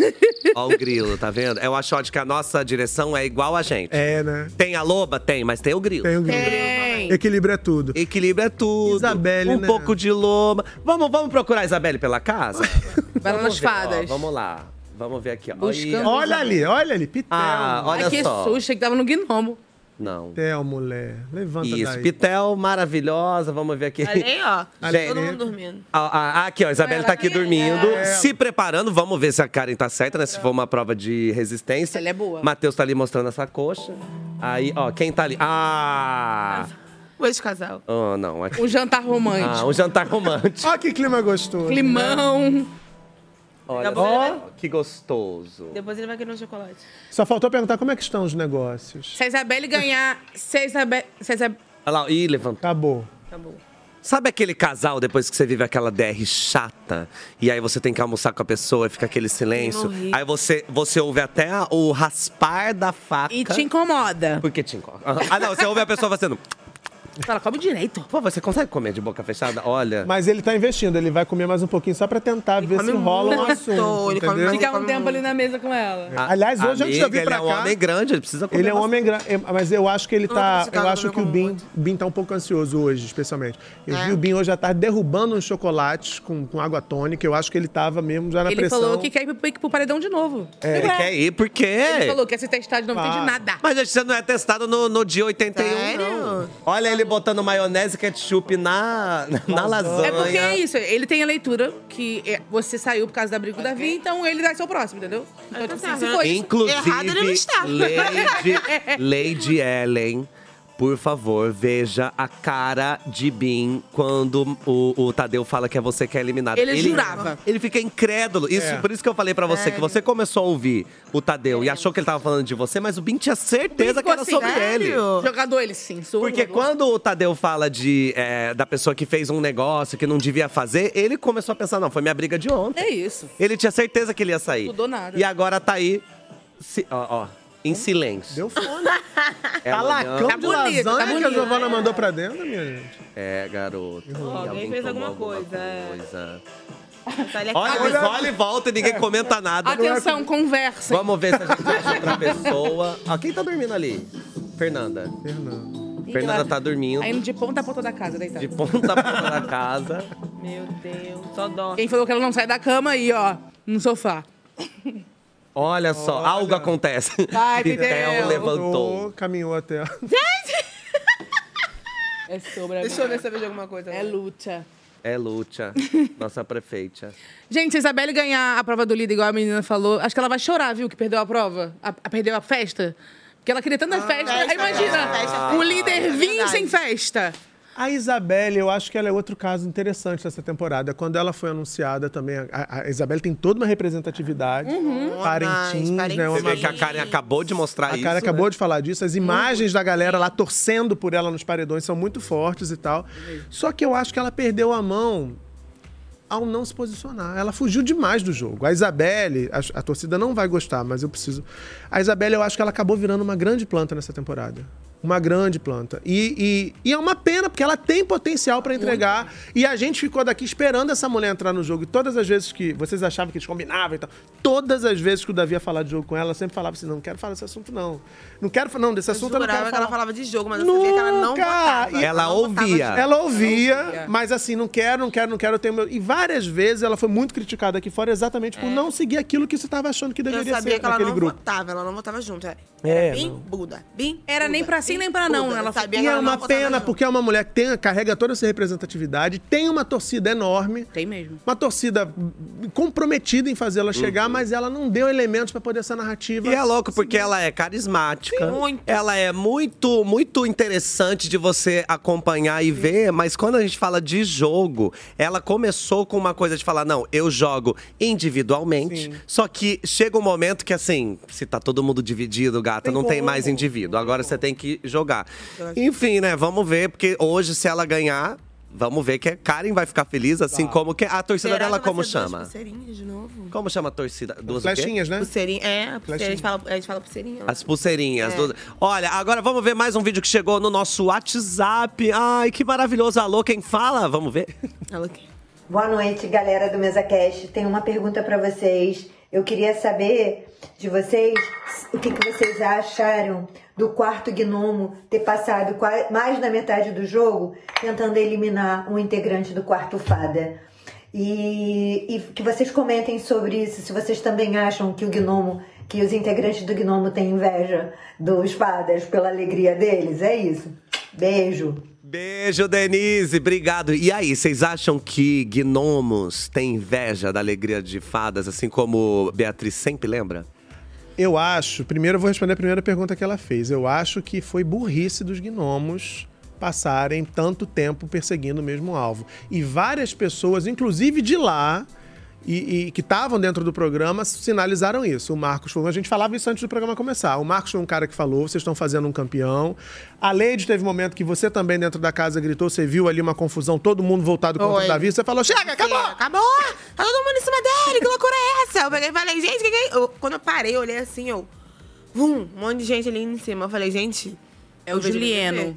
Ó o grilo, tá vendo? Eu acho ótimo que a nossa direção é igual a gente. É, né? Tem a loba? Tem, mas tem o grilo. Tem o grilo. Tem. Equilíbrio é tudo. Equilíbrio é tudo. Isabelle, um né? pouco de loba. Vamos, vamos procurar a Isabelle pela casa? Vai lá Vamos nas ver, ó, fadas. vamos lá. Vamos ver aqui, ó. Buscando. Olha ali, olha ali, Pitel. Ah, olha Ai, que só. susto, achei que tava no gnomo. Não. Pitel, mulher. Levanta Isso, daí. Pitel, maravilhosa. Vamos ver aqui. Ali, ó. Gente, Todo mundo dormindo. Ah, ah, aqui, ó, a Isabelle Ela tá aqui aqui, dormindo, é. se preparando. Vamos ver se a Karen tá certa, né? Se for uma prova de resistência. Ela é boa. Matheus tá ali mostrando essa coxa. Aí, ó, quem tá ali? Ah! O ex-casal. Oh, não. Aqui. Um jantar romântico. Ah, um jantar romântico. Olha que clima gostoso. Climão. Olha Depois ele só, vai- que gostoso. Depois ele vai querer um chocolate. Só faltou perguntar como é que estão os negócios. Se a Isabelle ganhar. Se a Isabelle. Se a Isabelle... Olha lá, ih, levantou. Acabou. Acabou. Sabe aquele casal, depois que você vive aquela D R chata, e aí você tem que almoçar com a pessoa e fica aquele silêncio? morri. Aí você, você ouve até a- o raspar da faca. E te incomoda. Por que te incomoda? Ah, não, você ouve a pessoa fazendo... Fala, come direito. Pô, você consegue comer de boca fechada? Olha. Mas ele tá investindo, ele vai comer mais um pouquinho só pra tentar ver se come rola um muito, assunto, ele come entendeu? muito. Ficar um tempo ali na mesa com ela. Aliás, hoje antes de eu vir Amiga, pra ele é um cá- homem grande, ele precisa comer Ele é um homem bastante. grande, mas eu acho que ele Não, tá. esse cara Eu acho também que o come Bin, muito. Bin tá um pouco ansioso hoje, especialmente. Eu É? vi o Bin hoje à tarde derrubando uns chocolates com, com água tônica. Eu acho que ele tava mesmo já na Ele pressão. falou que quer ir pro, pro paredão de novo. Ele quer ir, por quê? Ele falou que quer se testar de novo, não Ah. entendi nada. Mas gente, você não é testado no, no dia oitenta e um, Sério? não. Olha ele ele botando maionese e ketchup na, na lasanha. É porque é isso, ele tem a leitura que é, você saiu por causa da briga do Davi, então ele vai ser o próximo, entendeu? Então, tipo, assim, se for Inclusive, errado, ele não está. Lady, Lady Ellen, por favor, veja a cara de Bin quando o, o Tadeu fala que é você que é eliminado. Ele jurava. Ele fica incrédulo. Isso, É. Por isso que eu falei pra você, É. que você começou a ouvir o Tadeu e achou que ele tava falando de você, mas o Bin tinha certeza que Ficou era assim, sobre sério? ele. Jogador, ele sim, sou Porque jogador. quando o Tadeu fala de, é, da pessoa que fez um negócio que não devia fazer, ele começou a pensar, não, foi minha briga de ontem. É isso. Ele tinha certeza que ele ia sair. Mudou nada. E agora tá aí, se- ó, ó, em silêncio. Deu fome. É Tá amanhã. lacão Tá de bonito, tá lasanha que a bonito. Giovana mandou pra dentro, minha gente. É, garoto. Ó, alguém fez tomou alguma coisa, é. coisa. Tá ali Olha, aqui. eles olham e voltam e ninguém comenta nada. Atenção, conversa. Vamos ver se a gente acha outra pessoa. Ó, quem tá dormindo ali? Fernanda. Fernanda. Fernanda tá dormindo. Aí de ponta a ponta da casa, deitado. De ponta a ponta da casa. Meu Deus, só dó. Quem falou que ela não sai da cama aí, ó, no sofá. Olha só, Olha. algo acontece. Vai, Pitel Pitel. levantou. Caminhou até. É sobre a Deixa eu ver se eu vejo alguma coisa. É luta. É Lúcia, nossa prefeita. Gente, se a Isabelle ganhar a prova do líder, igual a menina falou, acho que ela vai chorar, viu, que perdeu a prova. A, a- perdeu a festa. Porque ela queria tanta festa. festa, Aí imagina, festa, festa, o festa. líder É vinha verdade. sem festa. A Isabelle, eu acho que ela é outro caso interessante dessa temporada. Quando ela foi anunciada também, a, a Isabelle tem toda uma representatividade. Uhum. Parentins, né? Você Uma- vê que a Karen acabou de mostrar A isso. cara acabou né? de falar disso. As imagens da galera lá torcendo por ela nos paredões são muito fortes e tal. Só que eu acho que ela perdeu a mão ao não se posicionar. Ela fugiu demais do jogo. A Isabelle, a, a torcida não vai gostar, mas eu preciso... A Isabelle, eu acho que ela acabou virando uma grande planta nessa temporada. Uma grande planta. E, e, e é uma pena, porque ela tem potencial pra entregar. E a gente ficou daqui esperando essa mulher entrar no jogo. E todas as vezes que vocês achavam que eles combinavam e tal, todas as vezes que o Davi ia falar de jogo com ela, ela sempre falava assim, não, não quero falar desse assunto, não. Não quero falar, não, desse assunto eu não quero jurava que falar. ela falava de jogo, mas eu sabia que ela não Nunca! votava. E- Ela não votava ouvia. de- Ela ouvia, ouvia. mas assim, não quero, não quero, não quero, eu tenho meu... E várias vezes ela foi muito criticada aqui fora exatamente por não seguir aquilo que você estava achando que Eu deveria sabia ser que ela naquele não grupo. votava, ela não votava junto. Era É, bim, não. Buda, bim, Era nem Buda, pra sim, bim, nem pra não, Buda. ela Eu sabia E que é ela não uma votava pena, junto. porque é uma mulher que tem, carrega toda essa representatividade, tem uma torcida enorme, Tem mesmo. uma torcida comprometida em fazê-la chegar, mas ela não deu elementos pra poder essa narrativa. E é louco, porque ela é carismática. Muito. Ela é muito, muito interessante de você acompanhar e ver. Mas quando a gente fala de jogo, ela começou com uma coisa de falar, não, eu jogo individualmente. Sim. Só que chega um momento que, assim, se tá todo mundo dividido, gata, Tem não tem como. mais indivíduo. Agora você tem que jogar. Enfim, né, vamos ver. Porque hoje, se ela ganhar… Vamos ver que a Karen vai ficar feliz, assim como que a torcida Será dela que vai como ser duas chama? pulseirinhas de novo? Como chama a torcida? Duas o quê? Flechinhas, né? Pulseirinha, é, a pulseirinha, a gente fala, a gente fala pulseirinha. As pulseirinhas. É. do- Olha, agora vamos ver mais um vídeo que chegou no nosso WhatsApp. Ai, que maravilhoso. Alô, quem fala? Vamos ver. Ela aqui. Boa noite, galera do MesaCast. Tenho uma pergunta pra vocês. Eu queria saber de vocês o que, que vocês acharam do quarto gnomo ter passado qua- mais da metade do jogo tentando eliminar um integrante do quarto fada. E, e que vocês comentem sobre isso, se vocês também acham que o gnomo, que os integrantes do gnomo têm inveja dos fadas pela alegria deles. É isso. Beijo. Beijo, Denise. Obrigado. E aí, vocês acham que gnomos têm inveja da alegria de fadas, assim como Beatriz sempre lembra? Eu acho, primeiro eu vou responder a primeira pergunta que ela fez. Eu acho que foi burrice dos gnomos passarem tanto tempo perseguindo o mesmo alvo. E várias pessoas, inclusive de lá, e, e que estavam dentro do programa, sinalizaram isso. O Marcos falou, a gente falava isso antes do programa começar. O Marcos foi um cara que falou, vocês estão fazendo um campeão. A Leide teve um momento que você também dentro da casa gritou, você viu ali uma confusão, todo mundo voltado contra Oi. o Davi. Você falou, chega, acabou! Acabou! Tá todo mundo em cima dele, que loucura é essa? Eu peguei e falei, gente, que que é? Eu- quando eu parei, eu olhei assim, eu… Vum, um monte de gente ali em cima. Eu falei, gente… É o Juliano.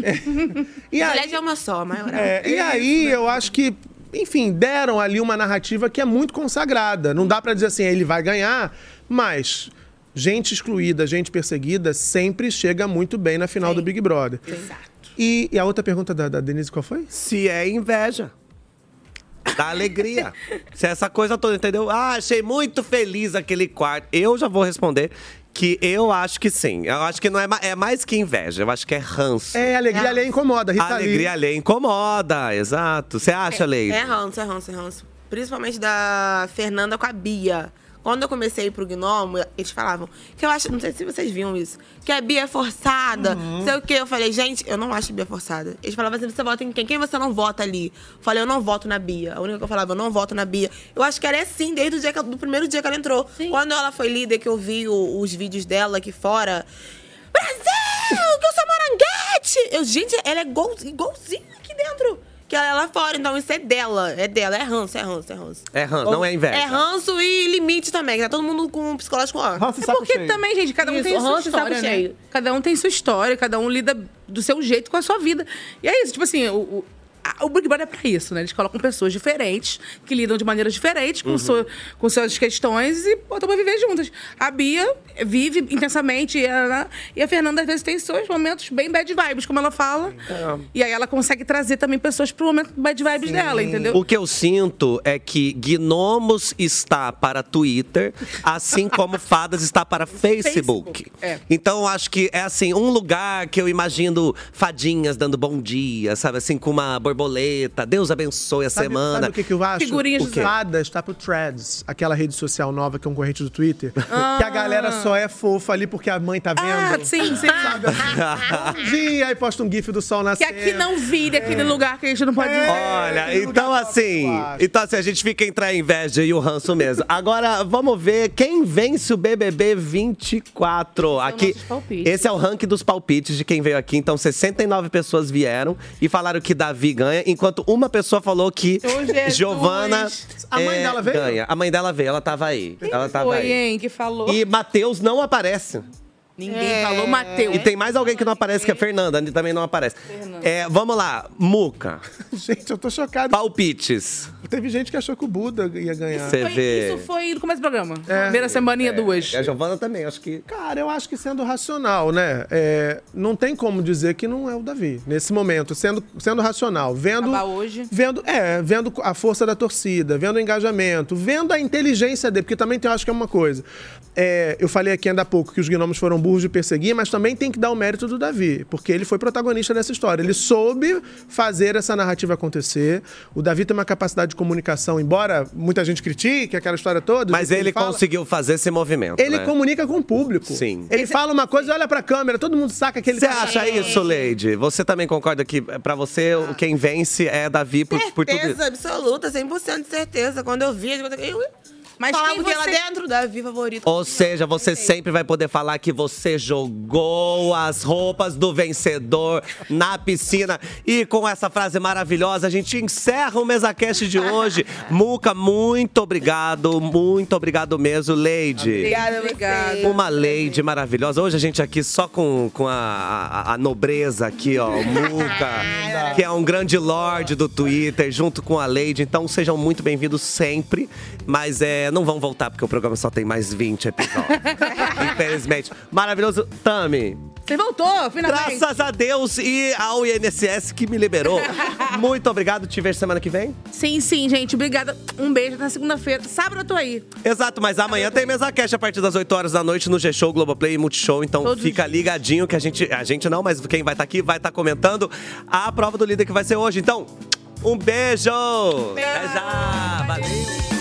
E aí- Juliette é uma só, a maior. É, e aí, eu acho que, enfim, deram ali uma narrativa que é muito consagrada. Não dá pra dizer assim, ele vai ganhar, mas gente excluída, gente perseguida, sempre chega muito bem na final do Big Brother. Exato. E, e a outra pergunta da, da Denise, qual foi? Se é inveja. Da alegria. Se é essa coisa toda, entendeu? Ah, achei muito feliz aquele quarto. Eu já vou responder que eu acho que sim. Eu acho que não é, ma- é mais que inveja, eu acho que é ranço. É, alegria alheia incomoda, Rita Lee. Alegria alheia incomoda, exato. Você acha, Leide? É ranço, é ranço, é ranço. Principalmente da Fernanda com a Bia. Quando eu comecei a ir pro Gnomo, eles falavam que eu acho, não sei se vocês viam isso, que a Bia é forçada, Uhum. não sei o quê. Eu falei, gente, eu não acho a Bia forçada. Eles falavam assim, você vota em quem? Quem você não vota ali? Eu falei, eu não voto na Bia. A única que eu falava, eu não voto na Bia. Eu acho que ela é assim, desde o dia que, do primeiro dia que ela entrou. Quando ela foi líder, que eu vi o- os vídeos dela aqui fora. Brasil, que eu sou moranguete! Eu, gente, ela é igual, igualzinha aqui dentro. Que ela é lá fora, então isso é dela. É dela, é ranço, é ranço, é ranço. É ranço, não é inveja. É ranço e limite também, que tá todo mundo com um psicológico ó. É porque também, gente, cada um Isso, tem a sua ranço e saco história, né? cheio. Cada um tem sua história, cada um lida do seu jeito com a sua vida. E é isso, tipo assim, o, o, a- o Big Brother é pra isso, né? Eles colocam pessoas diferentes, que lidam de maneiras diferentes com, Uhum. sua- com suas questões e botam pra viver juntas. A Bia vive intensamente e a, e a Fernanda, às vezes, tem seus momentos bem bad vibes, como ela fala. E aí ela consegue trazer também pessoas pro momento bad vibes dela, entendeu? O que eu sinto é que Gnomos está para Twitter, assim como Fadas está para Facebook. É. Então, eu acho que é assim, um lugar que eu imagino fadinhas dando bom dia, sabe? Assim, com uma borboleta. Deus abençoe a Sabe, semana. sabe o que, que eu acho? Figurinhas o de Fadas está pro Threads, aquela rede social nova que é um concorrente do Twitter. Ah. Que a galera só é fofa ali porque a mãe tá vendo. Ah, sim, sim. Sabe? Bom dia, aí posta um gif do sol Que nascendo. aqui não vire aquele lugar que a gente não pode ver. Olha, então assim, então assim, a gente fica entre a inveja e o ranço mesmo. Agora, vamos ver quem vence o B B B vinte e quatro. Aqui, nossos palpites. esse é o ranking dos palpites de quem veio aqui. Então, sessenta e nove pessoas vieram e falaram que Davi ganha, enquanto uma pessoa falou que Ô, Jesus. Giovana A mãe é, dela veio? ganha. A mãe dela veio, ela tava aí. ela tava Foi, aí. hein, que falou. E Matheus não aparece. Ninguém É. falou Matheus. E tem mais alguém que não aparece, que é a Fernanda, a também não aparece. É, vamos lá, Muca. Gente, eu tô chocado. Palpites. Teve gente que achou que o Buda ia ganhar. Você Foi- vê. Isso foi no começo do programa. É. Primeira semaninha, duas. E a Giovana também, acho que. Cara, eu acho que sendo racional, né? É, não tem como dizer que não é o Davi. Nesse momento, sendo, sendo racional, vendo. Acabar hoje. Vendo, é, vendo a força da torcida, vendo o engajamento, vendo a inteligência dele, porque também tem, eu acho que é uma coisa. É, eu falei aqui ainda há pouco que os gnomos foram burros de perseguir, mas também tem que dar o mérito do Davi, porque ele foi protagonista dessa história. Ele soube fazer essa narrativa acontecer. O Davi tem uma capacidade de comunicação, embora muita gente critique aquela história toda. Mas do que ele fala. conseguiu fazer esse movimento. Ele né? comunica com o público. Sim. Ele fala uma coisa e olha pra câmera, todo mundo saca que ele Você tá acha isso, Leide? Você também concorda que, pra você, o quem vence é Davi por, por tudo isso? Certeza absoluta, cem por cento de certeza. Quando eu vi, eu eu- Mas falava quem que lá você- dentro, Davi favorito. Ou seja, você sempre vai poder falar que você jogou as roupas do vencedor na piscina. E com essa frase maravilhosa, a gente encerra o MesaCast de hoje. Muca, muito obrigado, muito obrigado mesmo, Leide. Obrigada, obrigada. Uma Leide maravilhosa. Hoje a gente aqui só com, com a, a, a nobreza aqui, ó, o Muca, que é um grande lorde do Twitter, junto com a Leide. Então sejam muito bem-vindos sempre. Mas é, não vão voltar, porque o programa só tem mais vinte episódios. Infelizmente. Maravilhoso. Tami, Você voltou, finalmente. graças a Deus e ao I N S S que me liberou. Muito obrigado. Te vejo semana que vem. Sim, sim, gente. Obrigada. Um beijo. Na segunda-feira. Sábado eu tô aí. Exato, mas amanhã tem MesaCast a partir das oito horas da noite no G-Show, Globoplay e Multishow. Então Todos fica ligadinho que a gente, a gente não, mas quem vai estar aqui vai estar comentando a prova do líder que vai ser hoje. Então, um beijo! Até já! Valeu!